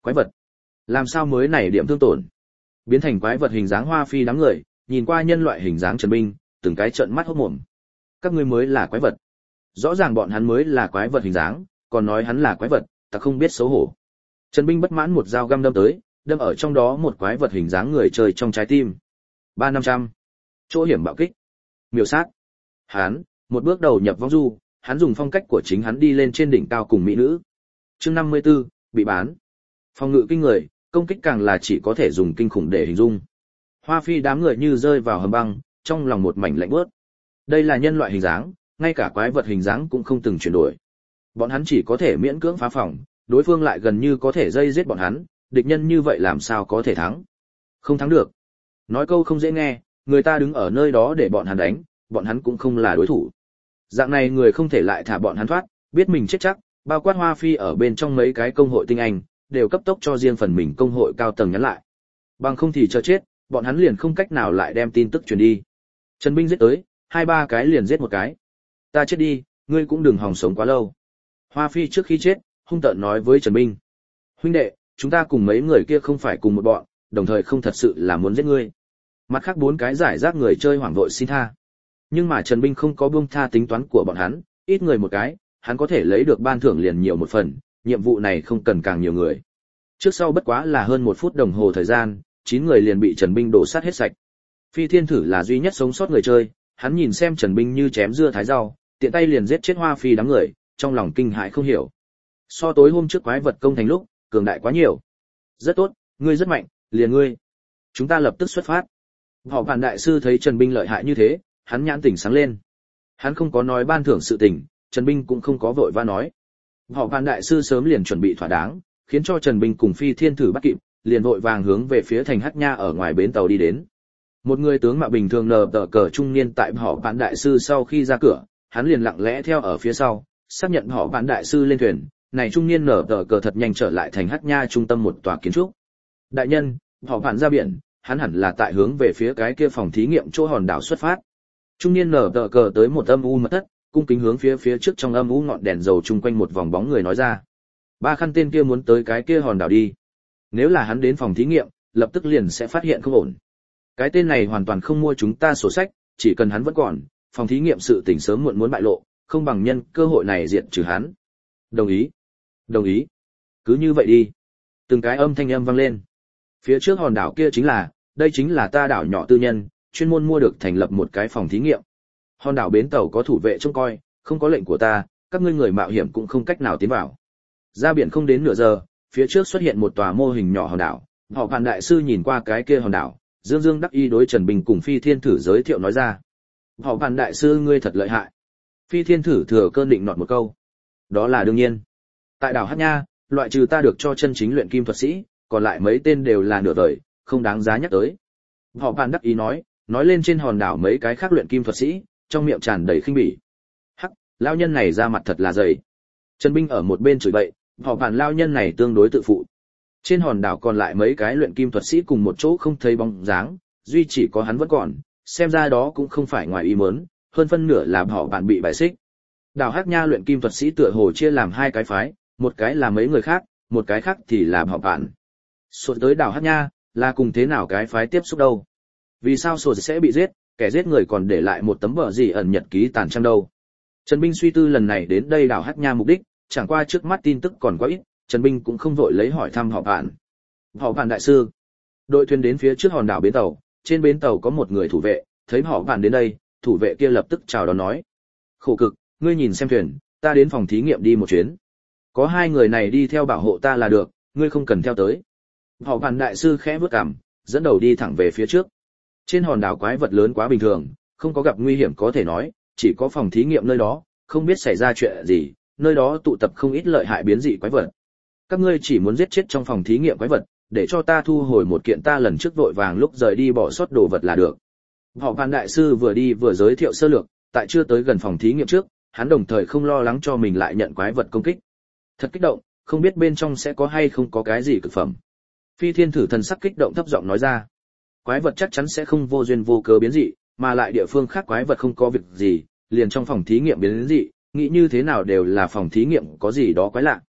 Quái vật, làm sao mới này điểm thương tổn? Biến thành quái vật hình dáng Hoa Phi đám người, nhìn qua nhân loại hình dáng Trần Binh, từng cái trợn mắt hốt mồm. Các ngươi mới là quái vật. Rõ ràng bọn hắn mới là quái vật hình dáng, còn nói hắn là quái vật, ta không biết xấu hổ. Trần Binh bất mãn một dao găm đâm tới, đâm ở trong đó một quái vật hình dáng người chơi trong trái tim. 3500. Chỗ hiểm bạo kích. Miểu sát. Hắn, một bước đầu nhập vong du, hắn dùng phong cách của chính hắn đi lên trên đỉnh cao cùng mỹ nữ. Chương 54, bị bán. Phòng ngự kinh người, công kích càng là chỉ có thể dùng kinh khủng để hình dung. Hoa Phi đám người như rơi vào hầm băng, trong lòng một mảnh lạnh buốt. Đây là nhân loại hình dáng, ngay cả quái vật hình dáng cũng không từng chuyển đổi. Bọn hắn chỉ có thể miễn cưỡng phá phòng, đối phương lại gần như có thể dây giết bọn hắn, địch nhân như vậy làm sao có thể thắng? Không thắng được. Nói câu không dễ nghe, người ta đứng ở nơi đó để bọn hắn đánh, bọn hắn cũng không là đối thủ. Dạng này người không thể lại thả bọn hắn thoát, biết mình chết chắc, bao quát Hoa Phi ở bên trong mấy cái công hội tinh anh, đều cấp tốc cho riêng phần mình công hội cao tầng nhắn lại. Bằng không thì chờ chết, bọn hắn liền không cách nào lại đem tin tức truyền đi. Trần Binh giết tới, 2-3 cái liền giết một cái. Ta chết đi, ngươi cũng đừng hòng sống quá lâu. Hoa Phi trước khi chết, hung tợn nói với Trần Binh. Huynh đệ, chúng ta cùng mấy người kia không phải cùng một bọn, đồng thời không thật sự là muốn giết ngươi. Mặt khác 4 cái giải rác người chơi hoảng vội xin tha. Nhưng mà Trần Binh không có buông tha tính toán của bọn hắn, ít người một cái, hắn có thể lấy được ban thưởng liền nhiều một phần, nhiệm vụ này không cần càng nhiều người. Trước sau bất quá là hơn 1 phút đồng hồ thời gian, 9 người liền bị Trần Binh đổ sát hết sạch. Phi Thiên Thử là duy nhất sống sót người chơi, hắn nhìn xem Trần Binh như chém dưa thái rau, tiện tay liền giết chết Hoa Phi đám người, trong lòng kinh hãi không hiểu. So tối hôm trước quái vật công thành lúc, cường đại quá nhiều. Rất tốt, ngươi rất mạnh, liền ngươi. Chúng ta lập tức xuất phát. Họ Vạn đại sư thấy Trần Binh lợi hại như thế, hắn nhãn tỉnh sáng lên. Hắn không có nói ban thưởng sự tình, Trần Binh cũng không có vội vã nói. Họ Vạn đại sư sớm liền chuẩn bị thỏa đáng, khiến cho Trần Binh cùng Phi Thiên Thử bắt kịp, liền vội vàng hướng về phía thành Hắc Nha ở ngoài bến tàu đi đến. Một người tướng mạo bình thường nờ tờ cờ trung niên tại Họ Vạn đại sư sau khi ra cửa, hắn liền lặng lẽ theo ở phía sau, xác nhận Họ Vạn đại sư lên thuyền. Này trung niên nở tờ cờ thật nhanh trở lại thành Hắc Nha trung tâm một tòa kiến trúc. Đại nhân, Họ Vạn ra biển, hắn hẳn là tại hướng về phía cái kia phòng thí nghiệm chỗ hòn đảo xuất phát. Trung niên nở tờ cờ tới một âm u mật thất, cung kính hướng phía trước trong âm u ngọn đèn dầu chung quanh một vòng bóng người nói ra. Ba khăn tên kia muốn tới cái kia hòn đảo đi. Nếu là hắn đến phòng thí nghiệm, lập tức liền sẽ phát hiện không ổn. Cái tên này hoàn toàn không mua chúng ta sổ sách, chỉ cần hắn vẫn còn, phòng thí nghiệm sự tình sớm muộn muốn bại lộ, không bằng nhân cơ hội này diệt trừ hắn. Đồng ý. Đồng ý. Cứ như vậy đi. Từng cái âm thanh âm vang lên. Phía trước hòn đảo kia đây chính là ta đảo nhỏ tư nhân, chuyên môn mua được thành lập một cái phòng thí nghiệm. Hòn đảo bến tàu có thủ vệ trông coi, không có lệnh của ta, các ngươi người mạo hiểm cũng không cách nào tiến vào. Ra biển không đến nửa giờ, phía trước xuất hiện một tòa mô hình nhỏ hòn đảo. Họ Vạn đại sư nhìn qua cái kia hòn đảo, dương đắc ý đối Trần Bình cùng Phi Thiên Thử giới thiệu nói ra. Họ Vạn đại sư ngươi thật lợi hại. Phi Thiên Thử thừa cơn định nọt một câu. Đó là đương nhiên. Tại đảo Hắc Nha, loại trừ ta được cho chân chính luyện kim thuật sĩ, còn lại mấy tên đều là nửa đời, không đáng giá nhắc tới. Họ Vạn đắc ý nói lên trên hòn đảo mấy cái khác luyện kim thuật sĩ, trong miệng tràn đầy khinh bỉ. Hắc, lão nhân này ra mặt thật là dày. Trần Binh ở một bên chửi bậy, họ Vạn lão nhân này tương đối tự phụ. Trên hòn đảo còn lại mấy cái luyện kim thuật sĩ cùng một chỗ không thấy bóng dáng, duy chỉ có hắn vẫn còn, xem ra đó cũng không phải ngoài ý muốn, hơn phân nửa là họ Vạn bị bài xích. Đảo Hắc Nha luyện kim thuật sĩ tựa hồ chia làm 2 cái phái, một cái là mấy người khác, một cái khác thì là họ Vạn. Sột tới đảo Hắc Nha, là cùng thế nào cái phái tiếp xúc đâu? Vì sao Sột sẽ bị giết, kẻ giết người còn để lại một tấm vở gì ẩn nhật ký tàn trang đâu? Trần Binh suy tư lần này đến đây đảo Hắc Nha mục đích, chẳng qua trước mắt tin tức còn quá ít, Trần Binh cũng không vội lấy hỏi thăm họ Vạn. Họ Vạn đại sư, đội thuyền đến phía trước hòn đảo bến tàu, trên bến tàu có một người thủ vệ, thấy họ Vạn đến đây, thủ vệ kia lập tức chào đón nói: "Khổ cực, ngươi nhìn xem thuyền, ta đến phòng thí nghiệm đi một chuyến. Có 2 người này đi theo bảo hộ ta là được, ngươi không cần theo tới." Họ Vạn đại sư khẽ bước cằm, dẫn đầu đi thẳng về phía trước. Trên hòn đảo quái vật lớn quá bình thường, không có gặp nguy hiểm có thể nói, chỉ có phòng thí nghiệm nơi đó, không biết xảy ra chuyện gì, nơi đó tụ tập không ít lợi hại biến dị quái vật. Các ngươi chỉ muốn giết chết trong phòng thí nghiệm quái vật, để cho ta thu hồi một kiện ta lần trước vội vàng lúc rời đi bỏ sót đồ vật là được. Họ Vạn đại sư vừa đi vừa giới thiệu sơ lược, tại chưa tới gần phòng thí nghiệm trước, hắn đồng thời không lo lắng cho mình lại nhận quái vật công kích. Thật kích động, không biết bên trong sẽ có hay không có cái gì cực phẩm. Phi Thiên Thử thần sắc kích động thấp giọng nói ra. Quái vật chắc chắn sẽ không vô duyên vô cớ biến dị, mà lại địa phương khác quái vật không có việc gì, liền trong phòng thí nghiệm biến dị, nghĩ như thế nào đều là phòng thí nghiệm có gì đó quái lạ.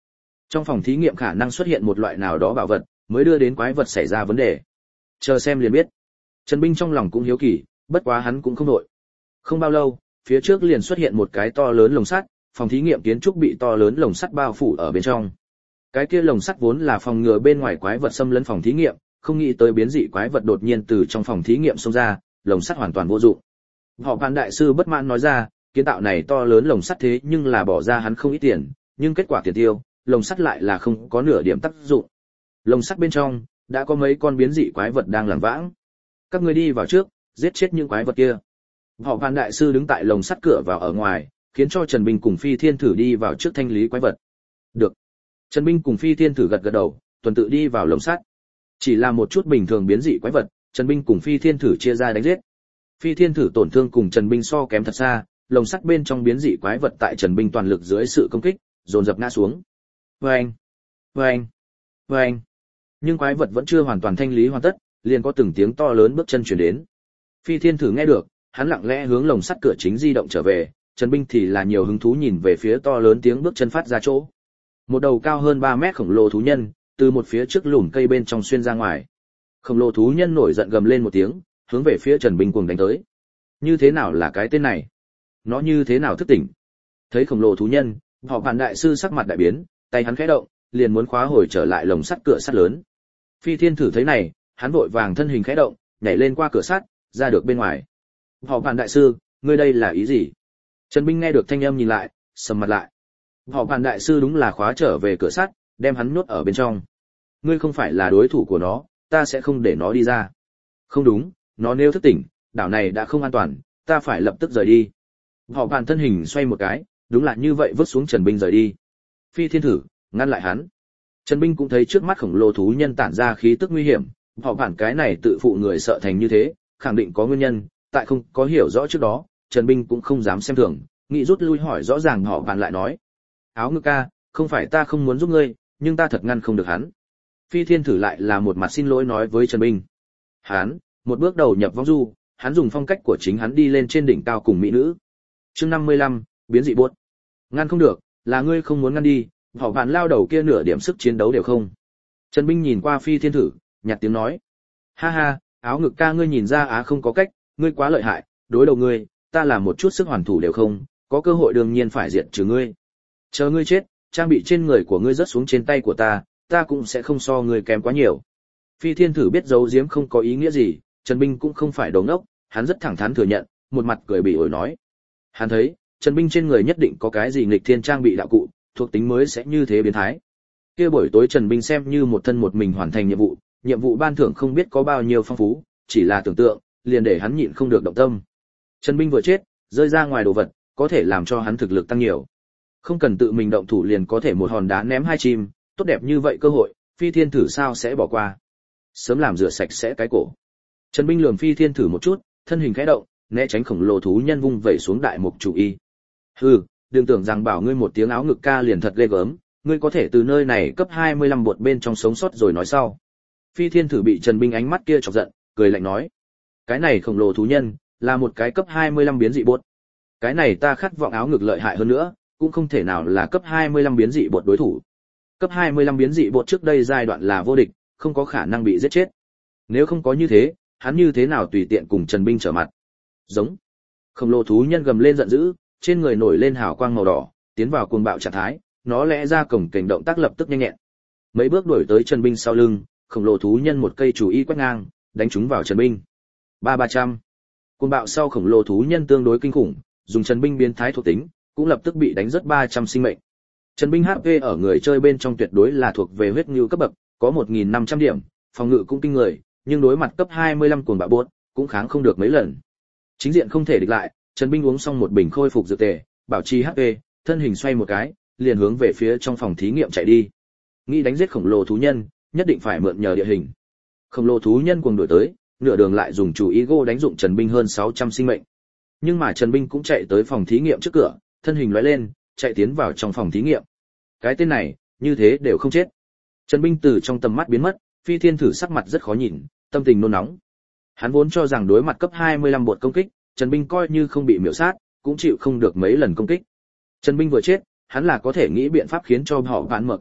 Trong phòng thí nghiệm khả năng xuất hiện một loại nào đó bảo vật, mới đưa đến quái vật xảy ra vấn đề. Chờ xem liền biết. Trần Binh trong lòng cũng hiếu kỳ, bất quá hắn cũng không đội. Không bao lâu, phía trước liền xuất hiện một cái to lớn lồng sắt, phòng thí nghiệm kiến trúc bị to lớn lồng sắt bao phủ ở bên trong. Cái kia lồng sắt vốn là phòng ngừa bên ngoài quái vật xâm lấn phòng thí nghiệm, không nghĩ tới biến dị quái vật đột nhiên từ trong phòng thí nghiệm xông ra, lồng sắt hoàn toàn vô dụng. Họ Phan đại sư bất mãn nói ra, kiến tạo này to lớn lồng sắt thế nhưng là bỏ ra hắn không ít tiền, nhưng kết quả tiền tiêu, lồng sắt lại là không có nửa điểm tác dụng. Lồng sắt bên trong đã có mấy con biến dị quái vật đang lảng vãng. Các ngươi đi vào trước, giết chết những quái vật kia. Họ Phan đại sư đứng tại lồng sắt cửa vào ở ngoài, khiến cho Trần Binh cùng Phi Thiên Thử đi vào trước thanh lý quái vật. Được. Trần Binh cùng Phi Thiên Thử gật gật đầu, tuần tự đi vào lồng sắt. Chỉ là một chút bình thường biến dị quái vật, Trần Binh cùng Phi Thiên Thử chia ra đánh giết. Phi Thiên Thử tổn thương cùng Trần Binh so kém thật xa, lồng sắt bên trong biến dị quái vật tại Trần Binh toàn lực dưới sự công kích, dồn dập ngã xuống. Oeng, oeng, oeng. Nhưng quái vật vẫn chưa hoàn toàn thanh lý hoàn tất, liền có từng tiếng to lớn bước chân truyền đến. Phi Thiên Thử nghe được, hắn lặng lẽ hướng lồng sắt cửa chính di động trở về, Trần Binh thì là nhiều hứng thú nhìn về phía to lớn tiếng bước chân phát ra chỗ. Một đầu cao hơn 3 mét khổng lồ thú nhân, từ một phía trước lùm cây bên trong xuyên ra ngoài. Khổng lồ thú nhân nổi giận gầm lên một tiếng, hướng về phía Trần Binh cuồng đánh tới. Như thế nào là cái tên này? Nó như thế nào thức tỉnh? Thấy khổng lồ thú nhân, Họ Phan đại sư sắc mặt đại biến, tay hắn khẽ động, liền muốn khóa hồi trở lại lồng sắt cửa sắt lớn. Phi Thiên Thử thấy này, hắn vội vàng thân hình khẽ động, nhảy lên qua cửa sắt, ra được bên ngoài. Họ Phan đại sư, ngươi đây là ý gì? Trần Binh nghe được thanh âm nhìn lại, sầm mặt lại. Họ Phan đại sư đúng là khóa trở về cửa sắt, đem hắn nhốt ở bên trong. Ngươi không phải là đối thủ của nó, ta sẽ không để nó đi ra. Không đúng, nó nếu thức tỉnh, đảo này đã không an toàn, ta phải lập tức rời đi. Họ Phan thân hình xoay một cái, đúng là như vậy vứt xuống Trần Binh rời đi. Phi Thiên Thử ngăn lại hắn. Trần Binh cũng thấy trước mắt khổng lồ thú nhân tản ra khí tức nguy hiểm, họ Phan cái này tự phụ người sợ thành như thế, khẳng định có nguyên nhân, tại không có hiểu rõ trước đó, Trần Binh cũng không dám xem thường, nghĩ rút lui hỏi rõ ràng. Họ Phan lại nói: "Áo Ngực ca, không phải ta không muốn giúp ngươi, nhưng ta thật ngăn không được hắn." Phi Thiên Thử lại là một mặt xin lỗi nói với Trần Binh. Hắn một bước đầu nhập vong du, hắn dùng phong cách của chính hắn đi lên trên đỉnh cao cùng mỹ nữ. Chương 55, biến dị buốt. Ngăn không được, là ngươi không muốn ngăn đi, Họ Phan lao đầu kia nửa điểm sức chiến đấu đều không. Trần Binh nhìn qua Phi Thiên Thử, nhạt tiếng nói: "Ha ha, Áo Ngực ca ngươi nhìn ra không có cách, ngươi quá lợi hại, đối đầu ngươi, ta là một chút sức hoàn thủ đều không, có cơ hội đương nhiên phải diệt trừ ngươi. Chờ ngươi chết, trang bị trên người của ngươi rớt xuống trên tay của ta cũng sẽ không so ngươi kém quá nhiều." Phi Thiên Thử biết giấu giếm không có ý nghĩa gì, Trần Binh cũng không phải đồ ngốc, hắn rất thẳng thắn thừa nhận, một mặt cười bỉ ổi nói. Hắn thấy, Trần Binh trên người nhất định có cái gì nghịch thiên trang bị đạo cụ, thuộc tính mới sẽ như thế biến thái. Kia buổi tối Trần Binh xem như một thân một mình hoàn thành nhiệm vụ ban thưởng không biết có bao nhiêu phong phú, chỉ là tưởng tượng, liền để hắn nhịn không được động tâm. Trần Binh vừa chết, rơi ra ngoài đồ vật, có thể làm cho hắn thực lực tăng nhiều. Không cần tự mình động thủ liền có thể một hòn đá ném hai chim, tốt đẹp như vậy cơ hội, Phi Thiên Thử sao sẽ bỏ qua. Sớm làm rửa sạch sẽ cái cổ. Trần Binh lườm Phi Thiên Thử một chút, thân hình khẽ động, né tránh khổng lồ thú nhân vung vẩy xuống đại mục chủ y. Hừ, đừng tưởng rằng bảo ngươi một tiếng Áo Ngực ca liền thật ghê gớm, ngươi có thể từ nơi này cấp 25 bột bên trong sống sót rồi nói sau. Phi Thiên Thử bị Trần Binh ánh mắt kia chọc giận, cười lạnh nói: "Cái này khổng lồ thú nhân là một cái cấp 25 biến dị bột. Cái này ta khát vọng Áo Ngực lợi hại hơn nữa, cũng không thể nào là cấp 25 biến dị bột đối thủ. Cấp 25 biến dị bột trước đây giai đoạn là vô địch, không có khả năng bị giết chết. Nếu không có như thế, hắn như thế nào tùy tiện cùng Trần Binh trở mặt?" Giống. Khổng lồ thú nhân gầm lên giận dữ, trên người nổi lên hào quang màu đỏ, tiến vào cuồng bạo trạng thái, nó lẽ ra cổng kềnh động tác lập tức nhanh nhẹn. Mấy bước đuổi tới Trần Binh sau lưng, khổng lồ thú nhân một cây chùy y quét ngang, đánh trúng vào Trần Binh. 300. Cuồng bạo sau khổng lồ thú nhân tương đối kinh khủng, dùng Trần Binh biến thái thuộc tính, cũng lập tức bị đánh rất 300 sinh mệnh. Trần Binh HP ở người chơi bên trong tuyệt đối là thuộc về huyết ngưu cấp bậc, có 1500 điểm, phòng ngự cũng kinh người, nhưng đối mặt cấp 25 cuồng bạo buốt, cũng kháng không được mấy lần. Chính diện không thể địch lại, Trần Binh uống xong một bình khôi phục dược tề, bảo trì HP, thân hình xoay một cái, liền hướng về phía trong phòng thí nghiệm chạy đi. Nghĩ đánh giết khổng lồ thú nhân, nhất định phải mượn nhờ địa hình. Khổng lồ thú nhân cuồng đuổi tới, nửa đường lại dùng chủ ý gô đánh dụng Trần Binh hơn 600 sinh mệnh. Nhưng mà Trần Binh cũng chạy tới phòng thí nghiệm trước cửa, thân hình lóe lên, chạy tiến vào trong phòng thí nghiệm. Cái tên này, như thế đều không chết. Trần Binh từ trong tầm mắt biến mất, Phi Thiên Thử sắc mặt rất khó nhìn, tâm tình nôn nóng. Hắn vốn cho rằng đối mặt cấp 25 bột công kích, Trần Binh coi như không bị miểu sát, cũng chịu không được mấy lần công kích. Trần Binh vừa chết, hắn là có thể nghĩ biện pháp khiến cho họ Phan mở cửa,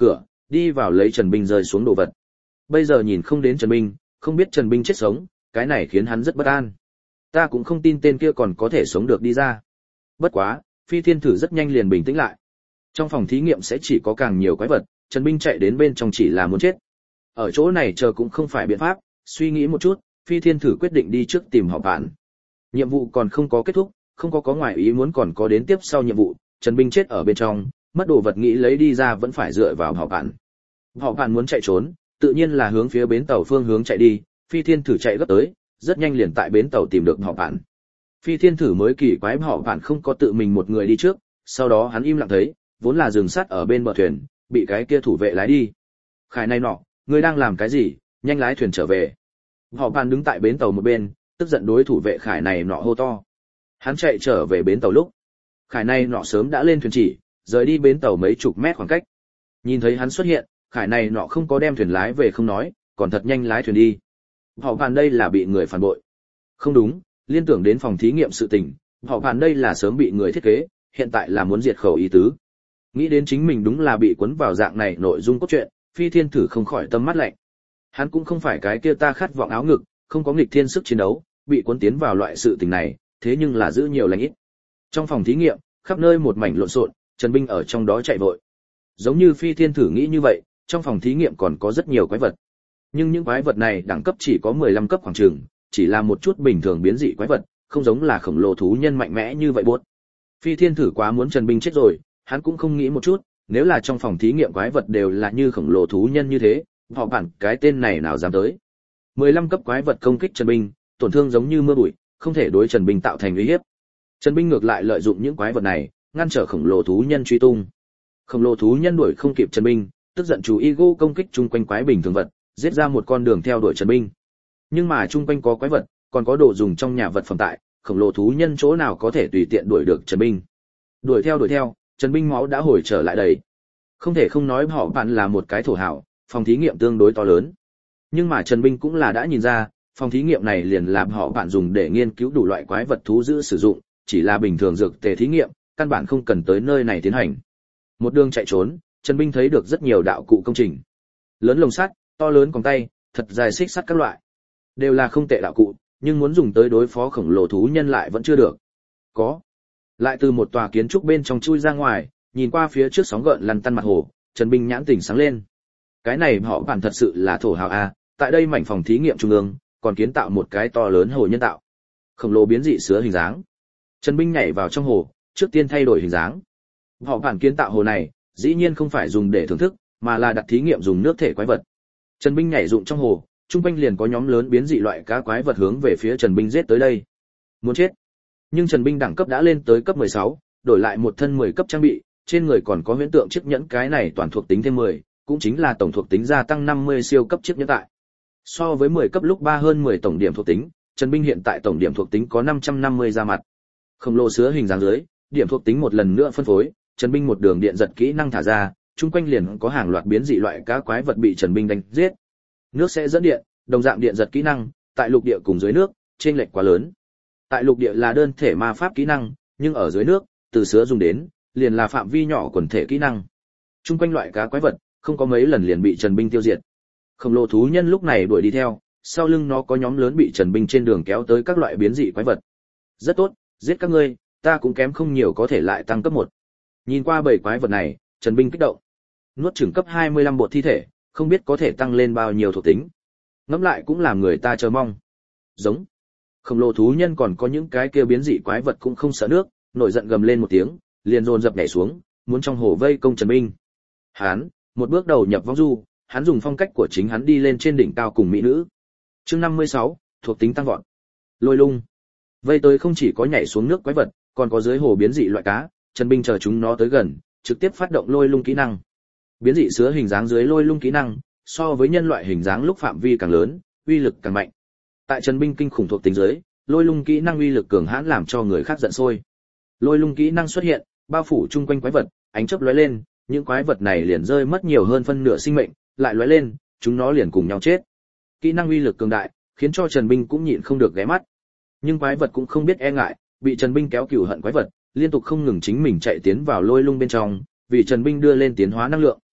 đi vào lấy Trần Binh rơi xuống đồ vật. Bây giờ nhìn không đến Trần Binh, không biết Trần Binh chết sống, cái này khiến hắn rất bất an. Ta cũng không tin tên kia còn có thể sống được đi ra. Bất quá, Phi Thiên Thử rất nhanh liền bình tĩnh lại. Trong phòng thí nghiệm sẽ chỉ có càng nhiều quái vật, Trần Binh chạy đến bên trong chỉ là muốn chết. Ở chỗ này chờ cũng không phải biện pháp, suy nghĩ một chút, Phi Thiên Thử quyết định đi trước tìm họ bạn. Nhiệm vụ còn không có kết thúc, không có ngoại ý muốn còn có đến tiếp sau nhiệm vụ, Trần Binh chết ở bên trong, mất đồ vật nghĩ lấy đi ra vẫn phải dựa vào họ bạn. Họ bạn muốn chạy trốn, tự nhiên là hướng phía bến tàu phương hướng chạy đi, Phi Thiên Thử chạy gấp tới, rất nhanh liền tại bến tàu tìm được họ bạn. Phi Thiên Thử mới kỳ quái họ bạn không có tự mình một người đi trước, sau đó hắn im lặng thấy, vốn là dừng sắt ở bên bờ thuyền, bị cái kia thủ vệ lái đi. Khải này nọ, ngươi đang làm cái gì, nhanh lái thuyền trở về. Họ bạn đứng tại bến tàu một bên, tức giận đối thủ vệ Khải này nọ hô to. Hắn chạy trở về bến tàu lúc, Khải này nọ sớm đã lên thuyền chỉ, rời đi bến tàu mấy chục mét khoảng cách. Nhìn thấy hắn xuất hiện, Khải này nọ không có đem thuyền lái về không nói, còn thật nhanh lái thuyền đi. Họ bạn đây là bị người phản bội. Không đúng, liên tưởng đến phòng thí nghiệm sự tình, họ bạn đây là sớm bị người thiết kế, hiện tại là muốn diệt khẩu ý tứ. Nghĩ đến chính mình đúng là bị cuốn vào dạng này nội dung cốt truyện, Phi Thiên Thử không khỏi tâm mắt lạnh. Hắn cũng không phải cái kia ta khát vọng áo ngực, không có nghịch thiên sức chiến đấu, bị cuốn tiến vào loại sự tình này, thế nhưng là giữ nhiều lành ít. Trong phòng thí nghiệm, khắp nơi một mảnh lộn xộn, Trần Binh ở trong đó chạy vội. Giống như Phi Thiên Thử nghĩ như vậy, trong phòng thí nghiệm còn có rất nhiều quái vật. Nhưng những quái vật này đẳng cấp chỉ có 15 cấp khoảng chừng, chỉ là một chút bình thường biến dị quái vật, không giống là khổng lồ thú nhân mạnh mẽ như vậy buốt. Phi Thiên Thử quá muốn Trần Binh chết rồi, hắn cũng không nghĩ một chút, nếu là trong phòng thí nghiệm quái vật đều là như khổng lồ thú nhân như thế, họ bản cái tên này nào dám tới. 15 cấp quái vật công kích Trần Binh, tổn thương giống như mưa bụi, không thể đối Trần Binh tạo thành uy hiếp. Trần Binh ngược lại lợi dụng những quái vật này, ngăn trở khổng lồ thú nhân truy tung. Khổng lồ thú nhân đuổi không kịp Trần Binh, tức giận chú ý gô công kích chung quanh quái bình thường vật, giết ra một con đường theo đuổi Trần Binh. Nhưng mà chung quanh có quái vật, còn có đồ dùng trong nhà vật phẩm tại, khổng lồ thú nhân chỗ nào có thể tùy tiện đuổi được Trần Binh. Đuổi theo, Trần Binh máu đã hồi trở lại đầy. Không thể không nói họ bạn là một cái thổ hảo, phòng thí nghiệm tương đối to lớn. Nhưng mà Trần Binh cũng là đã nhìn ra, phòng thí nghiệm này liền làm họ bạn dùng để nghiên cứu đủ loại quái vật thú dữ sử dụng, chỉ là bình thường dược tề thí nghiệm, căn bản không cần tới nơi này tiến hành. Một đường chạy trốn, Trần Binh thấy được rất nhiều đạo cụ công trình. Lớn lồng sắt, to lớn còng tay, thật dài xích sắt các loại. Đều là không tệ đạo cụ, nhưng muốn dùng tới đối phó khổng lồ thú nhân lại vẫn chưa được. Có. Lại từ một tòa kiến trúc bên trong chui ra ngoài, nhìn qua phía trước sóng gợn lăn tăn mặt hồ, Trần Binh nhãn tỉnh sáng lên. Cái này họ bản thật sự là thổ hào a, tại đây mảnh phòng thí nghiệm trung ương, còn kiến tạo một cái to lớn hồ nhân tạo. Khổng lồ biến dị sứa hình dáng. Trần Binh nhảy vào trong hồ, trước tiên thay đổi hình dáng. Họ bản kiến tạo hồ này, dĩ nhiên không phải dùng để thưởng thức, mà là đặt thí nghiệm dùng nước thể quái vật. Trần Binh nhảy dụng trong hồ, trung quanh liền có nhóm lớn biến dị loại cá quái vật hướng về phía Trần Binh giết tới đây. Muốn chết. Nhưng Trần Binh đẳng cấp đã lên tới cấp 16, đổi lại một thân 10 cấp trang bị, trên người còn có huyễn tượng chiếc nhẫn, cái này toàn thuộc tính thêm 10, cũng chính là tổng thuộc tính gia tăng 50 siêu cấp chiếc nhẫn tại. So với 10 cấp lúc 3 hơn 10 tổng điểm thuộc tính, Trần Binh hiện tại tổng điểm thuộc tính có 550 ra mặt. Khổng lồ sứa hình dáng dưới, điểm thuộc tính một lần nữa phân phối, Trần Binh một đường điện giật kỹ năng thả ra, chung quanh liền có hàng loạt biến dị loại cá quái vật bị Trần Binh đánh giết. Nước sẽ dẫn điện, đồng dạng điện giật kỹ năng, tại lục địa cùng dưới nước, chênh lệch quá lớn. Tại lục địa là đơn thể ma pháp kỹ năng, nhưng ở dưới nước, từ sứa dùng đến, liền là phạm vi nhỏ quần thể kỹ năng. Chung quanh loại cá quái vật, không có mấy lần liền bị Trần Binh tiêu diệt. Khổng lồ thú nhân lúc này đuổi đi theo, sau lưng nó có nhóm lớn bị Trần Binh trên đường kéo tới các loại biến dị quái vật. Rất tốt, giết các ngươi, ta cũng kém không nhiều có thể lại tăng cấp 1. Nhìn qua bầy quái vật này, Trần Binh kích động. Nuốt chửng cấp 25 bột thi thể, không biết có thể tăng lên bao nhiêu thuộc tính. Ngẫm lại cũng làm người ta chờ mong. Giống. Khổng lồ thú nhân còn có những cái kia biến dị quái vật cũng không sợ nước, nổi giận gầm lên một tiếng, liền dồn dập nhảy xuống, muốn trong hồ vây công Trần Binh. Hắn, một bước đầu nhập vong du, hắn dùng phong cách của chính hắn đi lên trên đỉnh cao cùng mỹ nữ. Chương 56, thuộc tính tăng vọt. Lôi lung. Vây tới không chỉ có nhảy xuống nước quái vật, còn có dưới hồ biến dị loại cá, Trần Binh chờ chúng nó tới gần, trực tiếp phát động lôi lung kỹ năng. Biến dị sứa hình dáng dưới lôi lung kỹ năng, so với nhân loại hình dáng lúc phạm vi càng lớn, uy lực càng mạnh. Tại Trần Binh kinh khủng thuộc tính dưới, lôi lung kỹ năng uy lực cường hãn làm cho người khác giận sôi. Lôi lung kỹ năng xuất hiện, bao phủ chung quanh quái vật, ánh chớp lóe lên, những quái vật này liền rơi mất nhiều hơn phân nửa sinh mệnh, lại lóe lên, chúng nó liền cùng nhau chết. Kỹ năng uy lực cường đại, khiến cho Trần Binh cũng nhịn không được ghé mắt. Nhưng quái vật cũng không biết e ngại, bị Trần Binh kéo cừu hận quái vật, liên tục không ngừng chính mình chạy tiến vào lôi lung bên trong, vì Trần Binh đưa lên tiến hóa năng lượng.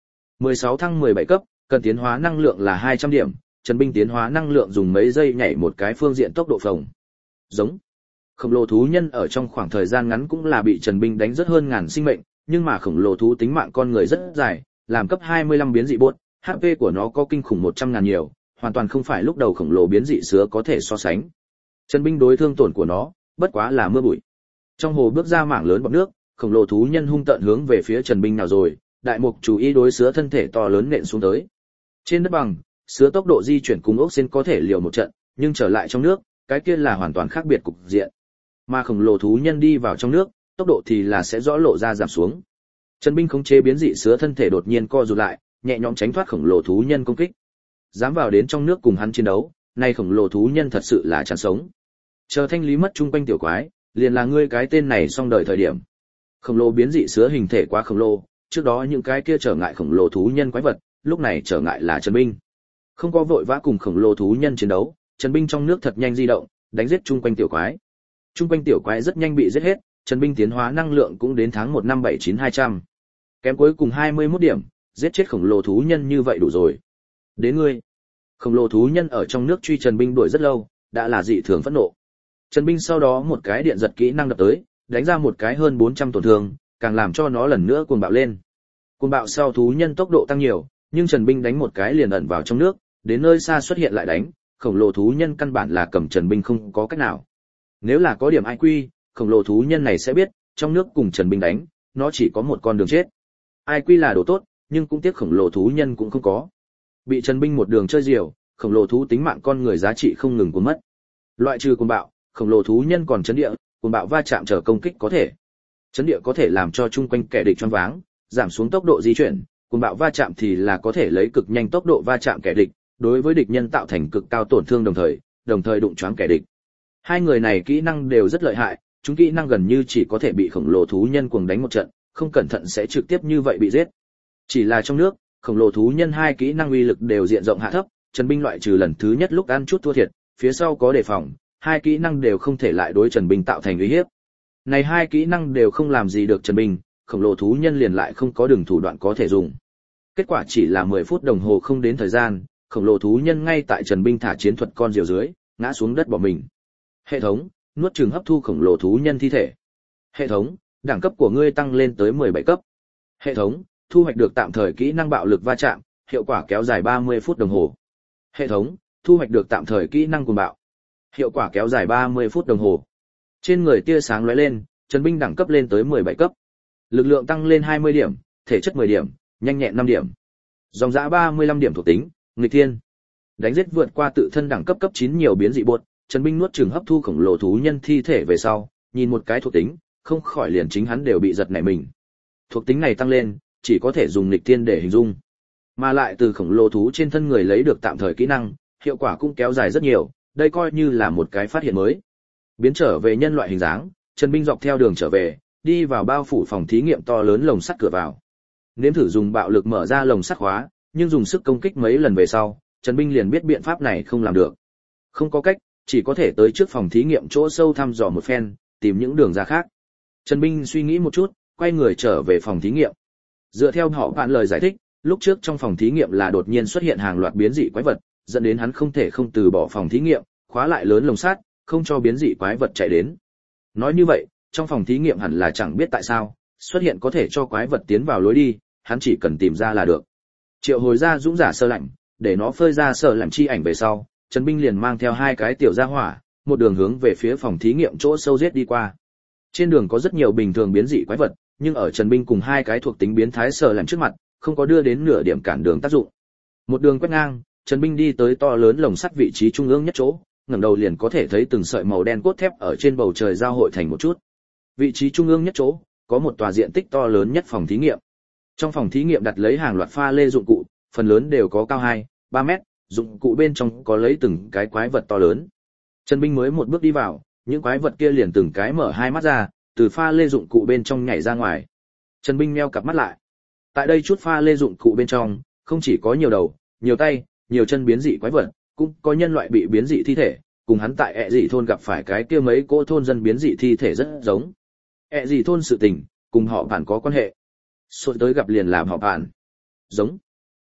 16 thăng 17 cấp, cần tiến hóa năng lượng là 200 điểm, Trần Binh tiến hóa năng lượng dùng mấy giây nhảy một cái phương diện tốc độ phồng. Giống. Khổng lồ thú nhân ở trong khoảng thời gian ngắn cũng là bị Trần Binh đánh rất hơn ngàn sinh mệnh, nhưng mà khổng lồ thú tính mạng con người rất dài, làm cấp 25 biến dị bốt, HP của nó có kinh khủng 100.000 nhiều, hoàn toàn không phải lúc đầu khổng lồ biến dị sứa có thể so sánh. Trần Binh đối thương tổn của nó, bất quá là mưa bụi. Trong hồ bước ra mảng lớn bọt nước, khổng lồ thú nhân hung tợn hướng về phía Trần Binh nào rồi, đại mục chú ý đối sứa thân thể to lớn nện xuống tới. Trên đất bằng, sứa tốc độ di chuyển cùng ốc sen có thể liều một trận, nhưng trở lại trong nước, cái kia là hoàn toàn khác biệt cục diện. Mà khổng lồ thú nhân đi vào trong nước, tốc độ thì là sẽ rõ lộ ra giảm xuống. Trần Binh khống chế biến dị sứa thân thể đột nhiên co rụt lại, nhẹ nhõm tránh thoát khổng lồ thú nhân công kích. Dám vào đến trong nước cùng hắn chiến đấu, nay khổng lồ thú nhân thật sự là chán sống. Chờ thanh lý mất chung quanh tiểu quái, liền là ngươi cái tên này xong đời thời điểm. Khổng lồ biến dị sứa hình thể quá khổng lồ, trước đó những cái kia trở ngại khổng lồ thú nhân quái vật, lúc này trở ngại là Trần Binh. Không có vội vã cùng khổng lồ thú nhân chiến đấu, Trần Binh trong nước thật nhanh di động, đánh giết chung quanh tiểu quái. Chung quanh tiểu quái rất nhanh bị giết hết, Trần Binh tiến hóa năng lượng cũng đến tháng 1 năm 79200. Kém cuối cùng 21 điểm, giết chết khổng lồ thú nhân như vậy đủ rồi. Đến ngươi. Khổng lồ thú nhân ở trong nước truy Trần Binh đuổi rất lâu, đã là dị thường phẫn nộ. Trần Binh sau đó một cái điện giật kỹ năng đập tới, đánh ra một cái hơn 400 tổn thương, càng làm cho nó lần nữa cuồng bạo lên. Cuồng bạo sau thú nhân tốc độ tăng nhiều, nhưng Trần Binh đánh một cái liền ẩn vào trong nước, đến nơi xa xuất hiện lại đánh, khổng lồ thú nhân căn bản là cầm Trần Binh không có cách nào. Nếu là có điểm IQ, khổng lồ thú nhân này sẽ biết, trong nước cùng Trần Binh đánh, nó chỉ có một con đường chết. IQ là đồ tốt, nhưng cũng tiếc khổng lồ thú nhân cũng không có. Bị Trần Binh một đường chơi diều, khổng lồ thú tính mạng con người giá trị không ngừng cuốn mất. Loại trừ cuồng bạo, khổng lồ thú nhân còn chấn địa, cuồng bạo va chạm trở công kích có thể. Chấn địa có thể làm cho chung quanh kẻ địch choáng váng, giảm xuống tốc độ di chuyển, cuồng bạo va chạm thì là có thể lấy cực nhanh tốc độ va chạm kẻ địch, đối với địch nhân tạo thành cực cao tổn thương đồng thời đụng choáng kẻ địch. Hai người này kỹ năng đều rất lợi hại, chúng kỹ năng gần như chỉ có thể bị khổng lồ thú nhân cuồng đánh một trận, không cẩn thận sẽ trực tiếp như vậy bị giết. Chỉ là trong nước, khổng lồ thú nhân hai kỹ năng uy lực đều diện rộng hạ thấp, Trần Binh loại trừ lần thứ nhất lúc ăn chút thua thiệt, phía sau có đề phòng, hai kỹ năng đều không thể lại đối Trần Binh tạo thành uy hiếp. Này hai kỹ năng đều không làm gì được Trần Binh, khổng lồ thú nhân liền lại không có đường thủ đoạn có thể dùng. Kết quả chỉ là 10 phút đồng hồ không đến thời gian, khổng lồ thú nhân ngay tại Trần Binh thả chiến thuật con diều dưới, ngã xuống đất bỏ mình. Hệ thống, nuốt chửng hấp thu khổng lồ thú nhân thi thể. Hệ thống, đẳng cấp của ngươi tăng lên tới 17 cấp. Hệ thống, thu hoạch được tạm thời kỹ năng bạo lực va chạm, hiệu quả kéo dài 30 phút đồng hồ. Hệ thống, thu hoạch được tạm thời kỹ năng cuồng bạo, hiệu quả kéo dài 30 phút đồng hồ. Trên người tia sáng lóe lên, Trần Binh đẳng cấp lên tới 17 cấp. Lực lượng tăng lên 20 điểm, thể chất 10 điểm, nhanh nhẹn 5 điểm. Dòng dã 35 điểm thuộc tính, nghịch thiên. Đánh giết vượt qua tự thân đẳng cấp cấp 9 nhiều biến dị bột, Trần Binh nuốt chửng hấp thu khổng lồ thú nhân thi thể về sau, nhìn một cái thuộc tính, không khỏi liền chính hắn đều bị giật nảy mình. Thuộc tính này tăng lên, chỉ có thể dùng nghịch thiên để hình dung. Mà lại từ khổng lồ thú trên thân người lấy được tạm thời kỹ năng, hiệu quả cũng kéo dài rất nhiều, đây coi như là một cái phát hiện mới. Biến trở về nhân loại hình dáng, Trần Binh dọc theo đường trở về, đi vào bao phủ phòng thí nghiệm to lớn lồng sắt cửa vào. Nếm thử dùng bạo lực mở ra lồng sắt khóa, nhưng dùng sức công kích mấy lần về sau, Trần Binh liền biết biện pháp này không làm được. Không có cách, chỉ có thể tới trước phòng thí nghiệm chỗ sâu thăm dò một phen, tìm những đường ra khác. Trần Binh suy nghĩ một chút, quay người trở về phòng thí nghiệm. Dựa theo họ bạn lời giải thích, lúc trước trong phòng thí nghiệm là đột nhiên xuất hiện hàng loạt biến dị quái vật, dẫn đến hắn không thể không từ bỏ phòng thí nghiệm, khóa lại lớn lồng sắt, không cho biến dị quái vật chạy đến. Nói như vậy, trong phòng thí nghiệm hẳn là chẳng biết tại sao, xuất hiện có thể cho quái vật tiến vào lối đi, hắn chỉ cần tìm ra là được. Triệu hồi ra dũng giả sơ lạnh, để nó phơi ra sơ lạnh chi ảnh về sau, Trần Binh liền mang theo hai cái tiểu gia hỏa, một đường hướng về phía phòng thí nghiệm chỗ sâu giết đi qua. Trên đường có rất nhiều bình thường biến dị quái vật, nhưng ở Trần Binh cùng hai cái thuộc tính biến thái sơ lạnh trước mặt, không có đưa đến nửa điểm cản đường tác dụng. Một đường quét ngang, Trần Binh đi tới to lớn lồng sắt vị trí trung ương nhất chỗ, ngẩng đầu liền có thể thấy từng sợi màu đen cốt thép ở trên bầu trời giao hội thành một chút. Vị trí trung ương nhất chỗ, có một tòa diện tích to lớn nhất phòng thí nghiệm. Trong phòng thí nghiệm đặt lấy hàng loạt pha lê dụng cụ, phần lớn đều có cao 2-3 mét, dụng cụ bên trong có lấy từng cái quái vật to lớn. Trần Binh mới một bước đi vào, những quái vật kia liền từng cái mở hai mắt ra, từ pha lê dụng cụ bên trong nhảy ra ngoài. Trần Binh meo cặp mắt lại. Tại đây chút pha lê dụng cụ bên trong, không chỉ có nhiều đầu, nhiều tay, nhiều chân biến dị quái vật, cũng có nhân loại bị biến dị thi thể, cùng hắn tại ẹ dị thôn gặp phải cái kia mấy cỗ thôn dân biến dị thi thể rất giống. Ẹ dị thôn sự tình, cùng họ bạn có quan hệ. Xôn tới gặp liền làm họ bạn. Giống.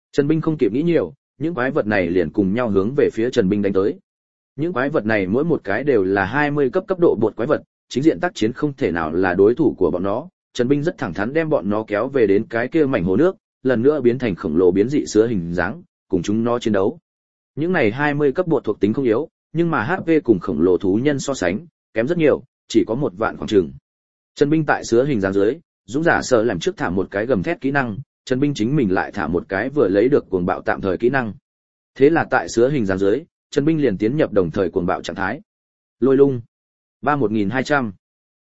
Trần Binh không kịp nghĩ nhiều, những quái vật này liền cùng nhau hướng về phía Trần Binh đánh tới. Những quái vật này mỗi một cái đều là 20 cấp độ bột quái vật, chính diện tác chiến không thể nào là đối thủ của bọn nó. Trần Binh rất thẳng thắn đem bọn nó kéo về đến cái kia mảnh hồ nước, lần nữa biến thành khổng lồ biến dị sứa hình dáng, cùng chúng nó chiến đấu. Những này 20 cấp bột thuộc tính không yếu, nhưng mà HP cùng khổng lồ thú nhân so sánh, kém rất nhiều, chỉ có 1 vạn khoảng chừng. Trần Binh tại sứa hình dáng dưới, dũng giả sợ làm trước thả một cái gầm thét kỹ năng, Trần Binh chính mình lại thả một cái vừa lấy được cuồng bạo tạm thời kỹ năng. Thế là tại sứa hình dáng dưới, Trần Binh liền tiến nhập đồng thời cuồng bạo trạng thái. Lôi lung 31200,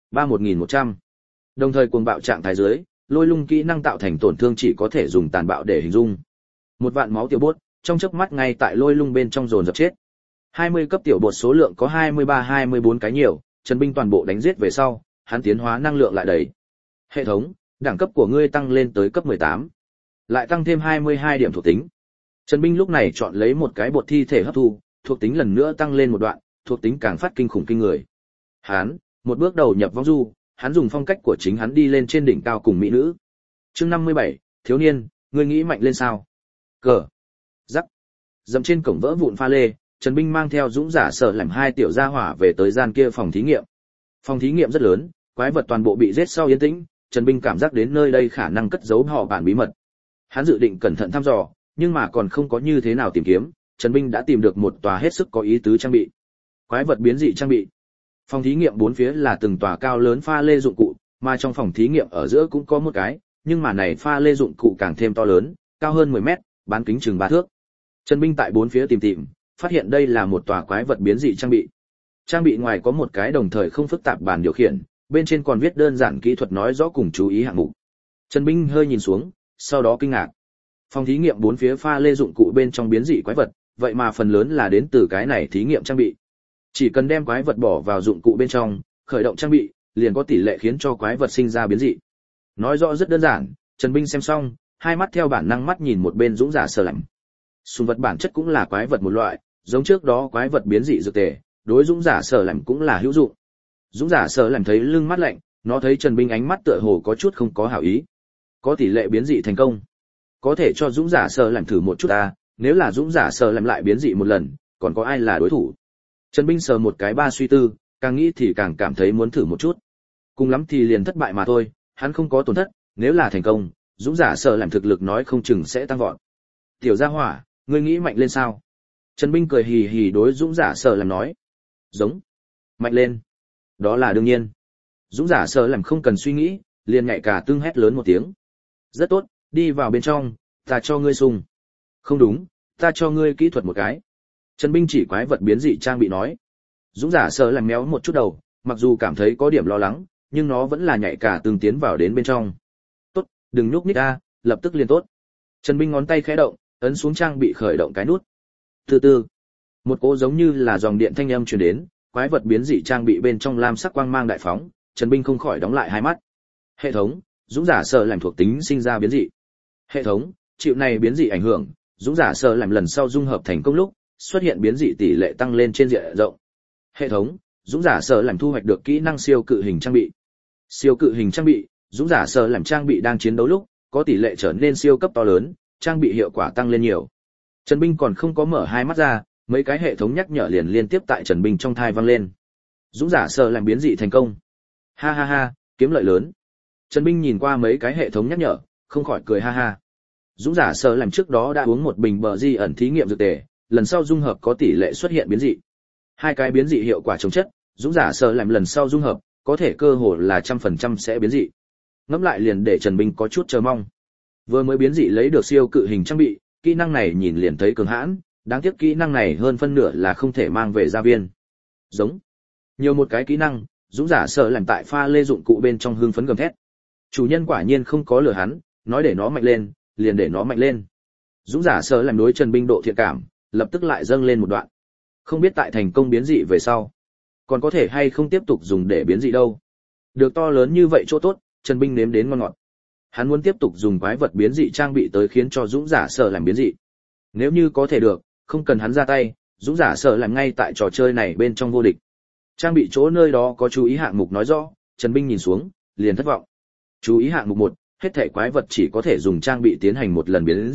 31100. Đồng thời cuồng bạo trạng thái dưới, lôi lung kỹ năng tạo thành tổn thương chỉ có thể dùng tàn bạo để hình dung. 1 vạn máu tiểu bốt, trong chớp mắt ngay tại lôi lung bên trong dồn dập chết. 20 cấp tiểu bột số lượng có 23-24 cái nhiều, Trần Binh toàn bộ đánh giết về sau, hắn tiến hóa năng lượng lại đầy. Hệ thống, đẳng cấp của ngươi tăng lên tới cấp 18. Lại tăng thêm 22 điểm thuộc tính. Trần Binh lúc này chọn lấy một cái bột thi thể hấp thu, thuộc tính lần nữa tăng lên một đoạn, thuộc tính càng phát kinh khủng kinh người. Hắn, một bước đầu nhập vong du, hắn dùng phong cách của chính hắn đi lên trên đỉnh cao cùng mỹ nữ. Chương 57, thiếu niên, ngươi nghĩ mạnh lên sao? Cờ. Rắc. Dậm trên cổng vỡ vụn pha lê, Trần Binh mang theo dũng giả sợ làm 2 tiểu gia hỏa về tới gian kia phòng thí nghiệm. Phòng thí nghiệm rất lớn, quái vật toàn bộ bị giết sau yên tĩnh, Trần Binh cảm giác đến nơi đây khả năng cất giấu họ bản bí mật. Hắn dự định cẩn thận thăm dò, nhưng mà còn không có như thế nào tìm kiếm, Trần Binh đã tìm được một tòa hết sức có ý tứ trang bị. Quái vật biến dị trang bị. Phòng thí nghiệm bốn phía là từng tòa cao lớn pha lê dụng cụ, mà trong phòng thí nghiệm ở giữa cũng có một cái, nhưng mà này pha lê dụng cụ càng thêm to lớn, cao hơn 10 mét, bán kính chừng 3 thước. Trần Binh tại bốn phía tìm, phát hiện đây là một tòa quái vật biến dị trang bị. Trang bị ngoài có một cái đồng thời không phức tạp bàn điều khiển, bên trên còn viết đơn giản kỹ thuật nói rõ cùng chú ý hạng mục. Trần Binh hơi nhìn xuống, sau đó kinh ngạc. Phòng thí nghiệm bốn phía pha lê dụng cụ bên trong biến dị quái vật, vậy mà phần lớn là đến từ cái này thí nghiệm trang bị. Chỉ cần đem quái vật bỏ vào dụng cụ bên trong, khởi động trang bị, liền có tỷ lệ khiến cho quái vật sinh ra biến dị. Nói rõ rất đơn giản, Trần Binh xem xong, hai mắt theo bản năng mắt nhìn một bên dũng giả sờ lạnh. Sùng vật bản chất cũng là quái vật một loại, giống trước đó quái vật biến dị dược tề, đối dũng giả sờ lạnh cũng là hữu dụng. Dũng giả sờ lạnh thấy lưng mắt lạnh, nó thấy Trần Binh ánh mắt tựa hồ có chút không có hảo ý. Có tỷ lệ biến dị thành công, có thể cho dũng giả sờ lạnh thử một chút à, nếu là dũng giả sờ lạnh lại biến dị một lần, còn có ai là đối thủ? Trần Binh sờ một cái ba suy tư, càng nghĩ thì càng cảm thấy muốn thử một chút. Cùng lắm thì liền thất bại mà thôi, hắn không có tổn thất, nếu là thành công, dũng giả sờ lạnh thực lực nói không chừng sẽ tăng vọt. Tiểu gia hỏa, ngươi nghĩ mạnh lên sao? Trần Binh cười hì hì đối dũng giả sờ lạnh nói. Giống. Mạnh lên. Đó là đương nhiên. Dũng giả sờ lạnh không cần suy nghĩ, liền nhảy cả tương hét lớn một tiếng. Rất tốt, đi vào bên trong, ta cho ngươi sung. Không đúng, ta cho ngươi kỹ thuật một cái. Trần Binh chỉ quái vật biến dị trang bị nói. Dũng giả sờ làm méo một chút đầu, mặc dù cảm thấy có điểm lo lắng, nhưng nó vẫn là nhảy cả tương tiến vào đến bên trong. Tốt, đừng nhúc nhích ra, lập tức liền tốt. Trần Binh ngón tay khẽ động, ấn xuống trang bị khởi động cái nút. Từ từ, một cỗ giống như là dòng điện thanh âm truyền đến, quái vật biến dị trang bị bên trong lam sắc quang mang đại phóng, Trần Binh không khỏi đóng lại hai mắt. Hệ thống, dũng giả sờ làm thuộc tính sinh ra biến dị. Hệ thống, chịu này biến dị ảnh hưởng, dũng giả sờ làm lần sau dung hợp thành công lúc, xuất hiện biến dị tỷ lệ tăng lên trên diện rộng. Hệ thống, dũng giả sờ làm thu hoạch được kỹ năng siêu cự hình trang bị. Siêu cự hình trang bị, dũng giả sờ làm trang bị đang chiến đấu lúc, có tỷ lệ trở nên siêu cấp to lớn, trang bị hiệu quả tăng lên nhiều. Trần Binh còn không có mở hai mắt ra, mấy cái hệ thống nhắc nhở liền liên tiếp tại Trần Binh trong thai vang lên. Dũng giả sờ làm biến dị thành công. Ha ha ha, kiếm lợi lớn. Trần Binh nhìn qua mấy cái hệ thống nhắc nhở, không khỏi cười ha ha. Dũng giả sờ làm trước đó đã uống một bình bờ di ẩn thí nghiệm dược tề, lần sau dung hợp có tỷ lệ xuất hiện biến dị. Hai cái biến dị hiệu quả chống chất, dũng giả sờ làm lần sau dung hợp, có thể cơ hội là 100% sẽ biến dị. Ngẫm lại liền để Trần Binh có chút chờ mong. Vừa mới biến dị lấy được siêu cự hình trang bị, kỹ năng này nhìn liền thấy cường hãn, đáng tiếc kỹ năng này hơn phân nửa là không thể mang về gia viên. Giống. Nhiều một cái kỹ năng, dũng giả sờ làm tại pha lê dụng cụ bên trong hưng phấn gầm thét. Chủ nhân quả nhiên không có lừa hắn, nói để nó mạnh lên, liền để nó mạnh lên. Dũng giả sờ làm đối Trần Binh độ thiện cảm, lập tức lại dâng lên một đoạn. Không biết tại thành công biến dị về sau, còn có thể hay không tiếp tục dùng để biến dị đâu. Được to lớn như vậy chỗ tốt, Trần Binh nếm đến ngon ngọt. Hắn muốn tiếp tục dùng quái vật biến dị trang bị tới khiến cho dũng giả sờ làm biến dị. Nếu như có thể được, không cần hắn ra tay, dũng giả sờ làm ngay tại trò chơi này bên trong vô địch. Trang bị chỗ nơi đó có chú ý hạng mục nói rõ, Trần Binh nhìn xuống, liền thất vọng. Chú ý hạng mục 1, hết thể quái vật chỉ có thể dùng trang bị tiến hành một lần biến dị,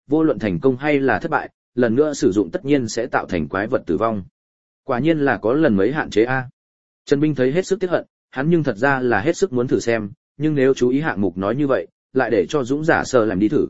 vô luận thành công hay là thất bại, lần nữa sử dụng tất nhiên sẽ tạo thành quái vật tử vong. Quả nhiên là có lần mấy hạn chế a. Trần Binh thấy hết sức tiếc hận, hắn nhưng thật ra là hết sức muốn thử xem, nhưng nếu chú ý hạng mục nói như vậy, lại để cho dũng giả sở làm đi thử,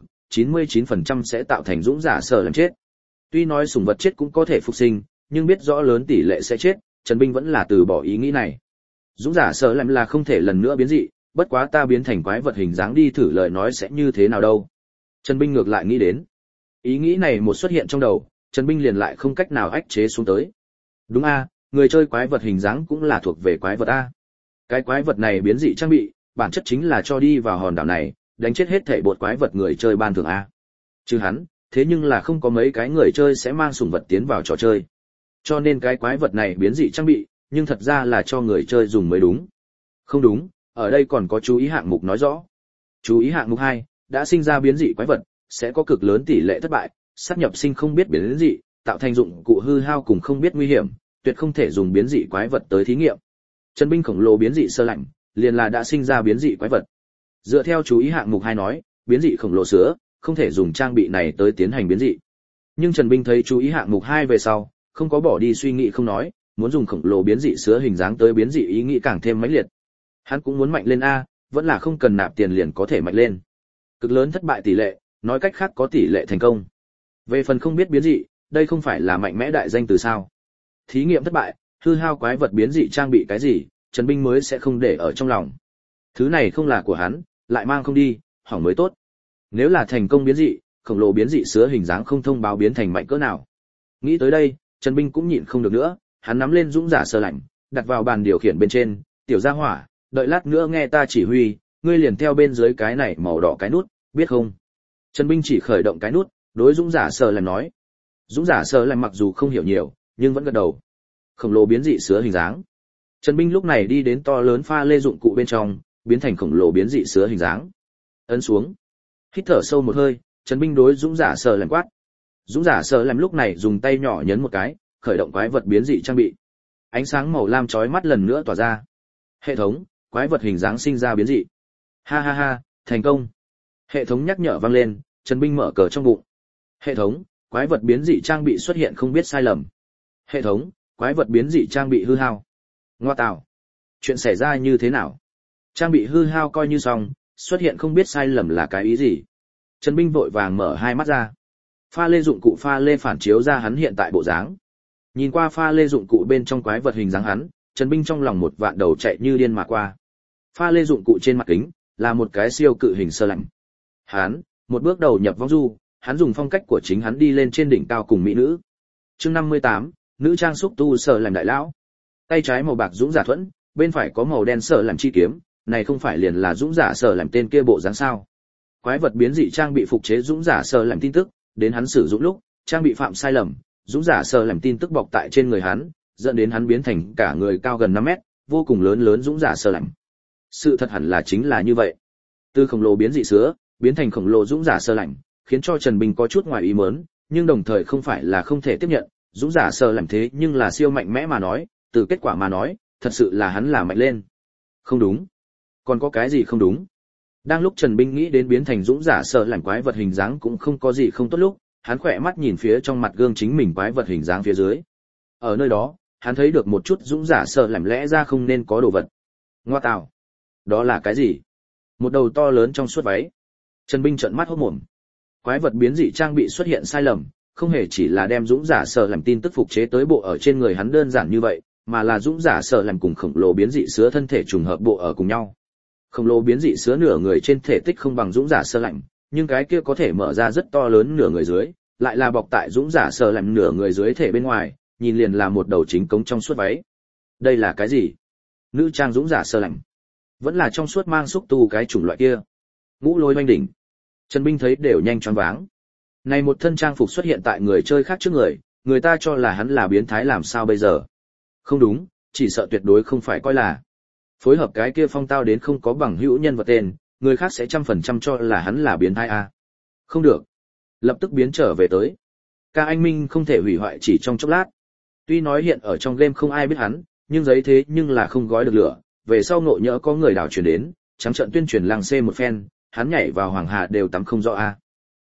99% sẽ tạo thành dũng giả sở làm chết. Tuy nói sủng vật chết cũng có thể phục sinh, nhưng biết rõ lớn tỷ lệ sẽ chết, Trần Binh vẫn là từ bỏ ý nghĩ này. Dũng giả sở làm là không thể lần nữa biến dị, bất quá ta biến thành quái vật hình dáng đi thử lời nói sẽ như thế nào đâu. Trần Binh ngược lại nghĩ đến. Ý nghĩ này một xuất hiện trong đầu, Trần Binh liền lại không cách nào ách chế xuống tới. Đúng a, người chơi quái vật hình dáng cũng là thuộc về quái vật a. Cái quái vật này biến dị trang bị, bản chất chính là cho đi vào hòn đảo này, đánh chết hết thảy bột quái vật người chơi ban thường a. Chứ hắn, thế nhưng là không có mấy cái người chơi sẽ mang sủng vật tiến vào trò chơi. Cho nên cái quái vật này biến dị trang bị, nhưng thật ra là cho người chơi dùng mới đúng. Không đúng, ở đây còn có chú ý hạng mục nói rõ. Chú ý hạng mục 2, đã sinh ra biến dị quái vật, sẽ có cực lớn tỷ lệ thất bại, sát nhập sinh không biết biến dị, tạo thành dụng cụ hư hao cùng không biết nguy hiểm, tuyệt không thể dùng biến dị quái vật tới thí nghiệm. Trần Binh khổng lồ biến dị sơ lạnh, liền là đã sinh ra biến dị quái vật. Dựa theo chú ý hạng mục 2 nói, biến dị khổng lồ sữa, không thể dùng trang bị này tới tiến hành biến dị. Nhưng Trần Binh thấy chú ý hạng mục 2 về sau, không có bỏ đi suy nghĩ không nói, muốn dùng khổng lồ biến dị sữa hình dáng tới biến dị ý nghĩ càng thêm mãnh liệt. Hắn cũng muốn mạnh lên a, vẫn là không cần nạp tiền liền có thể mạnh lên. Cực lớn thất bại tỷ lệ, nói cách khác có tỷ lệ thành công. Về phần không biết biến dị, đây không phải là mạnh mẽ đại danh từ sao? Thí nghiệm thất bại, hư hao quái vật biến dị trang bị cái gì, Trần Binh mới sẽ không để ở trong lòng. Thứ này không là của hắn, lại mang không đi, hỏng mới tốt. Nếu là thành công biến dị, khổng lồ biến dị sữa hình dáng không thông báo biến thành mạnh cỡ nào. Nghĩ tới đây, Trần Binh cũng nhịn không được nữa, hắn nắm lên dũng giả sơ lạnh, đặt vào bàn điều khiển bên trên, tiểu gia hỏa, đợi lát nữa nghe ta chỉ huy, ngươi liền theo bên dưới cái này màu đỏ cái nút, biết không? Trần Binh chỉ khởi động cái nút, đối dũng giả sơ lạnh nói. Dũng giả sơ lạnh mặc dù không hiểu nhiều, nhưng vẫn gật đầu. Khổng lồ biến dị sữa hình dáng. Trần Binh lúc này đi đến to lớn pha lê dụng cụ bên trong, biến thành khổng lồ biến dị sữa hình dáng. Ấn xuống. Hít thở sâu một hơi, Trần Binh đối dũng giả sơ lạnh quát. Dũng giả sơ lạnh lúc này dùng tay nhỏ nhấn một cái, khởi động quái vật biến dị trang bị. Ánh sáng màu lam chói mắt lần nữa tỏa ra. Hệ thống, quái vật hình dáng sinh ra biến dị. Ha ha ha, thành công. Hệ thống nhắc nhở vang lên, Trần Binh mở cờ trong bụng. Hệ thống, quái vật biến dị trang bị xuất hiện không biết sai lầm. Hệ thống, quái vật biến dị trang bị hư hao. Ngoa tạo. Chuyện xảy ra như thế nào? Trang bị hư hao coi như xong, xuất hiện không biết sai lầm là cái ý gì? Trần Binh vội vàng mở hai mắt ra. Pha lê dụng cụ pha lê phản chiếu ra hắn hiện tại bộ dáng. Nhìn qua pha lê dụng cụ bên trong quái vật hình dáng hắn, Trần Binh trong lòng một vạn đầu chạy như điên mà qua. Pha lê dụng cụ trên mặt kính là một cái siêu cự hình sơ lạnh. Hắn một bước đầu nhập vong du, hắn dùng phong cách của chính hắn đi lên trên đỉnh cao cùng mỹ nữ. Chương 58, nữ trang xúc tu sơ lạnh đại lão. Tay trái màu bạc dũng giả thuẫn, bên phải có màu đen sơ lạnh chi kiếm, này không phải liền là dũng giả sơ lạnh tên kia bộ dáng sao? Quái vật biến dị trang bị phục chế dũng giả sơ lạnh tin tức, đến hắn sử dụng lúc, trang bị phạm sai lầm, dũng giả sơ lạnh tin tức bọc tại trên người hắn, dẫn đến hắn biến thành cả người cao gần 5 mét, vô cùng lớn dũng giả sơ lạnh. Sự thật hẳn là chính là như vậy. Từ khổng lồ biến dị sữa, biến thành khổng lồ dũng giả sơ lạnh, khiến cho Trần Bình có chút ngoài ý muốn, nhưng đồng thời không phải là không thể tiếp nhận, dũng giả sơ lạnh thế nhưng là siêu mạnh mẽ mà nói, từ kết quả mà nói, thật sự là hắn là mạnh lên. Không đúng. Còn có cái gì không đúng? Đang lúc Trần Binh nghĩ đến biến thành dũng giả sơ lạnh quái vật hình dáng cũng không có gì không tốt lúc, hắn khỏe mắt nhìn phía trong mặt gương chính mình quái vật hình dáng phía dưới. Ở nơi đó, hắn thấy được một chút dũng giả sơ lạnh lẽ ra không nên có đồ vật. Ngoa tạo. Đó là cái gì? Một đầu to lớn trong suốt váy. Trần Binh trợn mắt hốt mồm. Quái vật biến dị trang bị xuất hiện sai lầm, không hề chỉ là đem dũng giả sơ lạnh tin tức phục chế tới bộ ở trên người hắn đơn giản như vậy, mà là dũng giả sơ lạnh cùng khổng lồ biến dị sữa thân thể trùng hợp bộ ở cùng nhau. Khổng lồ biến dị sữa nửa người trên thể tích không bằng dũng giả sơ lạnh, nhưng cái kia có thể mở ra rất to lớn nửa người dưới, lại là bọc tại dũng giả sơ lạnh nửa người dưới thể bên ngoài, nhìn liền là một đầu chính cống trong suốt váy. Đây là cái gì? Nữ trang dũng giả sơ lạnh. Vẫn là trong suốt mang xúc tu cái chủng loại kia. Ngũ lôi oanh đỉnh. Trần Binh thấy đều nhanh choáng váng. Này một thân trang phục xuất hiện tại người chơi khác trước người, người ta cho là hắn là biến thái làm sao bây giờ? Không đúng, chỉ sợ tuyệt đối không phải coi là. Phối hợp cái kia phong tao đến không có bằng hữu nhân vật tên, người khác sẽ 100% cho là hắn là biến thái a. Không được. Lập tức biến trở về tới. Ca anh Minh không thể hủy hoại chỉ trong chốc lát. Tuy nói hiện ở trong game không ai biết hắn, nhưng giấy thế nhưng là không gói được lửa, về sau ngộ nhỡ có người đảo truyền đến, trắng trợn tuyên truyền làng xê một phen, hắn nhảy vào hoàng hà đều tắm không rõ a.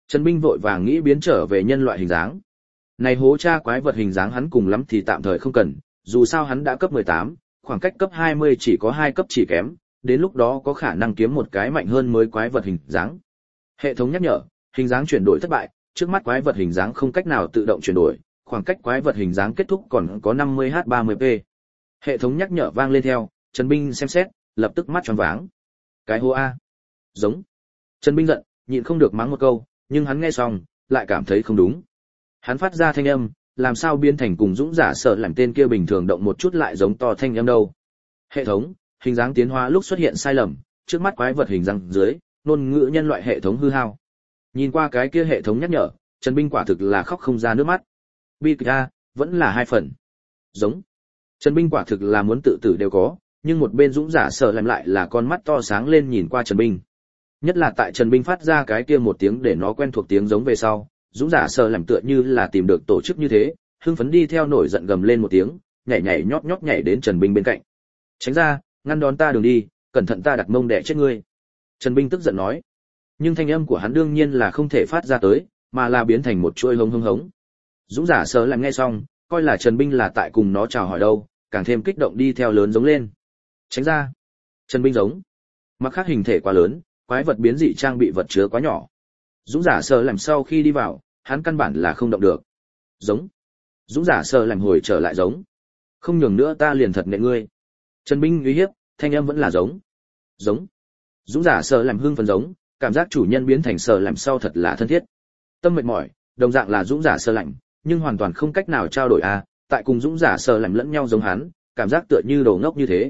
Trần Binh vội vàng nghĩ biến trở về nhân loại hình dáng. Này hố cha quái vật hình dáng hắn cùng lắm thì tạm thời không cần, dù sao hắn đã cấp 18, khoảng cách cấp 20 chỉ có 2 cấp chỉ kém, đến lúc đó có khả năng kiếm một cái mạnh hơn mới quái vật hình dáng. Hệ thống nhắc nhở, hình dáng chuyển đổi thất bại, trước mắt quái vật hình dáng không cách nào tự động chuyển đổi, khoảng cách quái vật hình dáng kết thúc còn có 50h30p. Hệ thống nhắc nhở vang lên theo, Trần Binh xem xét, lập tức mắt tròn váng. Cái hố a. Giống. Trần Binh giận, nhịn không được mắng một câu, nhưng hắn nghe xong, lại cảm thấy không đúng. Hắn phát ra thanh âm, làm sao biến thành cùng Dũng giả sợ làm tên kia bình thường động một chút lại giống to thanh âm đâu. Hệ thống, hình dáng tiến hóa lúc xuất hiện sai lầm, trước mắt quái vật hình dáng dưới, ngôn ngữ nhân loại hệ thống hư hao. Nhìn qua cái kia hệ thống nhắc nhở, Trần Binh quả thực là khóc không ra nước mắt. Bi kịch a, vẫn là 2 phần. Giống. Trần Binh quả thực là muốn tự tử đều có, nhưng một bên Dũng giả sợ làm lại là con mắt to sáng lên nhìn qua Trần Binh. Nhất là tại Trần Binh phát ra cái kia một tiếng để nó quen thuộc tiếng giống về sau, Dũng giả sợ làm tựa như là tìm được tổ chức như thế, hưng phấn đi theo nổi giận gầm lên một tiếng, nhảy nhảy nhót nhót nhảy đến Trần Binh bên cạnh. Tránh ra, ngăn đón ta đường đi, cẩn thận ta đặt mông đẻ chết ngươi. Trần Binh tức giận nói. Nhưng thanh âm của hắn đương nhiên là không thể phát ra tới, mà là biến thành một chuỗi hống hống hống. Dũng giả sợ làm nghe xong, coi là Trần Binh là tại cùng nó chào hỏi đâu, càng thêm kích động đi theo lớn giống lên. Tránh ra. Trần Binh giống. Mặc khác hình thể quá lớn, quái vật biến dị trang bị vật chứa quá nhỏ. Dũng giả sợ làm sau khi đi vào, hắn căn bản là không động được. Giống. Dũng giả sợ làm hồi trở lại giống. Không nhường nữa ta liền thật nện ngươi. Trần Binh uy hiếp, thanh âm vẫn là giống. Giống. Dũng giả sợ làm hưng phấn giống, cảm giác chủ nhân biến thành sợ làm sau thật là thân thiết. Tâm mệt mỏi, đồng dạng là Dũng giả sợ lạnh, nhưng hoàn toàn không cách nào trao đổi a, tại cùng Dũng giả sợ làm lẫn nhau giống hắn, cảm giác tựa như đồ ngốc như thế.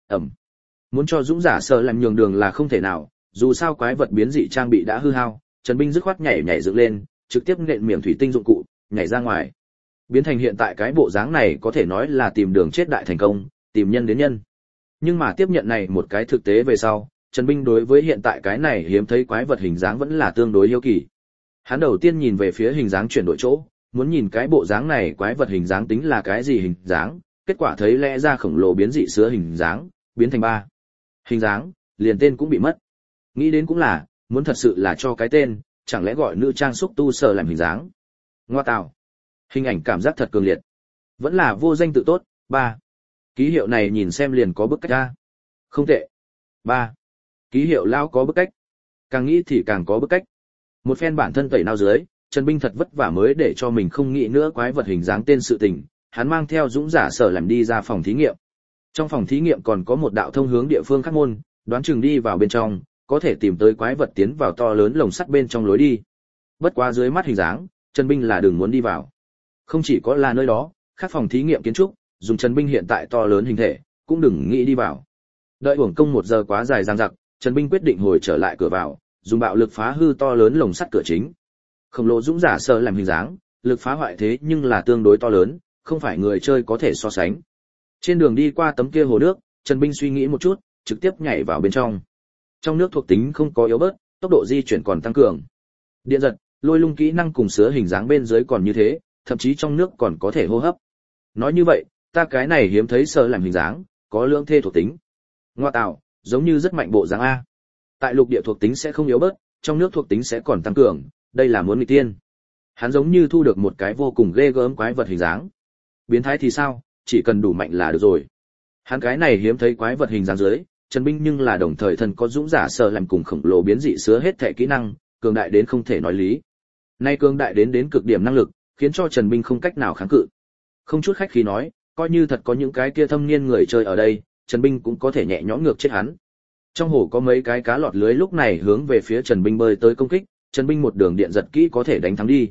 Muốn cho Dũng giả sợ làm nhường đường là không thể nào, dù sao quái vật biến dị trang bị đã hư hao, Trần Binh dứt khoát nhảy nhảy dựng lên, trực tiếp nện miệng thủy tinh dụng cụ, nhảy ra ngoài. Biến thành hiện tại cái bộ dáng này có thể nói là tìm đường chết đại thành công, tìm nhân đến nhân. Nhưng mà tiếp nhận này một cái thực tế về sau, Trần Binh đối với hiện tại cái này hiếm thấy quái vật hình dáng vẫn là tương đối hiếu kỳ. Hắn đầu tiên nhìn về phía hình dáng chuyển đổi chỗ, muốn nhìn cái bộ dáng này quái vật hình dáng tính là cái gì hình dáng, kết quả thấy lẽ ra khổng lồ biến dị sữa hình dáng, biến thành 3 hình dáng, liền tên cũng bị mất. Nghĩ đến cũng là, muốn thật sự là cho cái tên, chẳng lẽ gọi nữ trang xúc tu sở làm hình dáng. Ngoa tạo. Hình ảnh cảm giác thật cường liệt. Vẫn là vô danh tự tốt, 3. Ký hiệu này nhìn xem liền có bức cách ra. Không tệ. 3. Ký hiệu lao có bức cách. Càng nghĩ thì càng có bức cách. Một phen bản thân tẩy nào dưới, Trần Binh thật vất vả mới để cho mình không nghĩ nữa quái vật hình dáng tên sự tình, hắn mang theo Dũng giả sở làm đi ra phòng thí nghiệm. Trong phòng thí nghiệm còn có một đạo thông hướng địa phương khác môn, đoán chừng đi vào bên trong, có thể tìm tới quái vật tiến vào to lớn lồng sắt bên trong lối đi. Bất quá dưới mắt hình dáng, Trần Binh là đừng muốn đi vào. Không chỉ có là nơi đó, khác phòng thí nghiệm kiến trúc, dùng Trần Binh hiện tại to lớn hình thể, cũng đừng nghĩ đi vào. Đợi uổng công 1 giờ quá dài dằng dặc, Trần Binh quyết định hồi trở lại cửa vào, dùng bạo lực phá hư to lớn lồng sắt cửa chính. Khổng lồ Dũng giả sở làm hình dáng, lực phá hoại thế nhưng là tương đối to lớn, không phải người chơi có thể so sánh. Trên đường đi qua tấm kia hồ nước, Trần Binh suy nghĩ một chút, trực tiếp nhảy vào bên trong. Trong nước thuộc tính không có yếu bớt, tốc độ di chuyển còn tăng cường. Điện giật, lôi lung kỹ năng cùng sứa hình dáng bên dưới còn như thế, thậm chí trong nước còn có thể hô hấp. Nói như vậy, ta cái này hiếm thấy sờ làm hình dáng, có lưỡng thê thuộc tính. Ngoa tạo, giống như rất mạnh bộ dáng a. Tại lục địa thuộc tính sẽ không yếu bớt, trong nước thuộc tính sẽ còn tăng cường, đây là muốn nghịch tiên. Hắn giống như thu được một cái vô cùng ghê gớm quái vật hình dáng. Biến thái thì sao, chỉ cần đủ mạnh là được rồi. Hắn cái này hiếm thấy quái vật hình dáng dưới, Trần Binh nhưng là đồng thời thân có Dũng giả sở làm cùng khổng lồ biến dị sứa hết thể kỹ năng, cường đại đến không thể nói lý. Nay cường đại đến cực điểm năng lực, khiến cho Trần Binh không cách nào kháng cự. Không chút khách khí nói, coi như thật có những cái kia thâm niên người chơi ở đây, Trần Binh cũng có thể nhẹ nhõm ngược chết hắn. Trong hồ có mấy cái cá lọt lưới lúc này hướng về phía Trần Binh bơi tới công kích, Trần Binh một đường điện giật kỹ có thể đánh thắng đi.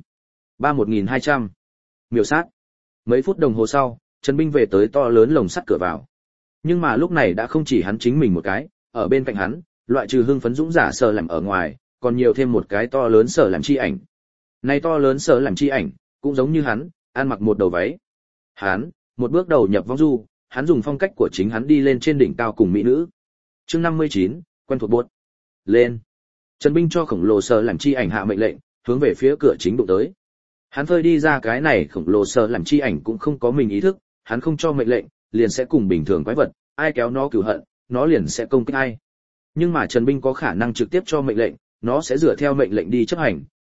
31.200. Miểu sát. Mấy phút đồng hồ sau, Trần Binh về tới to lớn lồng sắt cửa vào. Nhưng mà lúc này đã không chỉ hắn chính mình một cái, ở bên cạnh hắn, loại trừ hưng phấn Dũng giả sở làm ở ngoài, còn nhiều thêm một cái to lớn sở làm chi ảnh. Này to lớn sở làm chi ảnh, cũng giống như hắn, ăn mặc một đầu váy. Hắn, một bước đầu nhập vong du, hắn dùng phong cách của chính hắn đi lên trên đỉnh cao cùng mỹ nữ. Chương 59, quen thuộc buốt. Lên. Trần Binh cho khổng lồ sở làm chi ảnh hạ mệnh lệnh, hướng về phía cửa chính đụng tới. Hắn phơi đi ra cái này khổng lồ sở làm chi ảnh cũng không có mình ý thức, hắn không cho mệnh lệnh, liền sẽ cùng bình thường quái vật, ai kéo nó cừu hận, nó liền sẽ công kích ai. Nhưng mà Trần Binh có khả năng trực tiếp cho mệnh lệnh, nó sẽ dựa theo mệnh lệnh đi chấp hành,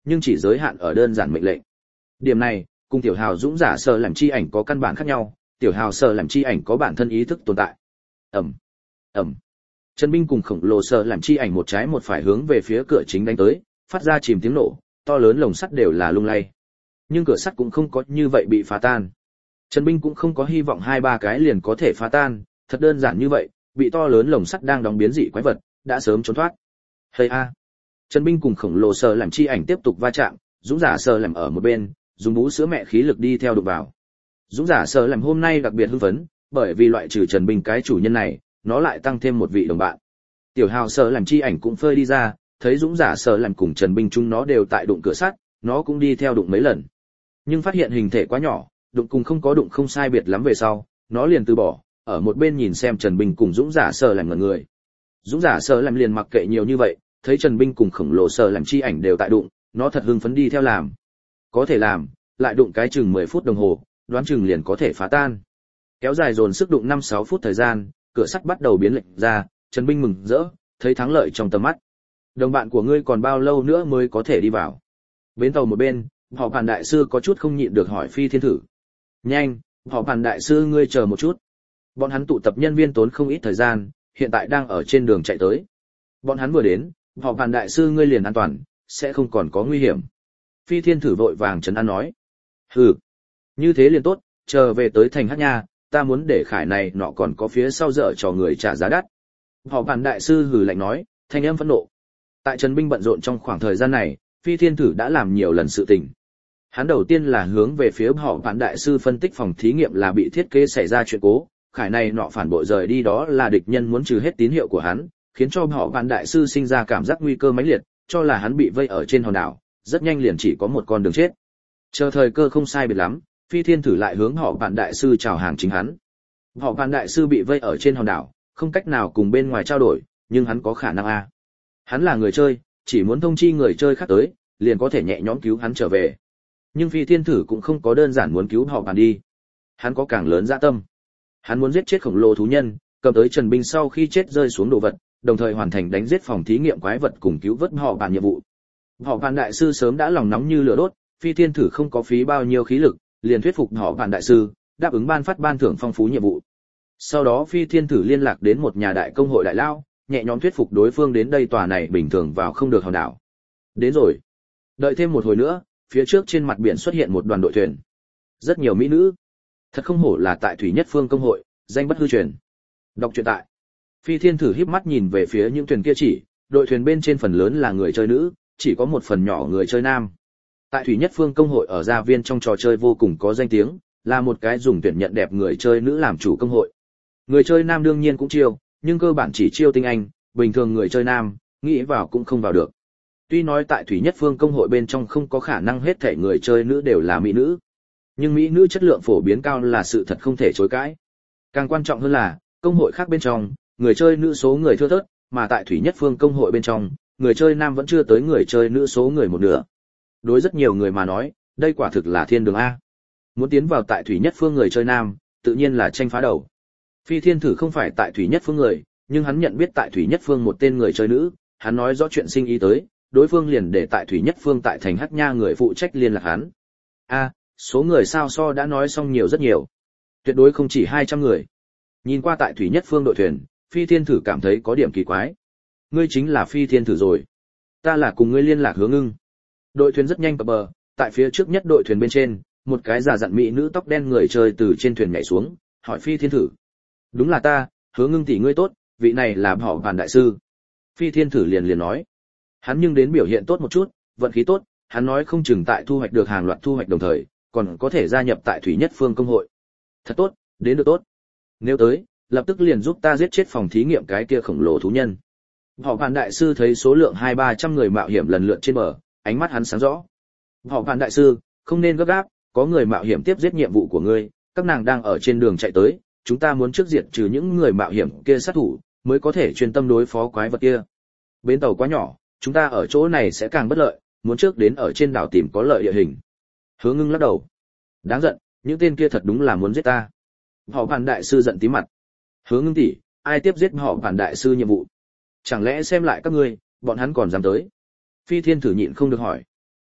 nhưng chỉ giới hạn ở đơn giản mệnh lệnh. Điểm này, cùng tiểu hào dũng giả sở làm chi ảnh có căn bản khác nhau, tiểu hào sở làm chi ảnh có bản thân ý thức tồn tại. Ầm, ầm. Trần binh cùng khổng lồ sở làm chi ảnh một trái một phải hướng về phía cửa chính đánh tới, phát ra chìm tiếng nổ, to lớn lồng sắt đều là lung lay. Nhưng cửa sắt cũng không có như vậy bị phá tan. Trần binh cũng không có hy vọng 2-3 cái liền có thể phá tan, thật đơn giản như vậy, bị to lớn lồng sắt đang đóng biến dị quái vật, đã sớm trốn thoát. Hây a. Trần binh cùng khổng lồ sở làm chi ảnh tiếp tục va chạm, dũng giả sở làm ở một bên, dùng bú sữa mẹ khí lực đi theo đụng vào. Dũng giả sở làm hôm nay đặc biệt hưng phấn, bởi vì loại trừ Trần binh cái chủ nhân này, nó lại tăng thêm một vị đồng bạn. Tiểu hào sở làm chi ảnh cũng phơi đi ra, thấy dũng giả sở làm cùng Trần binh chúng nó đều tại đụng cửa sắt, nó cũng đi theo đụng mấy lần. Nhưng phát hiện hình thể quá nhỏ, đụng cùng không có đụng không sai biệt lắm về sau, nó liền từ bỏ, ở một bên nhìn xem Trần binh cùng dũng giả sở làm ngẩn người. Dũng giả sở làm liền mặc kệ nhiều như vậy, thấy Trần binh cùng khổng lồ sở làm chi ảnh đều tại đụng, nó thật hưng phấn đi theo làm. Có thể làm, lại đụng cái chừng 10 phút đồng hồ, đoán chừng liền có thể phá tan. Kéo dài dồn sức đụng 5-6 phút thời gian, cửa sắt bắt đầu biến lệch ra, Trần binh mừng rỡ, thấy thắng lợi trong tầm mắt. Đồng bạn của ngươi còn bao lâu nữa mới có thể đi vào? Bến tàu một bên, họ Bàn đại sư có chút không nhịn được hỏi Phi Thiên Thử. Nhanh, họ Bàn đại sư ngươi chờ một chút. Bọn hắn tụ tập nhân viên tốn không ít thời gian, hiện tại đang ở trên đường chạy tới. Bọn hắn vừa đến, họ Bàn đại sư ngươi liền an toàn, sẽ không còn có nguy hiểm. Phi Thiên Thử vội vàng trấn an nói. Hừ, như thế liền tốt, chờ về tới thành Hắc Nha, ta muốn để Khải này nọ còn có phía sau dở cho người trả giá đắt. Họ Bàn đại sư hừ lạnh nói, thanh âm phẫn nộ. Tại Trần binh bận rộn trong khoảng thời gian này, Phi Thiên Thử đã làm nhiều lần sự tình. Hắn đầu tiên là hướng về phía họ Bàn đại sư phân tích phòng thí nghiệm là bị thiết kế xảy ra chuyện cố, Khải này nọ phản bội rời đi đó là địch nhân muốn trừ hết tín hiệu của hắn, khiến cho họ Bàn đại sư sinh ra cảm giác nguy cơ mãnh liệt, cho là hắn bị vây ở trên hòn đảo, rất nhanh liền chỉ có một con đường chết. Chờ thời cơ không sai biệt lắm, Phi Thiên Thử lại hướng họ Bàn đại sư chào hàng chính hắn. Họ Bàn đại sư bị vây ở trên hòn đảo, không cách nào cùng bên ngoài trao đổi, nhưng hắn có khả năng a. Hắn là người chơi, chỉ muốn thông chi người chơi khác tới, liền có thể nhẹ nhõm cứu hắn trở về. Nhưng Phi Thiên Thử cũng không có đơn giản muốn cứu họ Bàn đi. Hắn có càng lớn dạ tâm. Hắn muốn giết chết khổng lồ thú nhân, cầm tới Trần binh sau khi chết rơi xuống đồ vật, đồng thời hoàn thành đánh giết phòng thí nghiệm quái vật cùng cứu vớt họ Bàn nhiệm vụ. Họ Bàn đại sư sớm đã lòng nóng như lửa đốt, Phi Thiên Thử không có phí bao nhiêu khí lực, liền thuyết phục họ Bàn đại sư, đáp ứng ban phát ban thưởng phong phú nhiệm vụ. Sau đó Phi Thiên Thử liên lạc đến một nhà đại công hội đại lao, nhẹ nhõm thuyết phục đối phương đến đây tòa này bình thường vào không được hòn đảo. Đến rồi. Đợi thêm một hồi nữa, phía trước trên mặt biển xuất hiện một đoàn đội thuyền. Rất nhiều mỹ nữ. Thật không hổ là tại Thủy Nhất Phương công hội, danh bất hư truyền. Đọc truyện tại. Phi Thiên Thử híp mắt nhìn về phía những thuyền kia chỉ, đội thuyền bên trên phần lớn là người chơi nữ, chỉ có một phần nhỏ người chơi nam. Tại Thủy Nhất Phương công hội ở gia viên trong trò chơi vô cùng có danh tiếng, là một cái dùng tuyển nhận đẹp người chơi nữ làm chủ công hội. Người chơi nam đương nhiên cũng chiêu, nhưng cơ bản chỉ chiêu tinh anh, bình thường người chơi nam, nghĩ vào cũng không vào được. Tuy nói tại Thủy Nhất Phương công hội bên trong không có khả năng hết thảy người chơi nữ đều là mỹ nữ, nhưng mỹ nữ chất lượng phổ biến cao là sự thật không thể chối cãi. Càng quan trọng hơn là, công hội khác bên trong, người chơi nữ số người thưa thớt, mà tại Thủy Nhất Phương công hội bên trong, người chơi nam vẫn chưa tới người chơi nữ số người một nửa. Đối rất nhiều người mà nói, đây quả thực là thiên đường a. Muốn tiến vào tại Thủy Nhất Phương người chơi nam, tự nhiên là tranh phá đầu. Phi Thiên Thử không phải tại Thủy Nhất Phương người, nhưng hắn nhận biết tại Thủy Nhất Phương một tên người chơi nữ, hắn nói rõ chuyện sinh ý tới, đối phương liền để tại Thủy Nhất Phương tại thành Hắc Nha người phụ trách liên lạc hắn. A, số người sao so đã nói xong nhiều rất nhiều. Tuyệt đối không chỉ 200 người. Nhìn qua tại Thủy Nhất Phương đội thuyền, Phi Thiên Thử cảm thấy có điểm kỳ quái. Ngươi chính là Phi Thiên Thử rồi. Ta là cùng ngươi liên lạc Hứa Ngưng. Đội thuyền rất nhanh cập bờ, tại phía trước nhất đội thuyền bên trên, một cái già dặn mỹ nữ tóc đen người chơi từ trên thuyền nhảy xuống, hỏi Phi Thiên Thử. Đúng là ta, Hứa Ngưng tỷ ngươi tốt, vị này là họ Bàn đại sư. Phi Thiên Thử liền nói. Hắn nhưng đến biểu hiện tốt một chút, vận khí tốt, hắn nói không chừng tại thu hoạch được hàng loạt thu hoạch đồng thời, còn có thể gia nhập tại Thủy Nhất Phương công hội. Thật tốt, đến được tốt. Nếu tới, lập tức liền giúp ta giết chết phòng thí nghiệm cái kia khổng lồ thú nhân. Họ Bàn đại sư thấy số lượng 200-300 người mạo hiểm lần lượt trên bờ, ánh mắt hắn sáng rõ. Họ Bàn đại sư, không nên gấp gáp, có người mạo hiểm tiếp giết nhiệm vụ của ngươi, các nàng đang ở trên đường chạy tới, chúng ta muốn trước diệt trừ những người mạo hiểm kia sát thủ, mới có thể chuyên tâm đối phó quái vật kia. Bến tàu quá nhỏ, chúng ta ở chỗ này sẽ càng bất lợi, muốn trước đến ở trên đảo tìm có lợi địa hình. Hứa Ngưng lắc đầu. Đáng giận, những tên kia thật đúng là muốn giết ta. Họ Bàn đại sư giận tím mặt. Hứa Ngưng tỷ, ai tiếp giết họ Bàn đại sư nhiệm vụ? Chẳng lẽ xem lại các ngươi, bọn hắn còn dám tới? Phi Thiên Thử nhịn không được hỏi.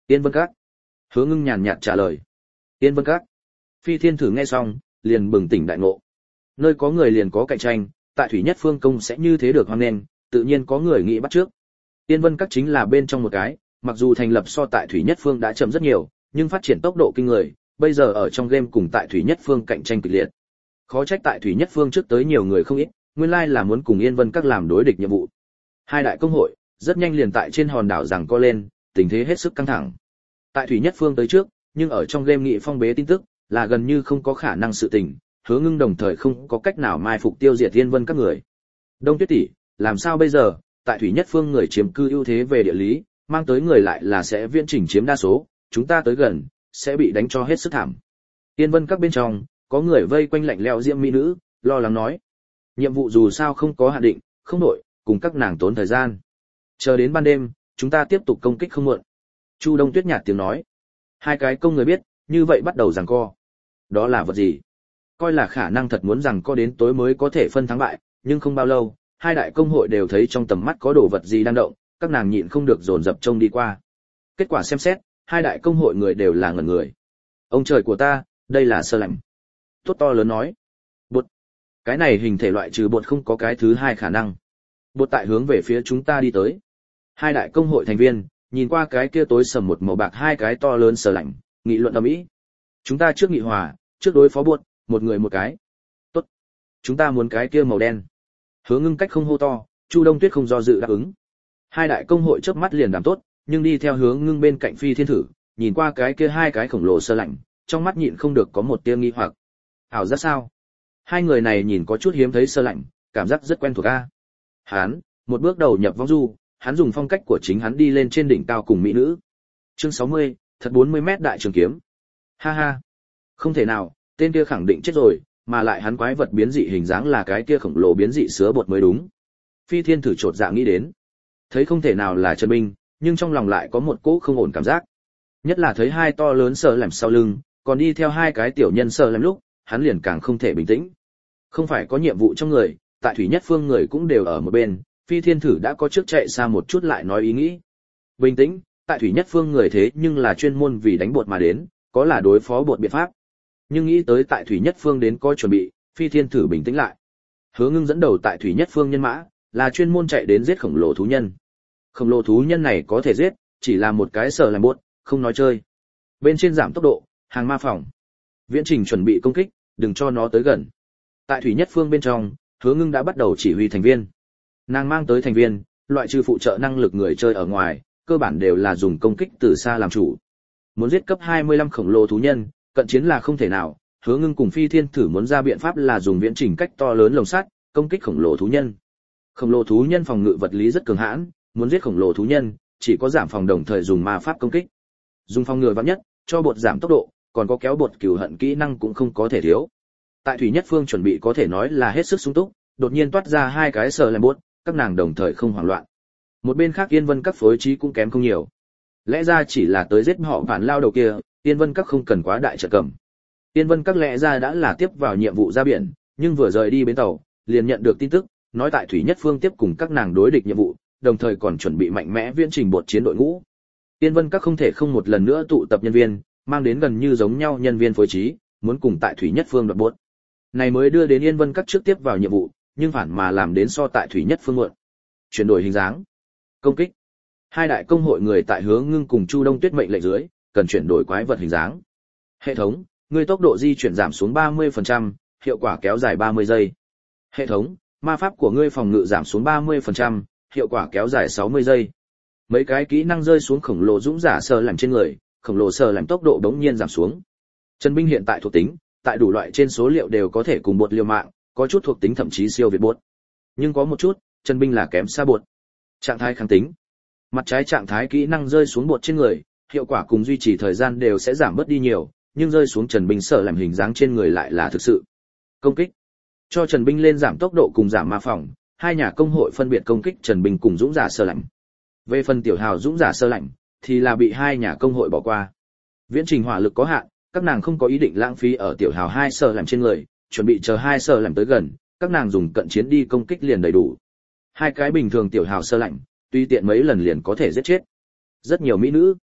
Yên Vân Các. Hứa Ngưng nhàn nhạt trả lời. Yên Vân Các. Phi Thiên Thử nghe xong, liền bừng tỉnh đại ngộ. Nơi có người liền có cạnh tranh, tại Thủy Nhất Phương công sẽ như thế được hoan nghênh, tự nhiên có người nghĩ bắt trước. Yên Vân Các chính là bên trong một cái, mặc dù thành lập so tại Thủy Nhất Phương đã chậm rất nhiều, nhưng phát triển tốc độ kinh người, bây giờ ở trong game cùng tại Thủy Nhất Phương cạnh tranh kịch liệt. Khó trách tại Thủy Nhất Phương trước tới nhiều người không ít, nguyên lai là muốn cùng Yên Vân Các làm đối địch nhiệm vụ. Hai đại công hội rất nhanh liền tại trên hòn đảo giằng co lên, tình thế hết sức căng thẳng. Tại Thủy Nhất Phương tới trước, nhưng ở trong game nghị phong bế tin tức là gần như không có khả năng sự tình, Hứa Ngưng đồng thời không có cách nào mai phục tiêu diệt Yên Vân Các người. Đông Tuyết tỷ, làm sao bây giờ? Tại Thủy Nhất Phương người chiếm cư ưu thế về địa lý, mang tới người lại là sẽ viễn chỉnh chiếm đa số, chúng ta tới gần sẽ bị đánh cho hết sức thảm. Yên Vân Các bên trong có người vây quanh lạnh lẽo diễm mỹ nữ, lo lắng nói: nhiệm vụ dù sao không có hạn định, không đổi, cùng các nàng tốn thời gian. Chờ đến ban đêm, chúng ta tiếp tục công kích không muộn. Chu Đông Tuyết nhạt tiếng nói. Hai cái công người biết, như vậy bắt đầu giằng co. Đó là vật gì? Coi là khả năng thật muốn giằng co đến tối mới có thể phân thắng bại, nhưng không bao lâu, hai đại công hội đều thấy trong tầm mắt có đồ vật gì đang động, các nàng nhịn không được dồn dập trông đi qua. Kết quả xem xét, hai đại công hội người đều là ngẩn người. Ông trời của ta, đây là sơ lạnh. Tốt to lớn nói. Bột. Cái này hình thể loại trừ bột không có cái thứ hai khả năng. Bột tại hướng về phía chúng ta đi tới. Hai đại công hội thành viên nhìn qua cái kia tối sầm một màu bạc hai cái to lớn sờ lạnh, nghị luận ầm ĩ. Chúng ta trước nghị hòa, trước đối phó bột, một người một cái. Tốt. Chúng ta muốn cái kia màu đen. Hứa Ngưng cách không hô to, Chu Đông Tuyết không do dự đáp ứng. Hai đại công hội chớp mắt liền đảm tốt, nhưng đi theo Hứa Ngưng bên cạnh Phi Thiên Thử, nhìn qua cái kia hai cái khổng lồ sờ lạnh, trong mắt nhịn không được có một tia nghi hoặc. Ảo giác sao? Hai người này nhìn có chút hiếm thấy sờ lạnh, cảm giác rất quen thuộc a. Hắn, một bước đầu nhập vong du, hắn dùng phong cách của chính hắn đi lên trên đỉnh cao cùng mỹ nữ. Chương 60, thật 40 mét đại trường kiếm. Ha ha. Không thể nào, tên kia khẳng định chết rồi, mà lại hắn quái vật biến dị hình dáng là cái kia khổng lồ biến dị sứa bột mới đúng. Phi Thiên Thử chột dạ nghĩ đến. Thấy không thể nào là Trần Minh, nhưng trong lòng lại có một cỗ không ổn cảm giác. Nhất là thấy hai to lớn sờ lẻm sau lưng, còn đi theo hai cái tiểu nhân sờ lẻm lúc, hắn liền càng không thể bình tĩnh. Không phải có nhiệm vụ trong người, tại Thủy Nhất Phương người cũng đều ở một bên, Phi Thiên Thử đã có trước chạy xa một chút lại nói ý nghĩ. Bình tĩnh, tại Thủy Nhất Phương người thế nhưng là chuyên môn vì đánh bột mà đến, có là đối phó bột biện pháp. Nhưng nghĩ tới tại Thủy Nhất Phương đến có chuẩn bị, Phi Thiên Thử bình tĩnh lại. Hứa Ngưng dẫn đầu tại Thủy Nhất Phương nhân mã, là chuyên môn chạy đến giết khổng lồ thú nhân. Khổng lồ thú nhân này có thể giết, chỉ là một cái sở làm bột, không nói chơi. Bên trên giảm tốc độ, hàng ma phòng. Viễn trình chuẩn bị công kích, đừng cho nó tới gần. Tại Thủy Nhất Phương bên trong, Hứa Ngưng đã bắt đầu chỉ huy thành viên. Nàng mang tới thành viên, loại trừ phụ trợ năng lực người chơi ở ngoài, cơ bản đều là dùng công kích từ xa làm chủ. Muốn giết cấp 25 khổng lồ thú nhân, cận chiến là không thể nào, Hứa Ngưng cùng Phi Thiên Thử muốn ra biện pháp là dùng viễn trình cách to lớn lồng sắt, công kích khổng lồ thú nhân. Khổng lồ thú nhân phòng ngự vật lý rất cường hãn, muốn giết khổng lồ thú nhân, chỉ có giảm phòng đồng thời dùng ma pháp công kích. Dùng phòng ngừa vạn nhất, cho bột giảm tốc độ, còn có kéo bột cừu hận kỹ năng cũng không có thể thiếu. Tại Thủy Nhất Phương chuẩn bị có thể nói là hết sức sung túc, đột nhiên toát ra hai cái sờ làm bốt, các nàng đồng thời không hoảng loạn. Một bên khác Yên Vân Các phối trí cũng kém không nhiều. Lẽ ra chỉ là tới giết họ phản lao đầu kia, Yên Vân Các không cần quá đại trợ cầm. Yên Vân Các lẽ ra đã là tiếp vào nhiệm vụ ra biển, nhưng vừa rời đi bến tàu, liền nhận được tin tức, nói tại Thủy Nhất Phương tiếp cùng các nàng đối địch nhiệm vụ, đồng thời còn chuẩn bị mạnh mẽ viễn trình bột chiến đội ngũ. Yên Vân Các không thể không một lần nữa tụ tập nhân viên, mang đến gần như giống nhau nhân viên phối trí, muốn cùng tại Thủy Nhất Phương đoạt bột. Này mới đưa đến Yên Vân Các trước tiếp vào nhiệm vụ, nhưng phản mà làm đến so tại Thủy Nhất Phương muộn. Chuyển đổi hình dáng, công kích. Hai đại công hội người tại Hứa Ngưng cùng Chu Đông Tuyết mệnh lệnh dưới, cần chuyển đổi quái vật hình dáng. Hệ thống, người tốc độ di chuyển giảm xuống 30%, hiệu quả kéo dài 30 giây. Hệ thống, ma pháp của ngươi phòng ngự giảm xuống 30%, hiệu quả kéo dài 60 giây. Mấy cái kỹ năng rơi xuống khổng lồ dũng giả sờ làm trên người, khổng lồ sờ làm tốc độ đống nhiên giảm xuống. Trần binh hiện tại thuộc tính, tại đủ loại trên số liệu đều có thể cùng bột liều mạng, có chút thuộc tính thậm chí siêu việt bột. Nhưng có một chút, Trần binh là kém xa bột. Trạng thái kháng tính. Mặt trái trạng thái kỹ năng rơi xuống bột trên người, hiệu quả cùng duy trì thời gian đều sẽ giảm bớt đi nhiều, nhưng rơi xuống Trần binh sở làm hình dáng trên người lại là thực sự. Công kích. Cho Trần binh lên giảm tốc độ cùng giảm ma phòng, hai nhà công hội phân biệt công kích Trần binh cùng dũng giả sơ lạnh. Về phần tiểu hào dũng giả sơ lạnh, thì là bị hai nhà công hội bỏ qua. Viễn trình hỏa lực có hạn, các nàng không có ý định lãng phí ở tiểu hào hai sơ lạnh trên người, chuẩn bị chờ hai sơ lạnh tới gần, các nàng dùng cận chiến đi công kích liền đầy đủ. Hai cái bình thường tiểu hào sơ lạnh, tuy tiện mấy lần liền có thể giết chết. Rất nhiều mỹ nữ.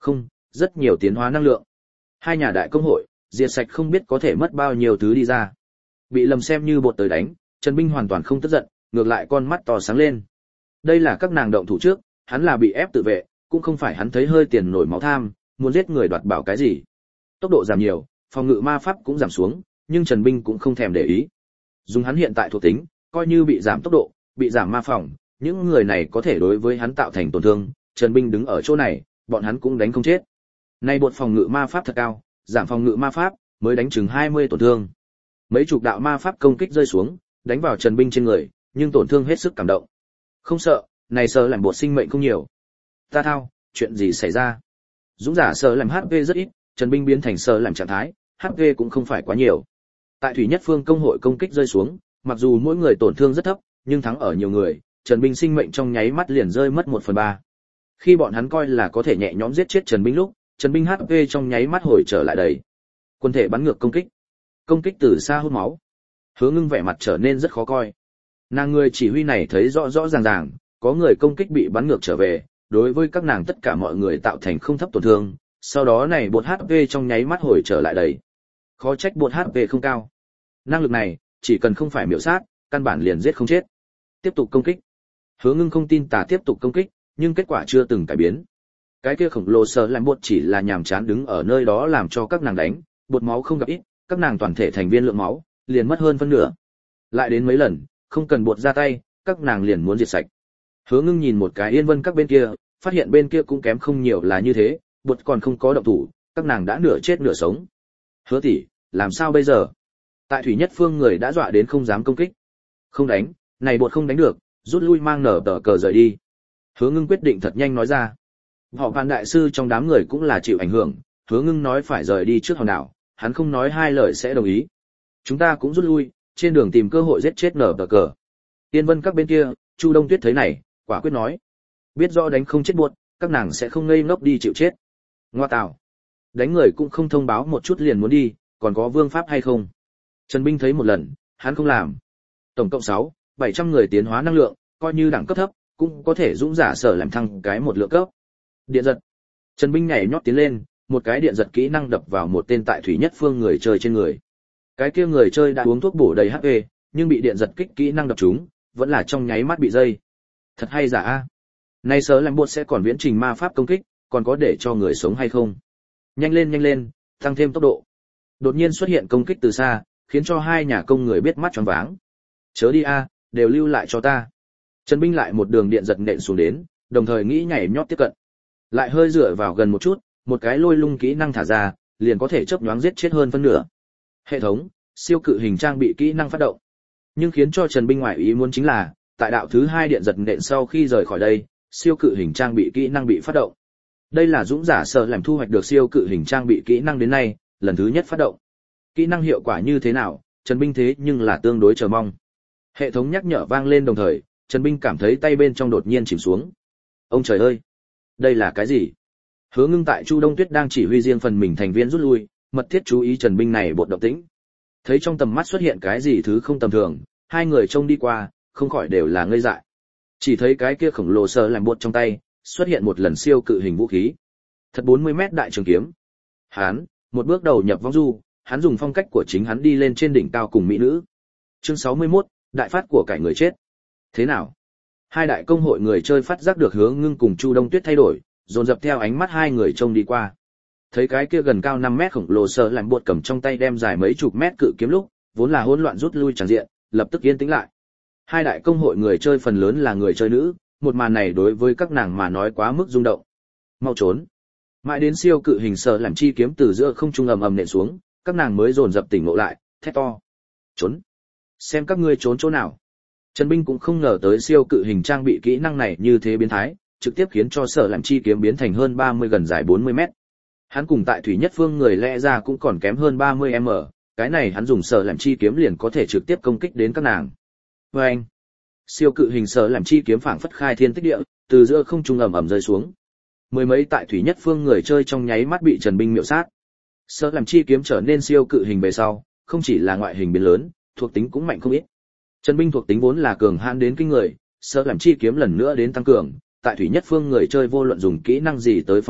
Không, rất nhiều tiến hóa năng lượng. Hai nhà đại công hội, diệt sạch không biết có thể mất bao nhiêu thứ đi ra. Bị lầm xem như bột tới đánh, Trần Binh hoàn toàn không tức giận, ngược lại con mắt to sáng lên. Đây là các nàng động thủ trước, hắn là bị ép tự vệ, cũng không phải hắn thấy hơi tiền nổi máu tham, muốn giết người đoạt bảo cái gì. Tốc độ giảm nhiều, phòng ngự ma pháp cũng giảm xuống, nhưng Trần Binh cũng không thèm để ý. Dùng hắn hiện tại thuộc tính, coi như bị giảm tốc độ, bị giảm ma phòng, những người này có thể đối với hắn tạo thành tổn thương, Trần Binh đứng ở chỗ này, bọn hắn cũng đánh không chết. Nay bột phòng ngự ma pháp thật cao, giảm phòng ngự ma pháp, mới đánh chừng 20 tổn thương. Mấy chục đạo ma pháp công kích rơi xuống, đánh vào Trần Binh trên người, nhưng tổn thương hết sức cảm động. Không sợ, này sợ làm bột sinh mệnh không nhiều. Ta thao, chuyện gì xảy ra? Dũng giả sợ làm HP rất ít, Trần Binh biến thành sợ làm trạng thái, HP cũng không phải quá nhiều. Tại Thủy Nhất Phương công hội công kích rơi xuống, mặc dù mỗi người tổn thương rất thấp, nhưng thắng ở nhiều người, Trần Binh sinh mệnh trong nháy mắt liền rơi mất 1/3. Khi bọn hắn coi là có thể nhẹ nhõm giết chết Trần Binh lúc, Trần Binh HP trong nháy mắt hồi trở lại đầy. Quân thể bắn ngược công kích từ xa hút máu. Hứa Ngưng vẻ mặt trở nên rất khó coi. Nàng người chỉ huy này thấy rõ rõ ràng ràng, có người công kích bị bắn ngược trở về, đối với các nàng tất cả mọi người tạo thành không thấp tổn thương, sau đó này bột HP trong nháy mắt hồi trở lại đầy. Khó trách bột HP không cao. Năng lực này, chỉ cần không phải miểu sát, căn bản liền giết không chết. Tiếp tục công kích. Hứa Ngưng không tin tà tiếp tục công kích, nhưng kết quả chưa từng cải biến. Cái kia khổng lồ sợ làm bột chỉ là nhàm chán đứng ở nơi đó làm cho các nàng đánh, bột máu không gặp ít, các nàng toàn thể thành viên lượng máu, liền mất hơn phân nửa. Lại đến mấy lần, không cần bột ra tay, các nàng liền muốn diệt sạch. Hứa Ngưng nhìn một cái Yên Vân các bên kia, phát hiện bên kia cũng kém không nhiều là như thế, bột còn không có động thủ, các nàng đã nửa chết nửa sống. Hứa tỷ, làm sao bây giờ? Tại Thủy Nhất Phương người đã dọa đến không dám công kích. Không đánh, này bột không đánh được, rút lui mang nở tờ cờ rời đi. Hứa Ngưng quyết định thật nhanh nói ra. Họ Vạn đại sư trong đám người cũng là chịu ảnh hưởng, Hứa Ngưng nói phải rời đi trước hòn đảo, hắn không nói hai lời sẽ đồng ý. Chúng ta cũng rút lui, trên đường tìm cơ hội giết chết nở tờ cờ. Tiên Vân các bên kia, Chu Đông Tuyết thấy này, quả quyết nói. Biết rõ đánh không chết buộc, các nàng sẽ không ngây ngốc đi chịu chết. Ngoa tào. Đánh người cũng không thông báo một chút liền muốn đi, còn có vương pháp hay không? Trần Binh thấy một lần, hắn không làm. Tổng cộng 700 người tiến hóa năng lượng, coi như đẳng cấp thấp, cũng có thể dũng giả sở làm thăng cái một lượng cấp. Điện giật. Trần Binh nhảy nhót tiến lên, một cái điện giật kỹ năng đập vào một tên tại Thủy Nhất Phương người chơi trên người. Cái kia người chơi đã uống thuốc bổ đầy HP, nhưng bị điện giật kích kỹ năng đập trúng, vẫn là trong nháy mắt bị dây. Thật hay giả a. Nay sở làm bột sẽ còn viễn trình ma pháp công kích, còn có để cho người sống hay không? Nhanh lên, tăng thêm tốc độ. Đột nhiên xuất hiện công kích từ xa, khiến cho hai nhà công người biết mắt choáng váng. Chớ đi a, đều lưu lại cho ta. Trần Binh lại một đường điện giật nện xuống đến, đồng thời nghĩ nhảy nhót tiếp cận. Lại hơi dựa vào gần một chút, một cái lôi lung kỹ năng thả ra, liền có thể chớp nhoáng giết chết hơn phân nửa. Hệ thống, siêu cự hình trang bị kỹ năng phát động. Nhưng khiến cho Trần Binh ngoại ý muốn chính là, tại đạo thứ 2 điện giật nện sau khi rời khỏi đây, siêu cự hình trang bị kỹ năng bị phát động. Đây là dũng giả sở làm thu hoạch được siêu cự hình trang bị kỹ năng đến nay, lần thứ nhất phát động. Kỹ năng hiệu quả như thế nào, Trần Binh thế nhưng là tương đối chờ mong. Hệ thống nhắc nhở vang lên đồng thời, Trần Binh cảm thấy tay bên trong đột nhiên chìm xuống. Ông trời ơi, đây là cái gì? Hứa Ngưng tại Chu Đông Tuyết đang chỉ huy riêng phần mình thành viên rút lui, mật thiết chú ý Trần Binh này bột động tĩnh. Thấy trong tầm mắt xuất hiện cái gì thứ không tầm thường, hai người trông đi qua, không khỏi đều là ngây dại. Chỉ thấy cái kia khổng lồ sờ làm bột trong tay, xuất hiện một lần siêu cự hình vũ khí. Thật 40 mét đại trường kiếm. Hắn, một bước đầu nhập vong du, hắn dùng phong cách của chính hắn đi lên trên đỉnh cao cùng mỹ nữ. Chương 61, đại phát của cải người chết. Thế nào? Hai đại công hội người chơi phát giác được Hứa Ngưng cùng Chu Đông Tuyết thay đổi, dồn dập theo ánh mắt hai người trông đi qua. Thấy cái kia gần cao 5 mét khổng lồ sờ làm bột cầm trong tay đem dài mấy chục mét cự kiếm lúc, vốn là hỗn loạn rút lui tràn diện, lập tức yên tĩnh lại. Hai đại công hội người chơi phần lớn là người chơi nữ, một màn này đối với các nàng mà nói quá mức rung động. Mau trốn. Mãi đến siêu cự hình sờ làm chi kiếm từ giữa không trung ầm ầm nện xuống, các nàng mới dồn dập tỉnh ngộ lại, thét to. Trốn. Xem các ngươi trốn chỗ nào. Trần Binh cũng không ngờ tới siêu cự hình trang bị kỹ năng này như thế biến thái, trực tiếp khiến cho sở làm chi kiếm biến thành hơn 30 gần dài 40 mét. Hắn cùng tại Thủy Nhất Phương người lẽ ra cũng còn kém hơn 30m, cái này hắn dùng sở làm chi kiếm liền có thể trực tiếp công kích đến các nàng. Và anh, siêu cự hình sở làm chi kiếm phảng phất khai thiên tích địa, từ giữa không trung ầm ầm rơi xuống. Mười mấy tại Thủy Nhất Phương người chơi trong nháy mắt bị Trần Binh miểu sát. Sở làm chi kiếm trở nên siêu cự hình về sau, không chỉ là ngoại hình biến lớn, thuộc tính cũng mạnh không ít. Trần Binh thuộc tính vốn là cường hãn đến kinh người, sở làm chi kiếm lần nữa đến tăng cường, tại Thủy Nhất Phương người chơi vô luận dùng kỹ năng gì tới phòng ngự,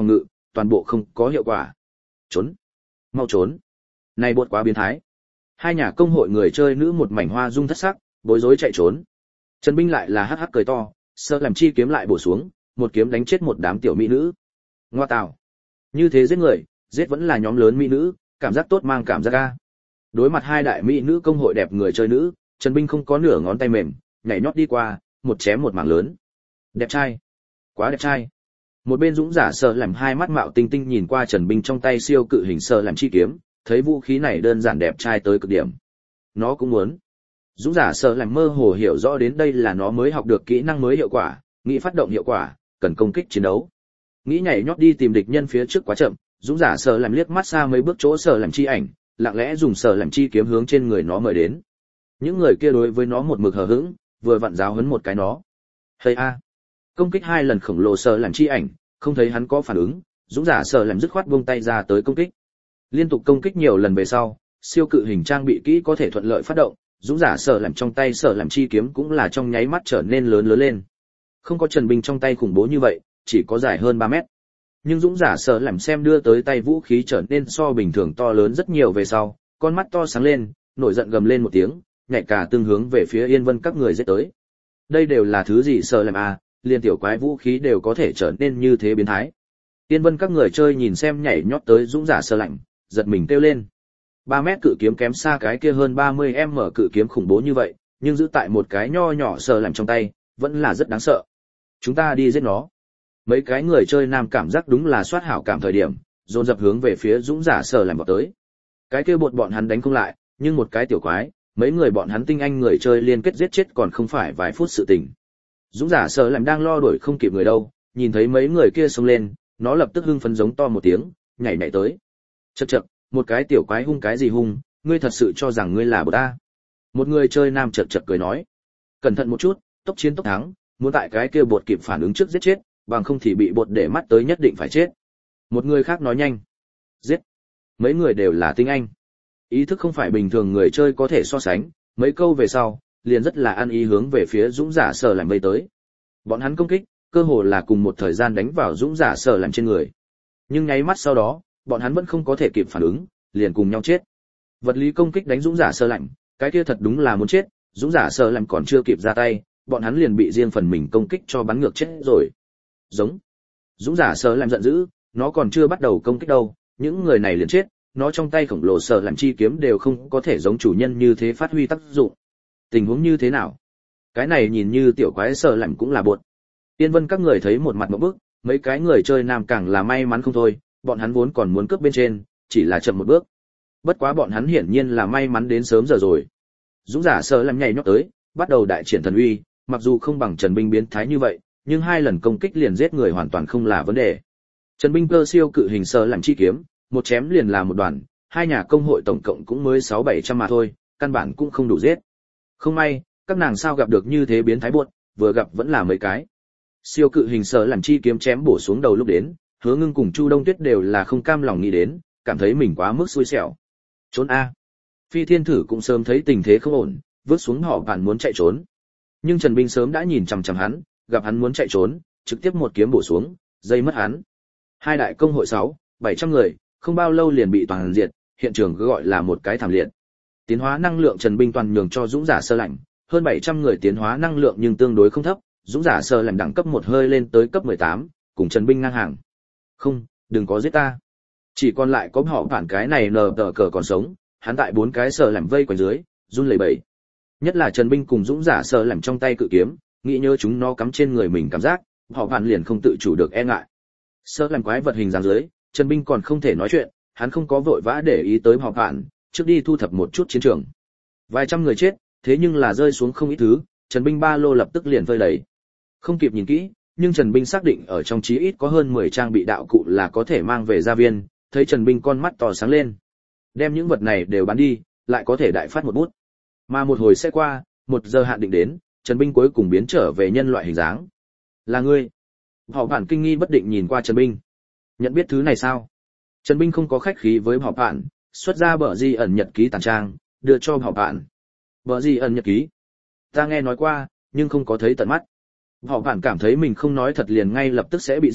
toàn bộ không có hiệu quả. Trốn, mau trốn. Này bột quá biến thái. Hai nhà công hội người chơi nữ một mảnh hoa dung thất sắc, bối rối chạy trốn. Trần Binh lại là hắc hắc cười to, sơ làm chi kiếm lại bổ xuống, một kiếm đánh chết một đám tiểu mỹ nữ. Ngoa tào. Như thế giết người, giết vẫn là nhóm lớn mỹ nữ, cảm giác tốt mang cảm giác ga. Đối mặt hai đại mỹ nữ công hội đẹp người chơi nữ, Trần Binh không có nửa ngón tay mềm, nhảy nhót đi qua, một chém một mảng lớn. Đẹp trai, quá đẹp trai. Một bên Dũng Giả Sở làm hai mắt mạo tinh tinh nhìn qua Trần Binh trong tay siêu cự hình Sở làm chi kiếm, thấy vũ khí này đơn giản đẹp trai tới cực điểm. Nó cũng muốn. Dũng Giả Sở làm mơ hồ hiểu rõ đến đây là nó mới học được kỹ năng mới hiệu quả, nghĩ phát động hiệu quả, cần công kích chiến đấu. Nghĩ nhảy nhót đi tìm địch nhân phía trước quá chậm, Dũng Giả Sở làm liếc mắt xa mấy bước chỗ Sở làm chi ảnh, lặng lẽ dùng Sở làm chi kiếm hướng trên người nó mời đến. Những người kia đối với nó một mực hờ hững, vừa vặn giáo huấn một cái nó. Hây a. Công kích hai lần khổng lồ Sở làm chi ảnh, không thấy hắn có phản ứng, Dũng Giả Sở làm dứt khoát buông tay ra tới công kích. Liên tục công kích nhiều lần về sau, siêu cự hình trang bị kỹ có thể thuận lợi phát động, Dũng Giả Sở làm trong tay Sở làm chi kiếm cũng là trong nháy mắt trở nên lớn lên. Không có Trần Binh trong tay khủng bố như vậy, chỉ có dài hơn 3 mét. Nhưng Dũng Giả Sở làm xem đưa tới tay vũ khí trở nên so bình thường to lớn rất nhiều về sau, con mắt to sáng lên, nổi giận gầm lên một tiếng, nhảy cả tương hướng về phía Yên Vân các người giết tới. Đây đều là thứ gì Sở làm à, liên tiểu quái vũ khí đều có thể trở nên như thế biến thái. Yên Vân các người chơi nhìn xem nhảy nhót tới Dũng Giả Sở lạnh, giật mình kêu lên. 3 mét cự kiếm kém xa cái kia hơn 30m cự kiếm khủng bố như vậy, nhưng giữ tại một cái nho nhỏ Sở làm trong tay, vẫn là rất đáng sợ. Chúng ta đi giết nó. Mấy cái người chơi nam cảm giác đúng là soát hảo cảm thời điểm, dồn dập hướng về phía Dũng Giả Sở làm vào tới. Cái kia bột bọn hắn đánh không lại, nhưng một cái tiểu quái, mấy người bọn hắn tinh anh người chơi liên kết giết chết còn không phải vài phút sự tình. Dũng Giả Sở làm đang lo đuổi không kịp người đâu, nhìn thấy mấy người kia xông lên, nó lập tức hưng phấn giống to một tiếng, nhảy nhảy tới. Chậc chậc, một cái tiểu quái hung cái gì hung, ngươi thật sự cho rằng ngươi là bột ta? Một người chơi nam chậc chậc cười nói. Cẩn thận một chút, tốc chiến tốc thắng, muốn tại cái kia bột kịp phản ứng trước giết chết, bằng không thì bị bột để mắt tới nhất định phải chết. Một người khác nói nhanh. Giết. Mấy người đều là tinh anh. Ý thức không phải bình thường người chơi có thể so sánh, mấy câu về sau, liền rất là ăn ý hướng về phía Dũng Giả Sở làm vây tới. Bọn hắn công kích, cơ hồ là cùng một thời gian đánh vào Dũng Giả Sở làm trên người. Nhưng nháy mắt sau đó, bọn hắn vẫn không có thể kịp phản ứng, liền cùng nhau chết. Vật lý công kích đánh Dũng Giả Sở lạnh, cái kia thật đúng là muốn chết, Dũng Giả Sở làm còn chưa kịp ra tay, bọn hắn liền bị riêng phần mình công kích cho bắn ngược chết rồi. Giống. Dũng Giả Sở làm giận dữ, nó còn chưa bắt đầu công kích đâu, những người này liền chết, nó trong tay khổng lồ Sở làm chi kiếm đều không có thể giống chủ nhân như thế phát huy tác dụng. Tình huống như thế nào? Cái này nhìn như tiểu quái Sở làm cũng là bột. Tiên Vân các người thấy một mặt ngộp bức, mấy cái người chơi nam càng là may mắn không thôi, bọn hắn vốn còn muốn cướp bên trên, chỉ là chậm một bước. Bất quá bọn hắn hiển nhiên là may mắn đến sớm giờ rồi. Dũng Giả Sở làm nhảy nhót tới, bắt đầu đại triển thần uy, mặc dù không bằng Trần Binh biến thái như vậy, nhưng 2 lần công kích liền giết người hoàn toàn không là vấn đề. Trần Binh cơ siêu cự hình Sở làm chi kiếm, một chém liền là một đoàn, hai nhà công hội tổng cộng cũng mới 600-700 mà thôi, căn bản cũng không đủ giết. Không may, các nàng sao gặp được như thế biến thái buột, vừa gặp vẫn là mấy cái. Siêu cự hình Sở làm chi kiếm chém bổ xuống đầu lúc đến, Hứa Ngưng cùng Chu Đông Tuyết đều là không cam lòng nghĩ đến, cảm thấy mình quá mức xui xẻo. Trốn a. Phi Thiên Thử cũng sớm thấy tình thế không ổn, vứt xuống họ bản muốn chạy trốn. Nhưng Trần Binh sớm đã nhìn chằm chằm hắn, gặp hắn muốn chạy trốn, trực tiếp một kiếm bổ xuống, dây mất hắn. Hai đại công hội 600-700 người, không bao lâu liền bị toàn diệt, hiện trường cứ gọi là một cái thảm liệt. Tiến hóa năng lượng Trần Binh toàn nhường cho Dũng Giả Sở lạnh, hơn 700 người tiến hóa năng lượng nhưng tương đối không thấp, Dũng Giả Sở lạnh đẳng cấp một hơi lên tới cấp 18, cùng Trần Binh ngang hàng. Không, đừng có giết ta. Chỉ còn lại có họ bản cái này nờ tờ cờ còn sống, hắn tại 4 cái Sở lạnh vây quanh dưới, run lẩy bẩy. Nhất là Trần Binh cùng Dũng Giả Sở lạnh trong tay cự kiếm, nghĩ nhớ chúng nó cắm trên người mình cảm giác, họ bản liền không tự chủ được e ngại. Sở lạnh quái vật hình dáng dưới, Trần Binh còn không thể nói chuyện, hắn không có vội vã để ý tới họ bản, trước đi thu thập một chút chiến trường. Vài trăm người chết, thế nhưng là rơi xuống không ít thứ, Trần Binh ba lô lập tức liền vơi đầy. Không kịp nhìn kỹ, nhưng Trần Binh xác định ở trong chí ít có hơn 10 trang bị đạo cụ là có thể mang về gia viên, thấy Trần Binh con mắt to sáng lên. Đem những vật này đều bán đi, lại có thể đại phát một bút. Mà một hồi sẽ qua, 1 giờ hạn định đến, Trần Binh cuối cùng biến trở về nhân loại hình dáng. Là ngươi? Họ bản kinh nghi bất định nhìn qua Trần Binh. Nhận biết thứ này sao? Trần Binh không có khách khí với họ bản, xuất ra bờ di ẩn nhật ký tàn trang, đưa cho họ bản. Bờ di ẩn nhật ký? Ta nghe nói qua, nhưng không có thấy tận mắt. Họ bản cảm thấy mình không nói thật liền ngay lập tức sẽ bị giết,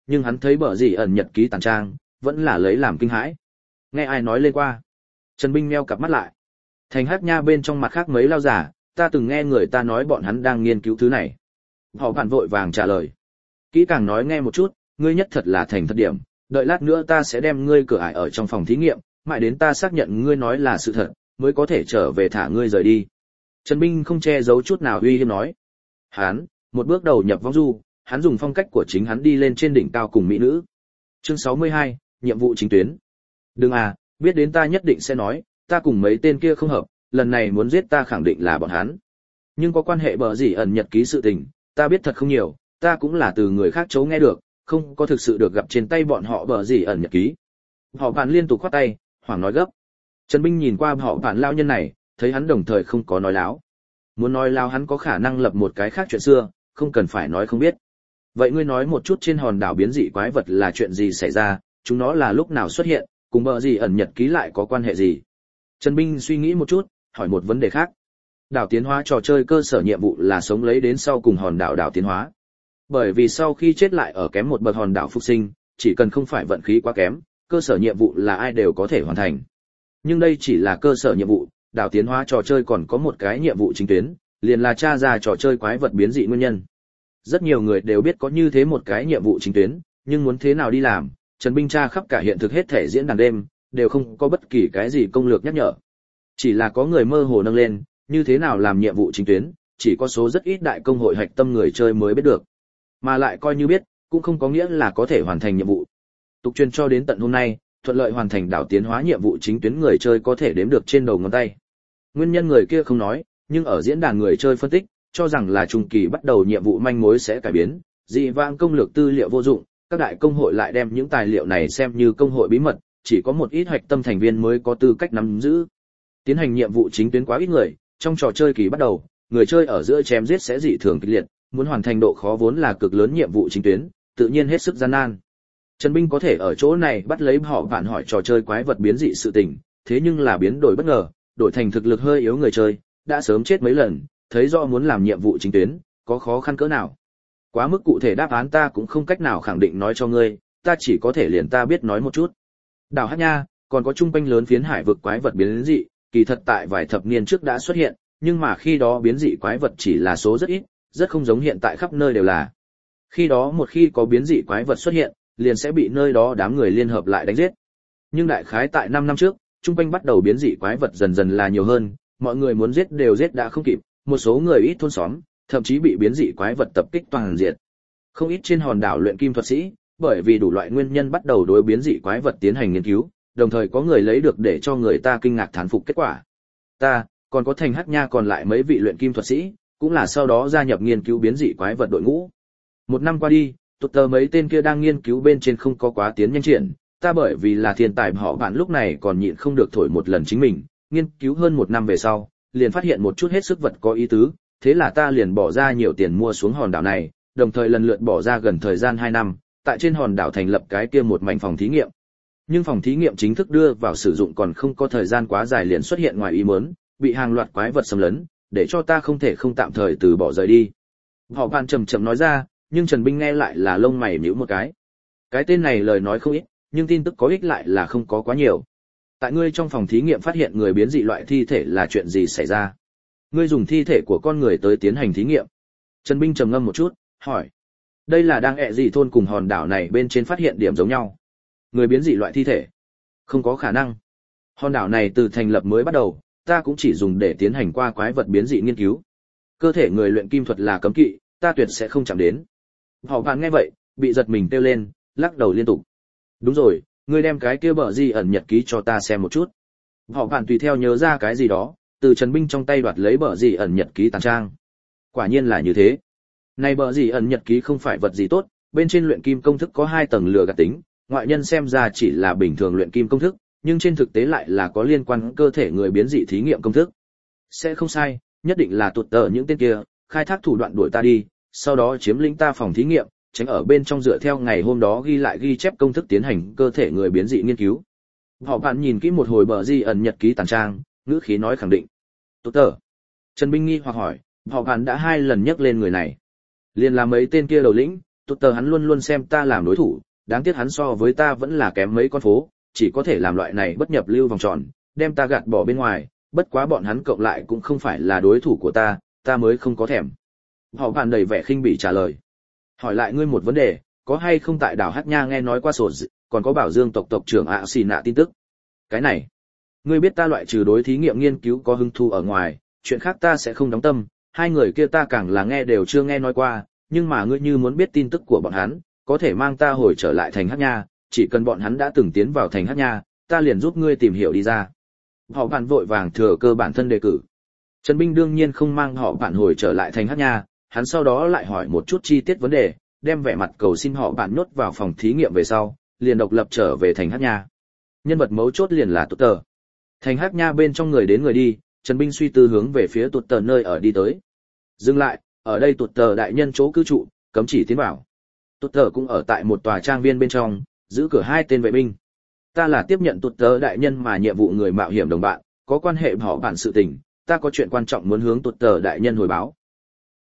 nhưng hắn thấy bờ gì ẩn nhật ký tàn trang, vẫn là lấy làm kinh hãi. Nghe ai nói lên qua? Trần Binh meo cặp mắt lại. Thành Hát Nha bên trong mặt khác mấy lao giả, ta từng nghe người ta nói bọn hắn đang nghiên cứu thứ này. Họ bạn vội vàng trả lời. Kỹ càng nói nghe một chút, ngươi nhất thật là thành thật điểm, đợi lát nữa ta sẽ đem ngươi cửa ải ở trong phòng thí nghiệm, mãi đến ta xác nhận ngươi nói là sự thật, mới có thể trở về thả ngươi rời đi. Trần Binh không che giấu chút nào uy hiếp nói. Hắn, một bước đầu nhập vong du, hắn dùng phong cách của chính hắn đi lên trên đỉnh cao cùng mỹ nữ. Chương 62, nhiệm vụ chính tuyến. Đừng à, biết đến ta nhất định sẽ nói, ta cùng mấy tên kia không hợp, lần này muốn giết ta khẳng định là bọn hắn. Nhưng có quan hệ bờ gì ẩn nhật ký sự tình, ta biết thật không nhiều, ta cũng là từ người khác chấu nghe được, không có thực sự được gặp trên tay bọn họ bờ gì ẩn nhật ký. Họ bạn liên tục khoát tay, hoảng nói gấp. Trần Binh nhìn qua họ bạn lao nhân này, thấy hắn đồng thời không có nói láo. Muốn nói láo hắn có khả năng lập một cái khác chuyện xưa, không cần phải nói không biết. Vậy ngươi nói một chút trên hòn đảo biến dị quái vật là chuyện gì xảy ra, chúng nó là lúc nào xuất hiện, cùng bờ gì ẩn nhật ký lại có quan hệ gì? Trần Binh suy nghĩ một chút, hỏi một vấn đề khác. Đảo tiến hóa trò chơi cơ sở nhiệm vụ là sống lấy đến sau cùng hòn đảo đảo tiến hóa. Bởi vì sau khi chết lại ở kém một bậc hòn đảo phục sinh, chỉ cần không phải vận khí quá kém, cơ sở nhiệm vụ là ai đều có thể hoàn thành. Nhưng đây chỉ là cơ sở nhiệm vụ, đảo tiến hóa trò chơi còn có một cái nhiệm vụ chính tuyến, liền là tra ra trò chơi quái vật biến dị nguyên nhân. Rất nhiều người đều biết có như thế một cái nhiệm vụ chính tuyến, nhưng muốn thế nào đi làm, Trần Binh tra khắp cả hiện thực hết thể diễn đàn đêm, đều không có bất kỳ cái gì công lược nhắc nhở. Chỉ là có người mơ hồ nâng lên, như thế nào làm nhiệm vụ chính tuyến, chỉ có số rất ít đại công hội hạch tâm người chơi mới biết được. Mà lại coi như biết, cũng không có nghĩa là có thể hoàn thành nhiệm vụ. Tục truyền cho đến tận hôm nay, thuận lợi hoàn thành đảo tiến hóa nhiệm vụ chính tuyến người chơi có thể đếm được trên đầu ngón tay. Nguyên nhân người kia không nói, nhưng ở diễn đàn người chơi phân tích, cho rằng là trung kỳ bắt đầu nhiệm vụ manh mối sẽ cải biến, dị vãng công lược tư liệu vô dụng, các đại công hội lại đem những tài liệu này xem như công hội bí mật, chỉ có một ít hạch tâm thành viên mới có tư cách nắm giữ. Tiến hành nhiệm vụ chính tuyến quá ít người, trong trò chơi kỳ bắt đầu, người chơi ở giữa chém giết sẽ dị thường kịch liệt, muốn hoàn thành độ khó vốn là cực lớn nhiệm vụ chính tuyến, tự nhiên hết sức gian nan. Trần Binh có thể ở chỗ này bắt lấy họ bạn hỏi trò chơi quái vật biến dị sự tình, thế nhưng là biến đổi bất ngờ, đổi thành thực lực hơi yếu người chơi, đã sớm chết mấy lần, thấy rõ muốn làm nhiệm vụ chính tuyến, có khó khăn cỡ nào. Quá mức cụ thể đáp án ta cũng không cách nào khẳng định nói cho ngươi, ta chỉ có thể liền ta biết nói một chút. Đảo Hát Nha, còn có trung quanh lớn phiến hải vực quái vật biến dị, kỳ thật tại vài thập niên trước đã xuất hiện, nhưng mà khi đó biến dị quái vật chỉ là số rất ít, rất không giống hiện tại khắp nơi đều là. Khi đó một khi có biến dị quái vật xuất hiện, liền sẽ bị nơi đó đám người liên hợp lại đánh giết. Nhưng đại khái tại 5 năm trước, trung quanh bắt đầu biến dị quái vật dần dần là nhiều hơn, mọi người muốn giết đều giết đã không kịp, một số người ít thôn xóm, thậm chí bị biến dị quái vật tập kích toàn diện. Không ít trên hòn đảo luyện kim thuật sĩ, bởi vì đủ loại nguyên nhân bắt đầu đối biến dị quái vật tiến hành nghiên cứu, đồng thời có người lấy được để cho người ta kinh ngạc thán phục kết quả. Ta, còn có Thành Hát Nha còn lại mấy vị luyện kim thuật sĩ, cũng là sau đó gia nhập nghiên cứu biến dị quái vật đội ngũ. Một năm qua đi, tụt tờ mấy tên kia đang nghiên cứu bên trên không có quá tiến nhanh triển, ta bởi vì là thiên tài họ bạn lúc này còn nhịn không được thổi một lần chính mình, nghiên cứu hơn một năm về sau, liền phát hiện một chút hết sức vật có ý tứ, thế là ta liền bỏ ra nhiều tiền mua xuống hòn đảo này, đồng thời lần lượt bỏ ra gần thời gian 2 năm, tại trên hòn đảo thành lập cái kia một mảnh phòng thí nghiệm. Nhưng phòng thí nghiệm chính thức đưa vào sử dụng còn không có thời gian quá dài liền xuất hiện ngoài ý muốn, bị hàng loạt quái vật xâm lấn, để cho ta không thể không tạm thời từ bỏ rời đi. Họ bạn chậm chậm nói ra, nhưng Trần Binh nghe lại là lông mày nhíu một cái. Cái tên này lời nói không ít, nhưng tin tức có ích lại là không có quá nhiều. Tại ngươi trong phòng thí nghiệm phát hiện người biến dị loại thi thể là chuyện gì xảy ra? Ngươi dùng thi thể của con người tới tiến hành thí nghiệm. Trần Binh trầm ngâm một chút, hỏi. Đây là đang dị thôn cùng hòn đảo này bên trên phát hiện điểm giống nhau. Người biến dị loại thi thể? Không có khả năng. Hòn đảo này từ thành lập mới bắt đầu, ta cũng chỉ dùng để tiến hành qua quái vật biến dị nghiên cứu. Cơ thể người luyện kim thuật là cấm kỵ, ta tuyệt sẽ không chạm đến. Họ bạn nghe vậy, bị giật mình kêu lên, lắc đầu liên tục. Đúng rồi, ngươi đem cái kia bờ gì ẩn nhật ký cho ta xem một chút. Họ bạn tùy theo nhớ ra cái gì đó, từ Trần Binh trong tay đoạt lấy bờ gì ẩn nhật ký tàn trang. Quả nhiên là như thế. Này bờ gì ẩn nhật ký không phải vật gì tốt, bên trên luyện kim công thức có 2 tầng lừa gạt tính, ngoại nhân xem ra chỉ là bình thường luyện kim công thức, nhưng trên thực tế lại là có liên quan cơ thể người biến dị thí nghiệm công thức. Sẽ không sai, nhất định là tụt tờ những tên kia, khai thác thủ đoạn đuổi ta đi, sau đó chiếm lĩnh ta phòng thí nghiệm, tránh ở bên trong dựa theo ngày hôm đó ghi lại ghi chép công thức tiến hành cơ thể người biến dị nghiên cứu. Họ bạn nhìn kỹ một hồi bờ gì ẩn nhật ký tàn trang, ngữ khí nói khẳng định. Tụt tờ. Trần Binh nghi hoặc hỏi, họ bạn đã 2 lần nhắc lên người này. Liền là mấy tên kia đầu lĩnh, Tụt tờ hắn luôn luôn xem ta làm đối thủ, đáng tiếc hắn so với ta vẫn là kém mấy con phố, chỉ có thể làm loại này bất nhập lưu vòng tròn, đem ta gạt bỏ bên ngoài, bất quá bọn hắn cộng lại cũng không phải là đối thủ của ta mới không có thèm. Họ bạn đầy vẻ khinh bỉ trả lời. Hỏi lại ngươi một vấn đề, có hay không tại đảo Hắc Nha nghe nói qua sổ còn có Bảo Dương tộc trưởng ạ xì nạ tin tức? Cái này, ngươi biết ta loại trừ đối thí nghiệm nghiên cứu có hứng thú ở ngoài, chuyện khác ta sẽ không đóng tâm, hai người kia ta càng là nghe đều chưa nghe nói qua, nhưng mà ngươi như muốn biết tin tức của bọn hắn, có thể mang ta hồi trở lại thành Hắc Nha, chỉ cần bọn hắn đã từng tiến vào thành Hắc Nha, ta liền giúp ngươi tìm hiểu đi ra. Họ bạn vội vàng thừa cơ bản thân đề cử. Trần Binh đương nhiên không mang họ bạn hồi trở lại thành Hắc Nha, hắn sau đó lại hỏi một chút chi tiết vấn đề, đem vẻ mặt cầu xin họ bạn nhốt vào phòng thí nghiệm về sau, liền độc lập trở về thành Hắc Nha. Nhân vật mấu chốt liền là Tụt tờ. Thành Hắc Nha bên trong người đến người đi, Trần Binh suy tư hướng về phía Tụt tờ nơi ở đi tới. Dừng lại, ở đây Tụt tờ đại nhân chỗ cư trụ, cấm chỉ tiến vào. Tụt tờ cũng ở tại một tòa trang viên bên trong, giữ cửa hai tên vệ binh. Ta là tiếp nhận Tụt tờ đại nhân mà nhiệm vụ người mạo hiểm đồng bạn, có quan hệ họ bạn sự tình, ta có chuyện quan trọng muốn hướng Tụt tờ đại nhân hồi báo.